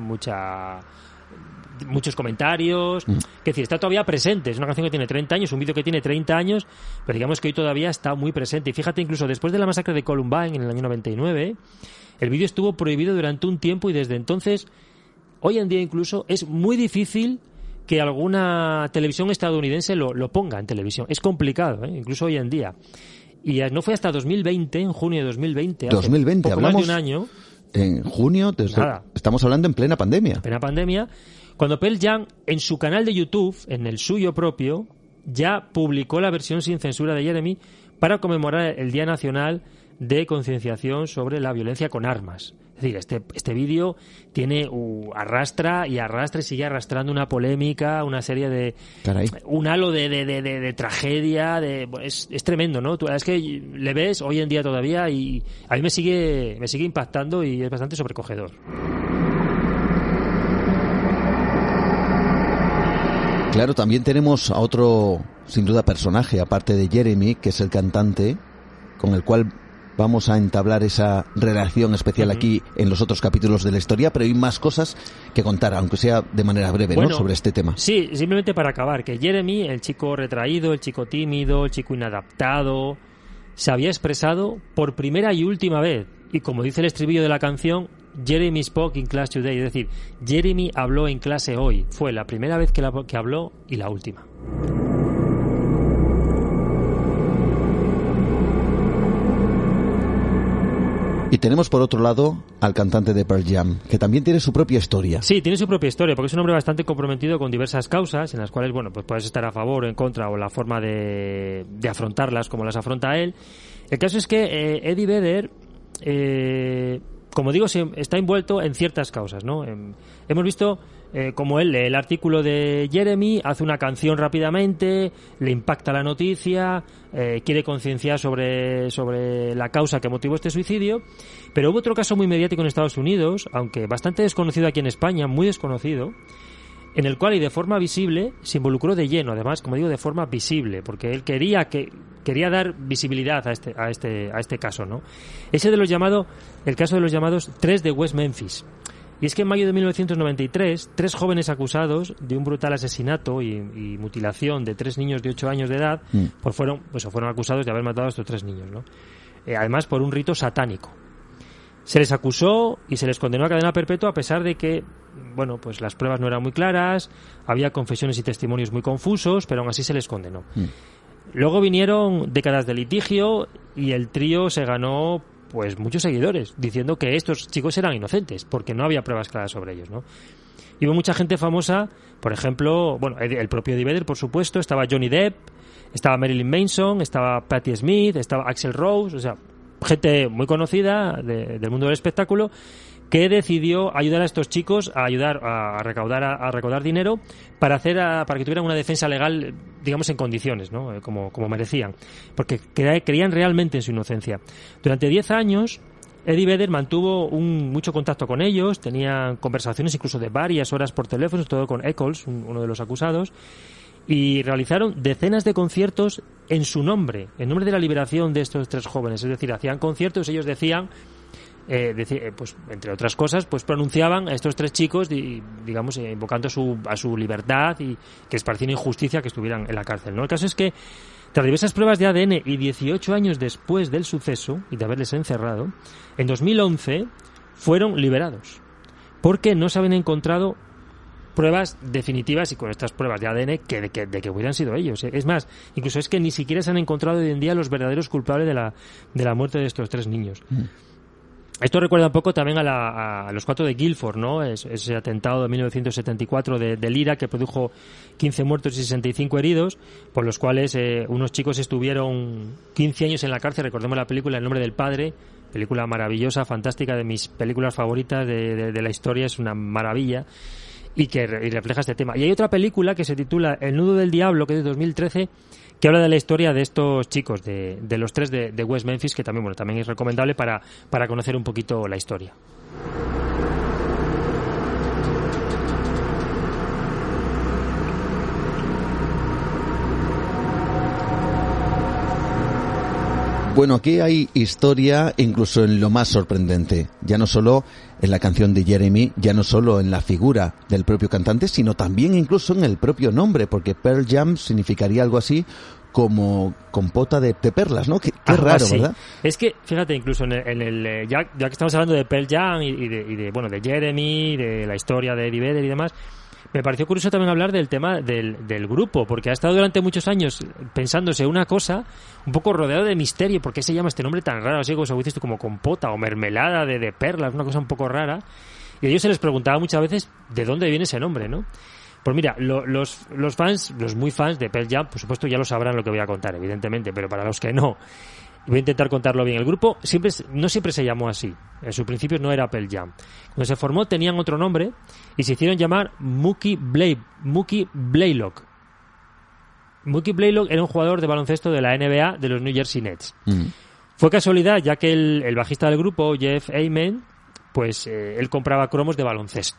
[SPEAKER 10] muchos comentarios. Es decir, está todavía presente. Es una canción que tiene 30 años, un vídeo que tiene 30 años, pero digamos que hoy todavía está muy presente. Y fíjate, incluso después de la masacre de Columbine en el año 99, el vídeo estuvo prohibido durante un tiempo y desde entonces, hoy en día incluso, es muy difícil que alguna televisión estadounidense lo ponga en televisión. Es complicado, incluso hoy en día. Y no fue hasta 2020, en junio de 2020, hace poco
[SPEAKER 2] hablamos
[SPEAKER 10] más de un año.
[SPEAKER 2] En junio, estamos hablando en plena pandemia.
[SPEAKER 10] En plena pandemia, cuando Pearl Jam, en su canal de YouTube, en el suyo propio, ya publicó la versión sin censura de Jeremy para conmemorar el Día Nacional de Concienciación sobre la Violencia con Armas. Es decir, este vídeo tiene arrastra y sigue arrastrando una polémica, una serie de...
[SPEAKER 2] Caray.
[SPEAKER 10] Un halo de tragedia, es tremendo, ¿no? Es que le ves hoy en día todavía y a mí me sigue impactando y es bastante sobrecogedor.
[SPEAKER 2] Claro, también tenemos a otro, sin duda, personaje, aparte de Jeremy, que es el cantante, con el cual vamos a entablar esa relación especial aquí en los otros capítulos de la historia, pero hay más cosas que contar, aunque sea de manera breve, ¿no?, sobre este tema.
[SPEAKER 10] Sí, simplemente para acabar, que Jeremy, el chico retraído, el chico tímido, el chico inadaptado, se había expresado por primera y última vez, y como dice el estribillo de la canción, Jeremy spoke in class today, es decir, Jeremy habló en clase hoy. Fue la primera vez que habló y la última.
[SPEAKER 2] Y tenemos por otro lado al cantante de Pearl Jam, que también tiene su propia historia.
[SPEAKER 10] Sí, tiene su propia historia, porque es un hombre bastante comprometido con diversas causas, en las cuales, bueno, pues puedes estar a favor o en contra, o la forma de afrontarlas como las afronta él. El caso es que Eddie Vedder, como digo, está envuelto en ciertas causas, ¿no? Hemos visto como él lee el artículo de Jeremy, hace una canción rápidamente, le impacta la noticia, quiere concienciar sobre la causa que motivó este suicidio, pero hubo otro caso muy mediático en Estados Unidos, aunque bastante desconocido aquí en España, muy desconocido, en el cual y de forma visible se involucró de lleno, además, como digo, de forma visible, porque él quería dar visibilidad a este caso, ¿no? El caso de los llamados 3 de West Memphis. Y es que en mayo de 1993, 3 jóvenes acusados de un brutal asesinato y mutilación de 3 niños de 8 años de edad, fueron acusados de haber matado a estos 3 niños, ¿no? Además por un rito satánico. Se les acusó y se les condenó a cadena perpetua a pesar de que, bueno, pues las pruebas no eran muy claras, había confesiones y testimonios muy confusos, pero aún así se les condenó. Luego vinieron décadas de litigio y el trío se ganó pues muchos seguidores, diciendo que estos chicos eran inocentes, porque no había pruebas claras sobre ellos, ¿no? Y hubo mucha gente famosa, por ejemplo, bueno, el propio Eddie Vedder, por supuesto, estaba Johnny Depp, estaba Marilyn Manson, estaba Patti Smith, estaba Axl Rose, o sea, gente muy conocida del mundo del espectáculo, que decidió ayudar a estos chicos a recaudar dinero para que tuvieran una defensa legal, digamos, en condiciones, ¿no? Como merecían, porque creían realmente en su inocencia. Durante 10 años Eddie Vedder mantuvo mucho contacto con ellos, tenían conversaciones incluso de varias horas por teléfono, todo con Eccles, uno de los acusados, y realizaron decenas de conciertos en su nombre, en nombre de la liberación de estos 3 jóvenes. Es decir, hacían conciertos, ellos decían, pues entre otras cosas, pues pronunciaban a estos 3 chicos, digamos, invocando a su libertad, y que les parecía una injusticia que estuvieran en la cárcel, ¿no? El caso es que, tras diversas pruebas de ADN y 18 años después del suceso y de haberles encerrado, en 2011 fueron liberados, porque no se habían encontrado pruebas definitivas y con estas pruebas de ADN de que hubieran sido ellos. Es más, incluso es que ni siquiera se han encontrado hoy en día los verdaderos culpables de la muerte de estos 3 niños. Esto recuerda un poco también a los 4 de Guilford, ¿no? Ese atentado de 1974 de Lira, que produjo 15 muertos y 65 heridos, por los cuales unos chicos estuvieron 15 años en la cárcel. Recordemos la película El nombre del padre, película maravillosa, fantástica, de mis películas favoritas de la historia, es una maravilla, y refleja este tema. Y hay otra película que se titula El nudo del diablo, que es de 2013, que habla de la historia de estos chicos, de los 3 de West Memphis, que también, bueno, también es recomendable para conocer un poquito la historia.
[SPEAKER 2] Bueno, aquí hay historia incluso en lo más sorprendente, ya no solo en la canción de Jeremy, ya no solo en la figura del propio cantante, sino también incluso en el propio nombre, porque Pearl Jam significaría algo así como compota de perlas, ¿no? Qué raro, sí, ¿verdad? Es
[SPEAKER 10] que, fíjate, incluso ya que estamos hablando de Pearl Jam y de Jeremy, de la historia de Eddie Vedder y demás, me pareció curioso también hablar del tema del grupo, porque ha estado durante muchos años pensándose una cosa un poco rodeado de misterio. ¿Por qué se llama este nombre tan raro? Así como compota o mermelada de perlas, una cosa un poco rara. Y a ellos se les preguntaba muchas veces de dónde viene ese nombre, ¿no? Pues mira, los fans, los muy fans de Pearl Jam, por supuesto ya lo sabrán lo que voy a contar, evidentemente, pero para los que no, voy a intentar contarlo bien. El grupo no siempre se llamó así. En sus principios no era Pearl Jam. Cuando se formó tenían otro nombre y se hicieron llamar Mookie Blaylock. Mookie Blaylock era un jugador de baloncesto de la NBA de los New Jersey Nets. Fue casualidad, ya que el bajista del grupo, Jeff Ament, pues él compraba cromos de baloncesto.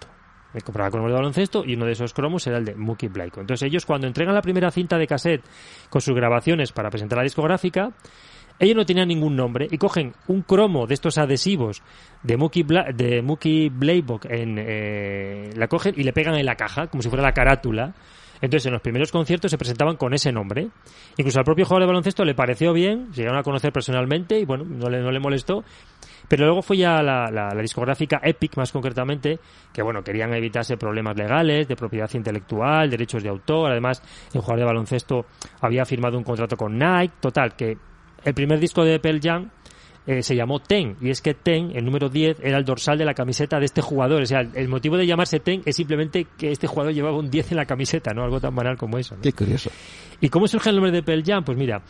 [SPEAKER 10] Me compraba cromos de baloncesto y uno de esos cromos era el de Mookie Blaylock. Entonces ellos, cuando entregan la primera cinta de cassette con sus grabaciones para presentar la discográfica, ellos no tenían ningún nombre y cogen un cromo de estos adhesivos de Mookie Blaylock, la cogen y le pegan en la caja, como si fuera la carátula. Entonces, en los primeros conciertos se presentaban con ese nombre. Incluso al propio jugador de baloncesto le pareció bien, se llegaron a conocer personalmente y bueno, no le molestó. Pero luego fue ya la discográfica Epic, más concretamente, que bueno, querían evitarse problemas legales, de propiedad intelectual, derechos de autor. Además, el jugador de baloncesto había firmado un contrato con Nike. Total, que el primer disco de Pearl Jam se llamó Ten, y es que Ten, el número 10, era el dorsal de la camiseta de este jugador. O sea, el motivo de llamarse Ten es simplemente que este jugador llevaba un 10 en la camiseta, ¿no? Algo tan banal como eso, ¿no?
[SPEAKER 2] Qué curioso.
[SPEAKER 10] ¿Y cómo surge el nombre de Pearl Jam? Pues mira,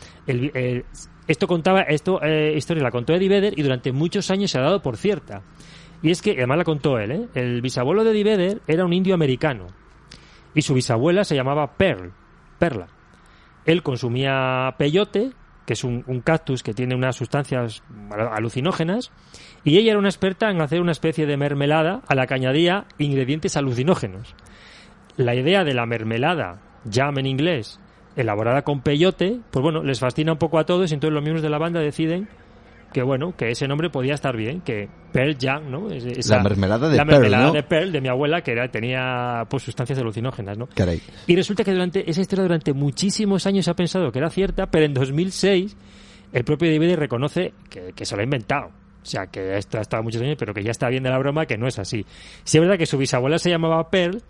[SPEAKER 10] historia la contó Eddie Vedder y durante muchos años se ha dado por cierta. Y es que, además la contó él, ¿eh? El bisabuelo de Eddie Vedder era un indio americano y su bisabuela se llamaba Perla. Él consumía peyote, que es un cactus que tiene unas sustancias alucinógenas, y ella era una experta en hacer una especie de mermelada a la que añadía ingredientes alucinógenos. La idea de la mermelada, jam en inglés, elaborada con peyote, pues bueno, les fascina un poco a todos, y entonces los miembros de la banda deciden que bueno, que ese nombre podía estar bien, que Pearl Jam, ¿no?
[SPEAKER 2] La mermelada de
[SPEAKER 10] la
[SPEAKER 2] Pearl,
[SPEAKER 10] mermelada, ¿no?
[SPEAKER 2] de
[SPEAKER 10] Pearl, de mi abuela, que tenía pues sustancias alucinógenas, ¿no?
[SPEAKER 2] Caray.
[SPEAKER 10] Y resulta que esa historia durante muchísimos años se ha pensado que era cierta, pero en 2006 el propio David reconoce que se lo ha inventado. O sea, que esto ha estado muchos años, pero que ya está bien de la broma, que no es así. Sí es verdad que su bisabuela se llamaba Pearl,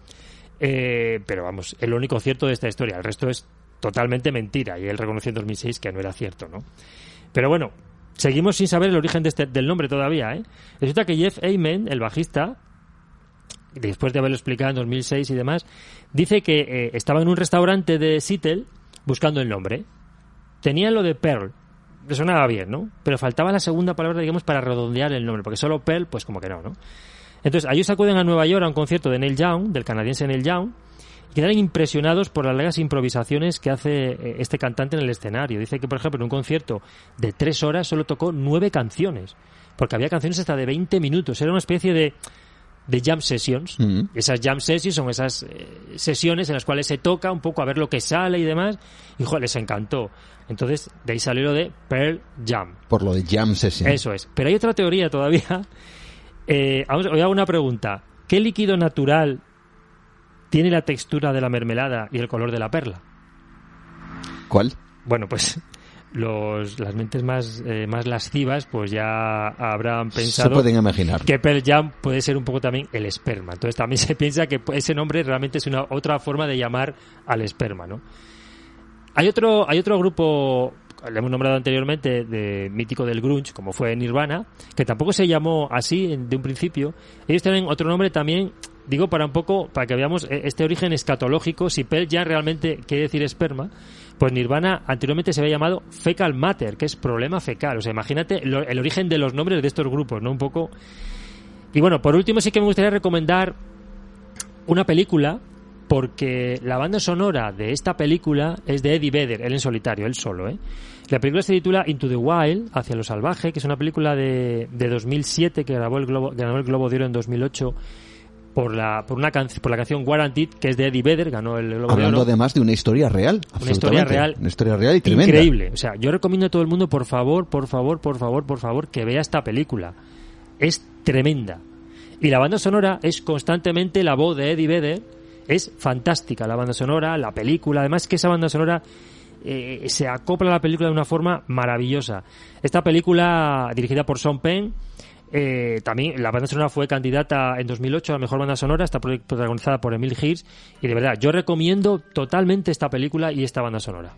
[SPEAKER 10] pero vamos, es lo único cierto de esta historia. El resto es totalmente mentira, y él reconoció en 2006 que no era cierto, ¿no? Pero bueno, seguimos sin saber el origen del nombre todavía, ¿eh? Resulta que Jeff Ament, el bajista, después de haberlo explicado en 2006 y demás, dice que estaba en un restaurante de Seattle buscando el nombre. Tenía lo de Pearl, le sonaba bien, ¿no? Pero faltaba la segunda palabra, digamos, para redondear el nombre, porque solo Pearl, pues como que no, ¿no? Entonces, ellos acuden a Nueva York a un concierto de Neil Young, del canadiense Neil Young, y quedan impresionados por las largas improvisaciones que hace este cantante en el escenario. Dice que, por ejemplo, en un concierto de 3 horas solo tocó 9 canciones, porque había canciones hasta de 20 minutos. Era una especie de jam sessions. Esas jam sessions son esas sesiones en las cuales se toca un poco a ver lo que sale y demás, y joder, les encantó. Entonces, de ahí salió lo de Pearl Jam.
[SPEAKER 2] Por lo de jam session.
[SPEAKER 10] Eso es. Pero hay otra teoría todavía. Os hago una pregunta. ¿Qué líquido natural tiene la textura de la mermelada y el color de la perla?
[SPEAKER 2] ¿Cuál?
[SPEAKER 10] Bueno, pues las mentes más lascivas pues ya habrán pensado,
[SPEAKER 2] se pueden imaginar,
[SPEAKER 10] que Pearl Jam puede ser un poco también el esperma. Entonces también se piensa que ese nombre realmente es otra forma de llamar al esperma, ¿no? Hay otro grupo, le hemos nombrado anteriormente, mítico del grunge, como fue Nirvana, que tampoco se llamó así de un principio. Ellos tienen otro nombre también, digo, para que veamos este origen escatológico. Si Pearl Jam realmente quiere decir esperma, pues Nirvana anteriormente se había llamado Fecal Matter, que es problema fecal. O sea, imagínate el origen de los nombres de estos grupos, ¿no? Un poco. Y bueno, por último sí que me gustaría recomendar una película, porque la banda sonora de esta película es de Eddie Vedder, él en solitario, él solo, ¿eh? La película se titula Into the Wild, Hacia lo Salvaje, que es una película de 2007 que ganó el Globo de Oro en 2008 por la canción Guaranteed, que es de Eddie Vedder, ganó el Globo de Oro.
[SPEAKER 2] Hablando además de una historia real.
[SPEAKER 10] Una historia real
[SPEAKER 2] y tremenda.
[SPEAKER 10] Increíble. O sea, yo recomiendo a todo el mundo, por favor, que vea esta película. Es tremenda. Y la banda sonora es constantemente la voz de Eddie Vedder. Es fantástica la banda sonora, la película. Además que esa banda sonora se acopla a la película de una forma maravillosa. Esta película, dirigida por Sean Penn, también la banda sonora fue candidata en 2008 a la mejor banda sonora. Está protagonizada por Emile Hirsch. Y de verdad, yo recomiendo totalmente esta película y esta banda sonora.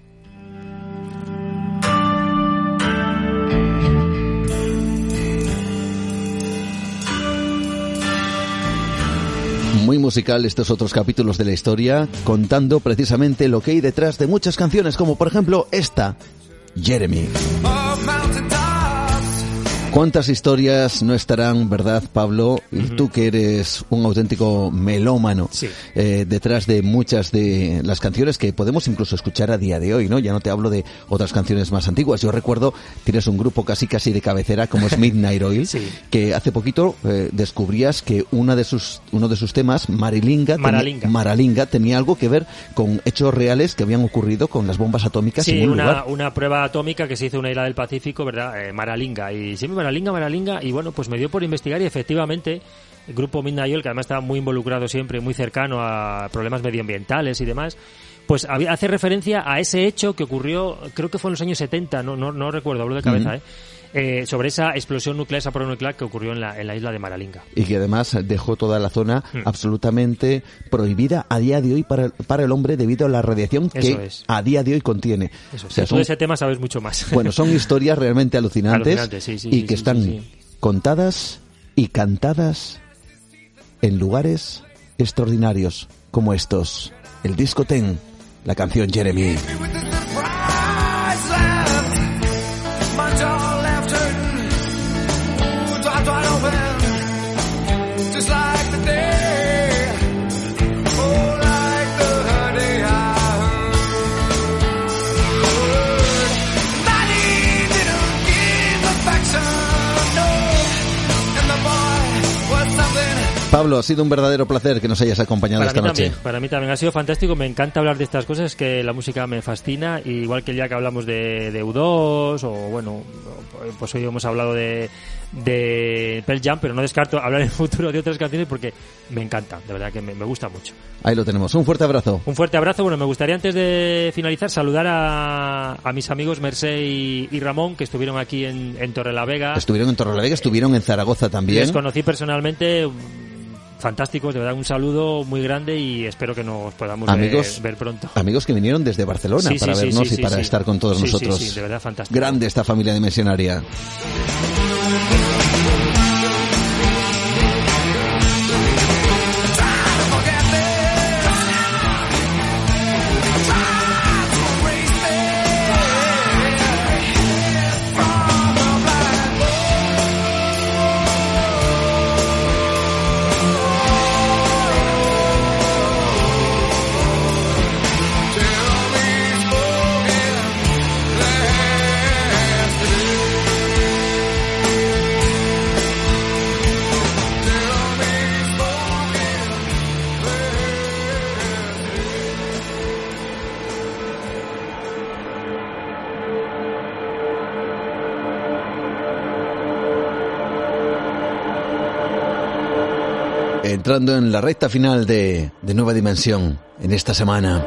[SPEAKER 2] Muy musical estos otros capítulos de la historia, contando precisamente lo que hay detrás de muchas canciones, como por ejemplo esta, Jeremy. ¿Cuántas historias no estarán, verdad, Pablo? Y tú que eres un auténtico melómano,
[SPEAKER 10] sí,
[SPEAKER 2] detrás de muchas de las canciones que podemos incluso escuchar a día de hoy, ¿no? Ya no te hablo de otras canciones más antiguas. Yo recuerdo, tienes un grupo casi de cabecera como es Midnight Oil,
[SPEAKER 10] sí,
[SPEAKER 2] que hace poquito descubrías que uno de sus temas, Maralinga, tenía algo que ver con hechos reales que habían ocurrido con las bombas atómicas en un lugar.
[SPEAKER 10] Una prueba atómica que se hizo en una isla del Pacífico, ¿verdad? Maralinga. Y siempre Maralinga, y bueno, pues me dio por investigar y efectivamente el grupo Midnight Oil, que además estaba muy involucrado siempre, muy cercano a problemas medioambientales y demás, pues hace referencia a ese hecho que ocurrió, creo que fue en los años 70, no recuerdo, hablo de cabeza, sobre esa explosión nuclear, esa prueba nuclear que ocurrió en la isla de Maralinga.
[SPEAKER 2] Y que además dejó toda la zona absolutamente prohibida a día de hoy para el hombre debido a la radiación que a día de hoy contiene.
[SPEAKER 10] Eso es. O sea, tú de ese tema sabes mucho más.
[SPEAKER 2] Bueno, son historias realmente alucinantes y que están contadas y cantadas en lugares extraordinarios como estos. El disco Ten, la canción Jeremy. Pablo, ha sido un verdadero placer que nos hayas acompañado esta noche.
[SPEAKER 10] Para mí también ha sido fantástico, me encanta hablar de estas cosas, que la música me fascina, igual que el día que hablamos de U2, o bueno, pues hoy hemos hablado de Pearl Jam, pero no descarto hablar en el futuro de otras canciones porque me encanta, de verdad que me gusta mucho.
[SPEAKER 2] Ahí lo tenemos, un fuerte abrazo.
[SPEAKER 10] Un fuerte abrazo. Bueno, me gustaría antes de finalizar saludar a mis amigos Mercé y Ramón, que estuvieron aquí en Torrelavega.
[SPEAKER 2] Estuvieron en Torrelavega, estuvieron en Zaragoza también.
[SPEAKER 10] Les conocí personalmente. Fantásticos, de verdad, un saludo muy grande y espero que nos podamos ver pronto.
[SPEAKER 2] Amigos que vinieron desde Barcelona para vernos y para estar con todos nosotros.
[SPEAKER 10] Sí, de verdad, fantástico.
[SPEAKER 2] Grande esta familia dimensionaria. Entrando en la recta final de Nueva Dimensión en esta semana.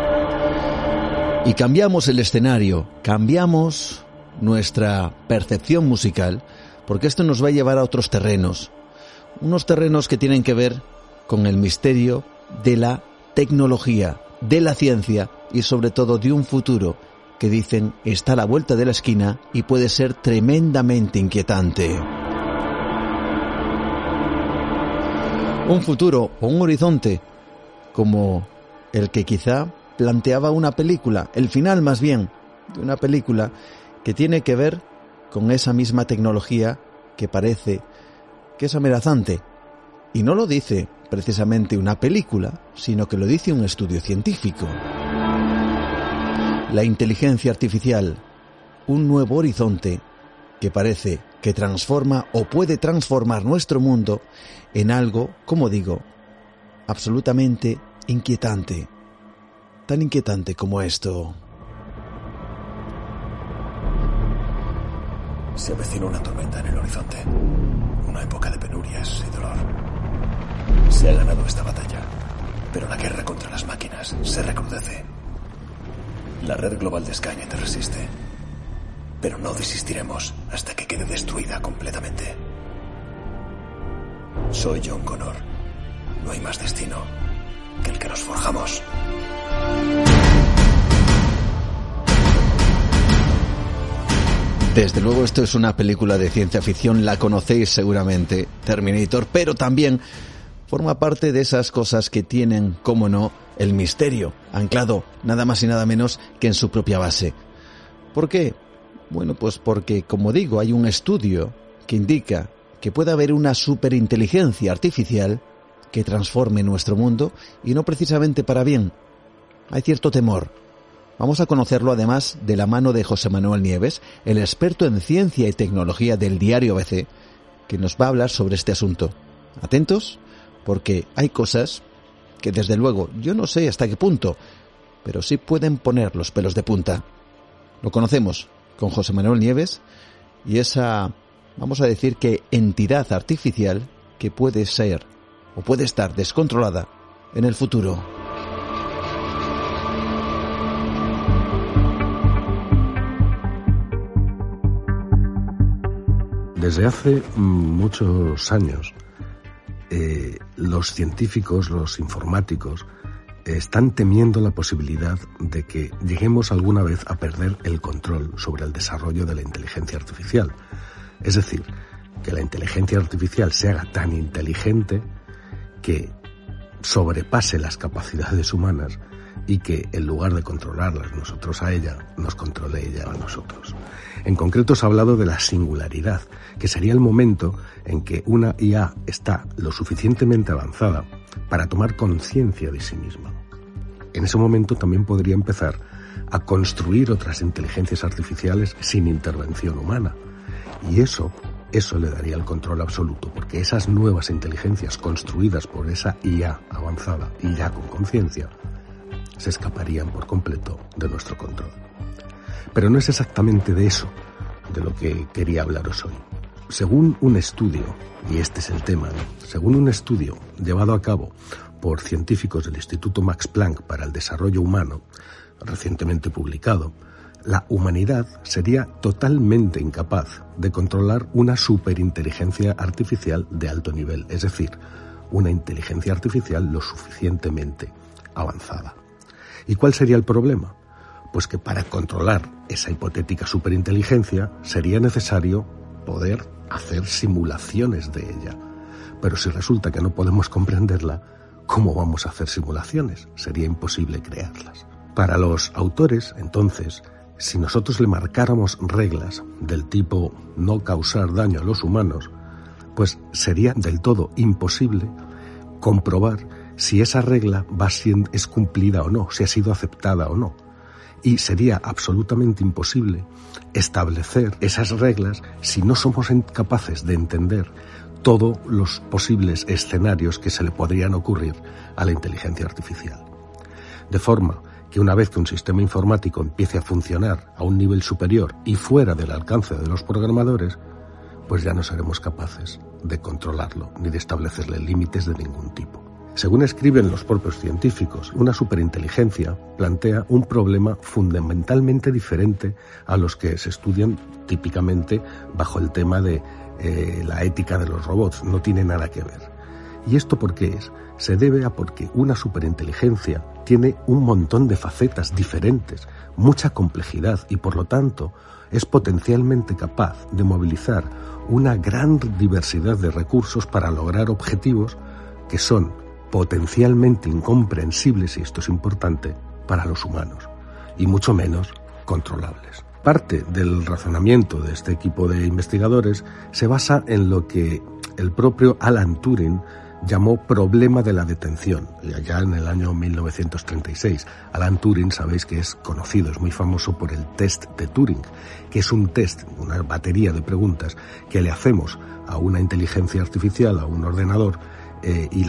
[SPEAKER 2] Y cambiamos el escenario, cambiamos nuestra percepción musical, porque esto nos va a llevar a otros terrenos. Unos terrenos que tienen que ver con el misterio de la tecnología, de la ciencia y sobre todo de un futuro que dicen está a la vuelta de la esquina y puede ser tremendamente inquietante. Un futuro o un horizonte como el que quizá planteaba una película, el final más bien de una película que tiene que ver con esa misma tecnología que parece que es amenazante. Y no lo dice precisamente una película, sino que lo dice un estudio científico. La inteligencia artificial, un nuevo horizonte que parece que transforma o puede transformar nuestro mundo en algo, como digo, absolutamente inquietante. Tan inquietante como esto.
[SPEAKER 11] Se avecina una tormenta en el horizonte. Una época de penurias y dolor. Se ha ganado esta batalla, pero la guerra contra las máquinas se recrudece. La red global de Skynet resiste, pero no desistiremos hasta que quede destruida completamente. Soy John Connor. No hay más destino que el que nos forjamos.
[SPEAKER 2] Desde luego esto es una película de ciencia ficción, la conocéis seguramente, Terminator, pero también forma parte de esas cosas que tienen, cómo no, el misterio, anclado nada más y nada menos que en su propia base. ¿Por qué? Bueno, pues porque, como digo, hay un estudio que indica que puede haber una superinteligencia artificial que transforme nuestro mundo y no precisamente para bien. Hay cierto temor. Vamos a conocerlo además de la mano de José Manuel Nieves, el experto en ciencia y tecnología del diario ABC, que nos va a hablar sobre este asunto. Atentos, porque hay cosas que desde luego yo no sé hasta qué punto, pero sí pueden poner los pelos de punta. Lo conocemos con José Manuel Nieves y esa, vamos a decir que entidad artificial que puede ser o puede estar descontrolada en el futuro.
[SPEAKER 12] Desde hace muchos años, los científicos, los informáticos, están temiendo la posibilidad de que lleguemos alguna vez a perder el control sobre el desarrollo de la inteligencia artificial. Es decir, que la inteligencia artificial se haga tan inteligente que sobrepase las capacidades humanas y que en lugar de controlarlas nosotros a ella, nos controle ella a nosotros. En concreto se ha hablado de la singularidad, que sería el momento en que una IA está lo suficientemente avanzada para tomar conciencia de sí misma. En ese momento también podría empezar a construir otras inteligencias artificiales sin intervención humana. Y eso le daría el control absoluto, porque esas nuevas inteligencias construidas por esa IA avanzada y ya con conciencia se escaparían por completo de nuestro control. Pero no es exactamente de eso de lo que quería hablaros hoy. Según un estudio, y este es el tema, ¿no? Según un estudio llevado a cabo por científicos del Instituto Max Planck para el Desarrollo Humano, recientemente publicado, la humanidad sería totalmente incapaz de controlar una superinteligencia artificial de alto nivel, es decir, una inteligencia artificial lo suficientemente avanzada. ¿Y cuál sería el problema? Pues que para controlar esa hipotética superinteligencia sería necesario poder hacer simulaciones de ella. Pero si resulta que no podemos comprenderla, ¿cómo vamos a hacer simulaciones? Sería imposible crearlas. Para los autores, entonces, si nosotros le marcáramos reglas del tipo no causar daño a los humanos, pues sería del todo imposible comprobar si esa regla es cumplida o no, si ha sido aceptada o no. Y sería absolutamente imposible establecer esas reglas si no somos capaces de entender todos los posibles escenarios que se le podrían ocurrir a la inteligencia artificial. De forma que una vez que un sistema informático empiece a funcionar a un nivel superior y fuera del alcance de los programadores, pues ya no seremos capaces de controlarlo ni de establecerle límites de ningún tipo. Según escriben los propios científicos, una superinteligencia plantea un problema fundamentalmente diferente a los que se estudian típicamente bajo el tema de la ética de los robots. No tiene nada que ver. ¿Y esto por qué es? Se debe a porque una superinteligencia tiene un montón de facetas diferentes, mucha complejidad y por lo tanto es potencialmente capaz de movilizar una gran diversidad de recursos para lograr objetivos que son potencialmente incomprensibles, y esto es importante, para los humanos, y mucho menos controlables. Parte del razonamiento de este equipo de investigadores se basa en lo que el propio Alan Turing llamó problema de la detención, y allá en el año 1936. Alan Turing, sabéis que es conocido, es muy famoso por el test de Turing, que es un test, una batería de preguntas que le hacemos a una inteligencia artificial, a un ordenador, y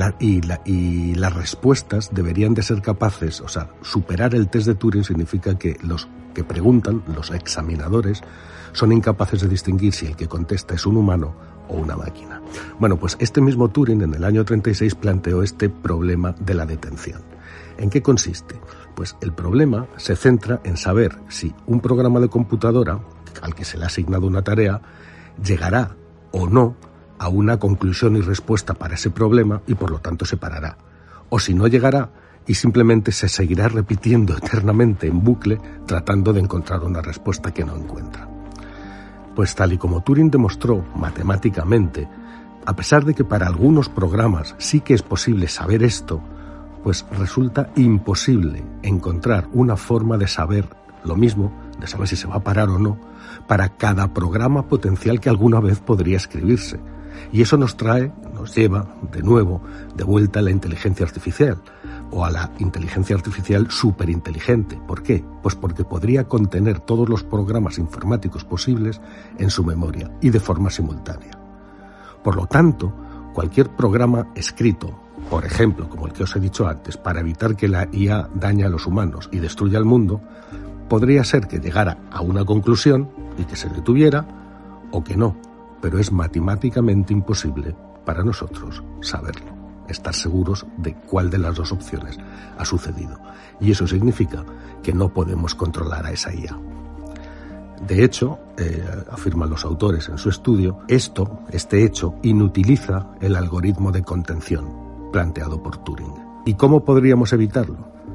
[SPEAKER 12] las respuestas deberían de ser capaces, o sea, superar el test de Turing significa que los que preguntan, los examinadores, son incapaces de distinguir si el que contesta es un humano o una máquina. Bueno, pues este mismo Turing en el año 36 planteó este problema de la detención. ¿En qué consiste? Pues el problema se centra en saber si un programa de computadora al que se le ha asignado una tarea llegará o no a una conclusión y respuesta para ese problema y por lo tanto se parará. O si no llegará y simplemente se seguirá repitiendo eternamente en bucle tratando de encontrar una respuesta que no encuentra. Pues tal y como Turing demostró matemáticamente, a pesar de que para algunos programas sí que es posible saber esto, pues resulta imposible encontrar una forma de saber lo mismo de saber si se va a parar o no, para cada programa potencial que alguna vez podría escribirse. Y eso nos lleva de vuelta a la inteligencia artificial, o a la inteligencia artificial superinteligente. ¿Por qué? Pues porque podría contener todos los programas informáticos posibles en su memoria y de forma simultánea. Por lo tanto, cualquier programa escrito, por ejemplo, como el que os he dicho antes, para evitar que la IA dañe a los humanos y destruya el mundo, podría ser que llegara a una conclusión y que se detuviera, o que no, pero es matemáticamente imposible para nosotros saberlo, estar seguros de cuál de las dos opciones ha sucedido. Y eso significa que no podemos controlar a esa IA. De hecho, afirman los autores en su estudio, este hecho inutiliza el algoritmo de contención planteado por Turing. ¿Y cómo podríamos evitarlo?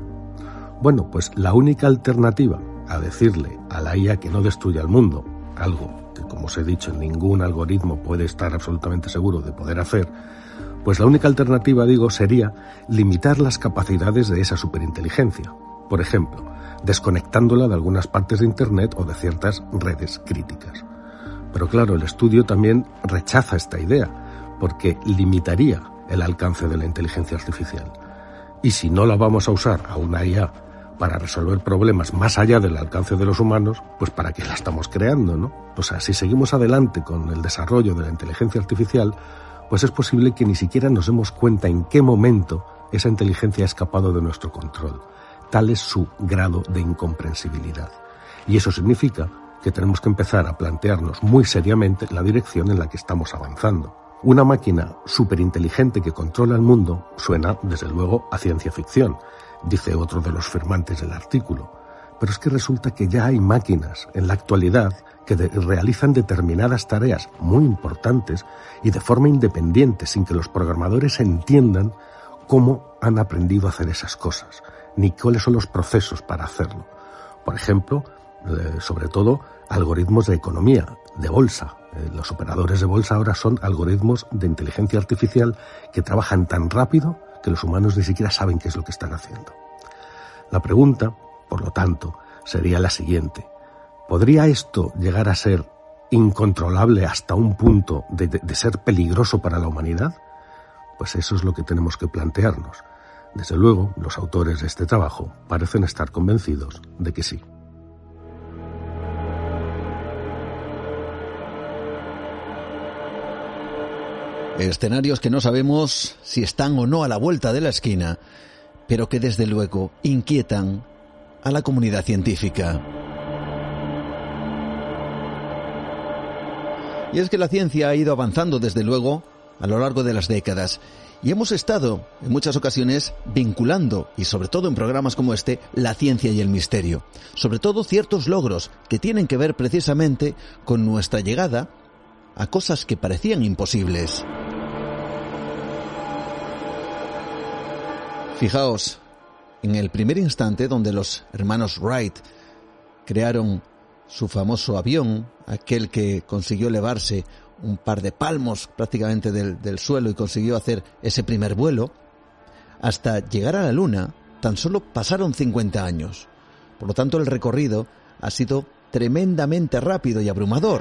[SPEAKER 12] Bueno, pues la única alternativa a decirle a la IA que no destruya el mundo, algo que, como os he dicho, ningún algoritmo puede estar absolutamente seguro de poder hacer, pues la única alternativa, sería limitar las capacidades de esa superinteligencia. Por ejemplo, desconectándola de algunas partes de Internet o de ciertas redes críticas. Pero claro, el estudio también rechaza esta idea, porque limitaría el alcance de la inteligencia artificial. Y si no la vamos a usar a una IA para resolver problemas más allá del alcance de los humanos, pues ¿para qué la estamos creando, no? O sea, si seguimos adelante con el desarrollo de la inteligencia artificial, pues es posible que ni siquiera nos demos cuenta en qué momento esa inteligencia ha escapado de nuestro control. Tal es su grado de incomprensibilidad. Y eso significa que tenemos que empezar a plantearnos muy seriamente la dirección en la que estamos avanzando. Una máquina superinteligente que controla el mundo suena, desde luego, a ciencia ficción, dice otro de los firmantes del artículo. Pero es que resulta que ya hay máquinas en la actualidad que realizan determinadas tareas muy importantes y de forma independiente, sin que los programadores entiendan cómo han aprendido a hacer esas cosas, ni cuáles son los procesos para hacerlo. Por ejemplo, sobre todo, algoritmos de economía, de bolsa. Los operadores de bolsa ahora son algoritmos de inteligencia artificial que trabajan tan rápido que los humanos ni siquiera saben qué es lo que están haciendo. La pregunta, por lo tanto, sería la siguiente. ¿Podría esto llegar a ser incontrolable hasta un punto de ser peligroso para la humanidad? Pues eso es lo que tenemos que plantearnos. Desde luego, los autores de este trabajo parecen estar convencidos de que sí.
[SPEAKER 2] Escenarios que no sabemos si están o no a la vuelta de la esquina, pero que desde luego inquietan a la comunidad científica. Y es que la ciencia ha ido avanzando desde luego a lo largo de las décadas y hemos estado en muchas ocasiones vinculando, y sobre todo en programas como este, la ciencia y el misterio. Sobre todo ciertos logros que tienen que ver precisamente con nuestra llegada a cosas que parecían imposibles. Fijaos en el primer instante donde los hermanos Wright crearon su famoso avión, aquel que consiguió elevarse un par de palmos prácticamente del suelo y consiguió hacer ese primer vuelo, hasta llegar a la Luna tan solo pasaron 50 años. Por lo tanto, el recorrido ha sido tremendamente rápido y abrumador.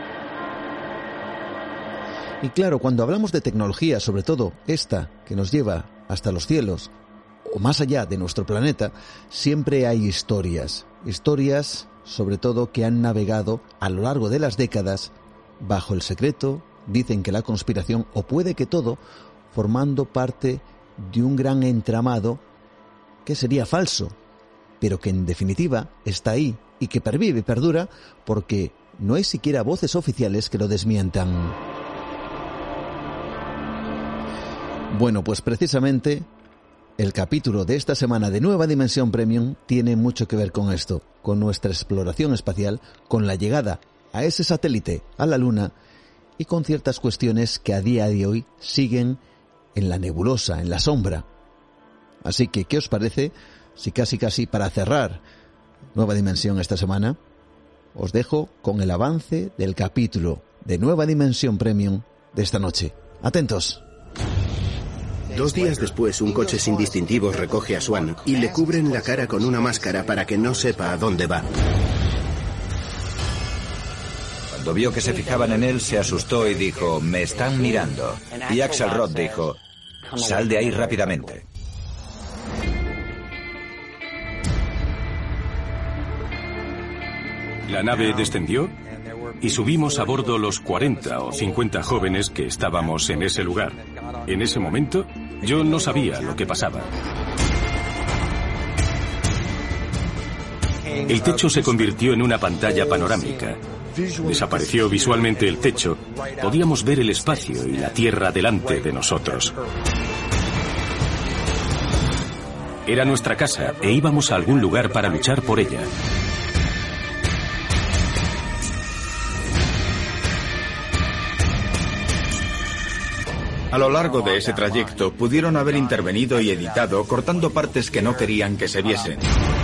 [SPEAKER 2] Y claro, cuando hablamos de tecnología, sobre todo esta que nos lleva hasta los cielos o más allá de nuestro planeta, siempre hay historias sobre todo que han navegado a lo largo de las décadas bajo el secreto, dicen que la conspiración, o puede que todo, formando parte de un gran entramado que sería falso, pero que en definitiva está ahí y que pervive y perdura porque no hay siquiera voces oficiales que lo desmientan. Bueno, pues precisamente el capítulo de esta semana de Nueva Dimensión Premium tiene mucho que ver con esto, con nuestra exploración espacial, con la llegada a ese satélite, a la Luna, y con ciertas cuestiones que a día de hoy siguen en la nebulosa, en la sombra. Así que, ¿qué os parece si casi para cerrar Nueva Dimensión esta semana, os dejo con el avance del capítulo de Nueva Dimensión Premium de esta noche? Atentos.
[SPEAKER 3] 2 días después, un coche sin distintivos recoge a Swan y le cubren la cara con una máscara para que no sepa a dónde va.
[SPEAKER 4] Cuando vio que se fijaban en él, se asustó y dijo, me están mirando. Y Axelrod dijo, sal de ahí rápidamente.
[SPEAKER 5] La nave descendió y subimos a bordo los 40 o 50 jóvenes que estábamos en ese lugar. En ese momento, yo no sabía lo que pasaba. El techo se convirtió en una pantalla panorámica. Desapareció visualmente el techo. Podíamos ver el espacio y la tierra delante de nosotros. Era nuestra casa e íbamos a algún lugar para luchar por ella.
[SPEAKER 6] A lo largo de ese trayecto pudieron haber intervenido y editado cortando partes que no querían que se viesen.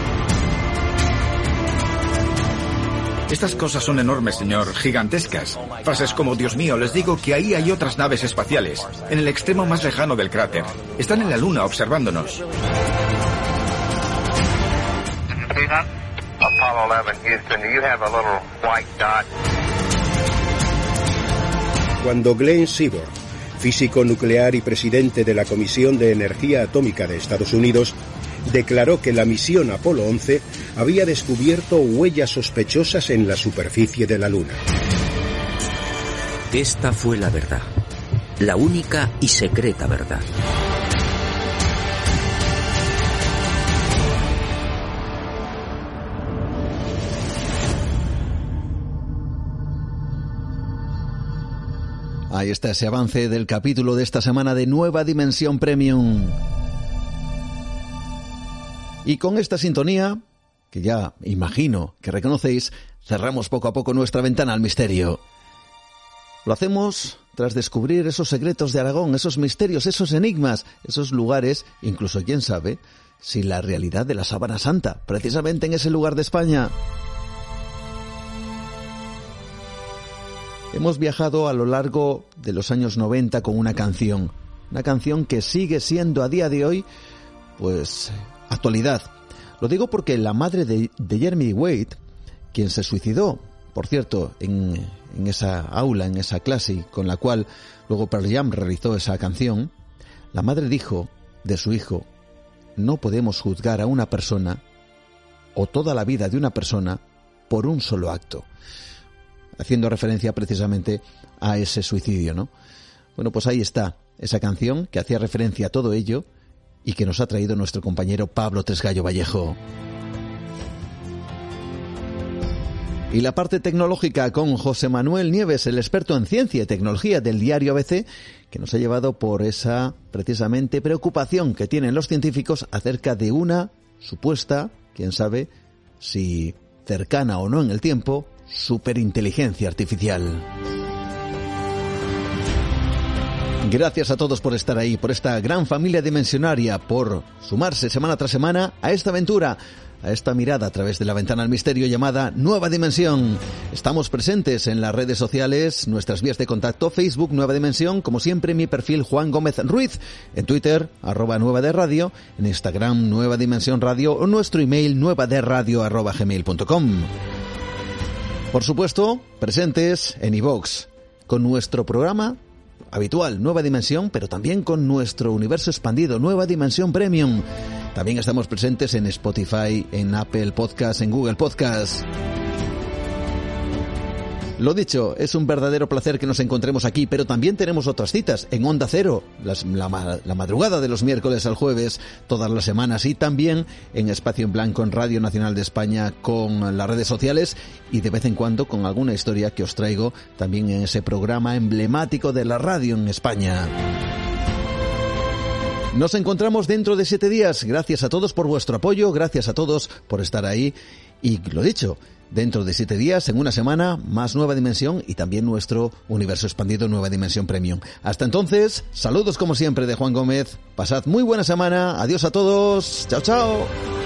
[SPEAKER 6] Estas cosas son enormes, señor, gigantescas. Frases como, Dios mío, les digo que ahí hay otras naves espaciales, en el extremo más lejano del cráter. Están en la luna observándonos.
[SPEAKER 7] Apollo 11, Houston, do you have a little white dot?
[SPEAKER 3] Cuando Glenn Seaborg, físico nuclear y presidente de la Comisión de Energía Atómica de Estados Unidos, declaró que la misión Apolo 11 había descubierto huellas sospechosas en la superficie de la Luna.
[SPEAKER 8] Esta fue la verdad, la única y secreta verdad.
[SPEAKER 2] Ahí está ese avance del capítulo de esta semana de Nueva Dimensión Premium. Y con esta sintonía, que ya imagino que reconocéis, cerramos poco a poco nuestra ventana al misterio. Lo hacemos tras descubrir esos secretos de Aragón, esos misterios, esos enigmas, esos lugares, incluso quién sabe, si la realidad de la Sábana Santa, precisamente en ese lugar de España. Hemos viajado a lo largo de los años 90 con una canción que sigue siendo a día de hoy, pues, actualidad. Lo digo porque la madre de Jeremy Wade, quien se suicidó, por cierto, en esa aula, en esa clase con la cual luego Pearl Jam realizó esa canción, la madre dijo de su hijo, no podemos juzgar a una persona o toda la vida de una persona por un solo acto. Haciendo referencia precisamente a ese suicidio, ¿no? Bueno, pues ahí está esa canción que hacía referencia a todo ello y que nos ha traído nuestro compañero Pablo Tresgallo Vallejo. Y la parte tecnológica con José Manuel Nieves, el experto en ciencia y tecnología del diario ABC, que nos ha llevado por esa, precisamente, preocupación que tienen los científicos acerca de una supuesta, quién sabe, si cercana o no en el tiempo, superinteligencia artificial. Gracias a todos por estar ahí, por esta gran familia dimensionaria, por sumarse semana tras semana a esta aventura, a esta mirada a través de la ventana al misterio llamada Nueva Dimensión. Estamos presentes en las redes sociales, nuestras vías de contacto, Facebook Nueva Dimensión, como siempre mi perfil Juan Gómez Ruiz, en Twitter @Nueva de Radio, en Instagram Nueva Dimensión Radio o nuestro email nuevaderadio@gmail.com. Por supuesto, presentes en iVoox, con nuestro programa habitual, Nueva Dimensión, pero también con nuestro universo expandido, Nueva Dimensión Premium. También estamos presentes en Spotify, en Apple Podcast, en Google Podcast. Lo dicho, es un verdadero placer que nos encontremos aquí, pero también tenemos otras citas en Onda Cero, la madrugada de los miércoles al jueves, todas las semanas, y también en Espacio en Blanco en Radio Nacional de España con las redes sociales y de vez en cuando con alguna historia que os traigo también en ese programa emblemático de la radio en España. Nos encontramos dentro de 7 días. Gracias a todos por vuestro apoyo, gracias a todos por estar ahí y lo dicho, dentro de 7 días, en una semana, más Nueva Dimensión y también nuestro universo expandido Nueva Dimensión Premium. Hasta entonces, saludos como siempre de Juan Gómez. Pasad muy buena semana. Adiós a todos. Chao, chao.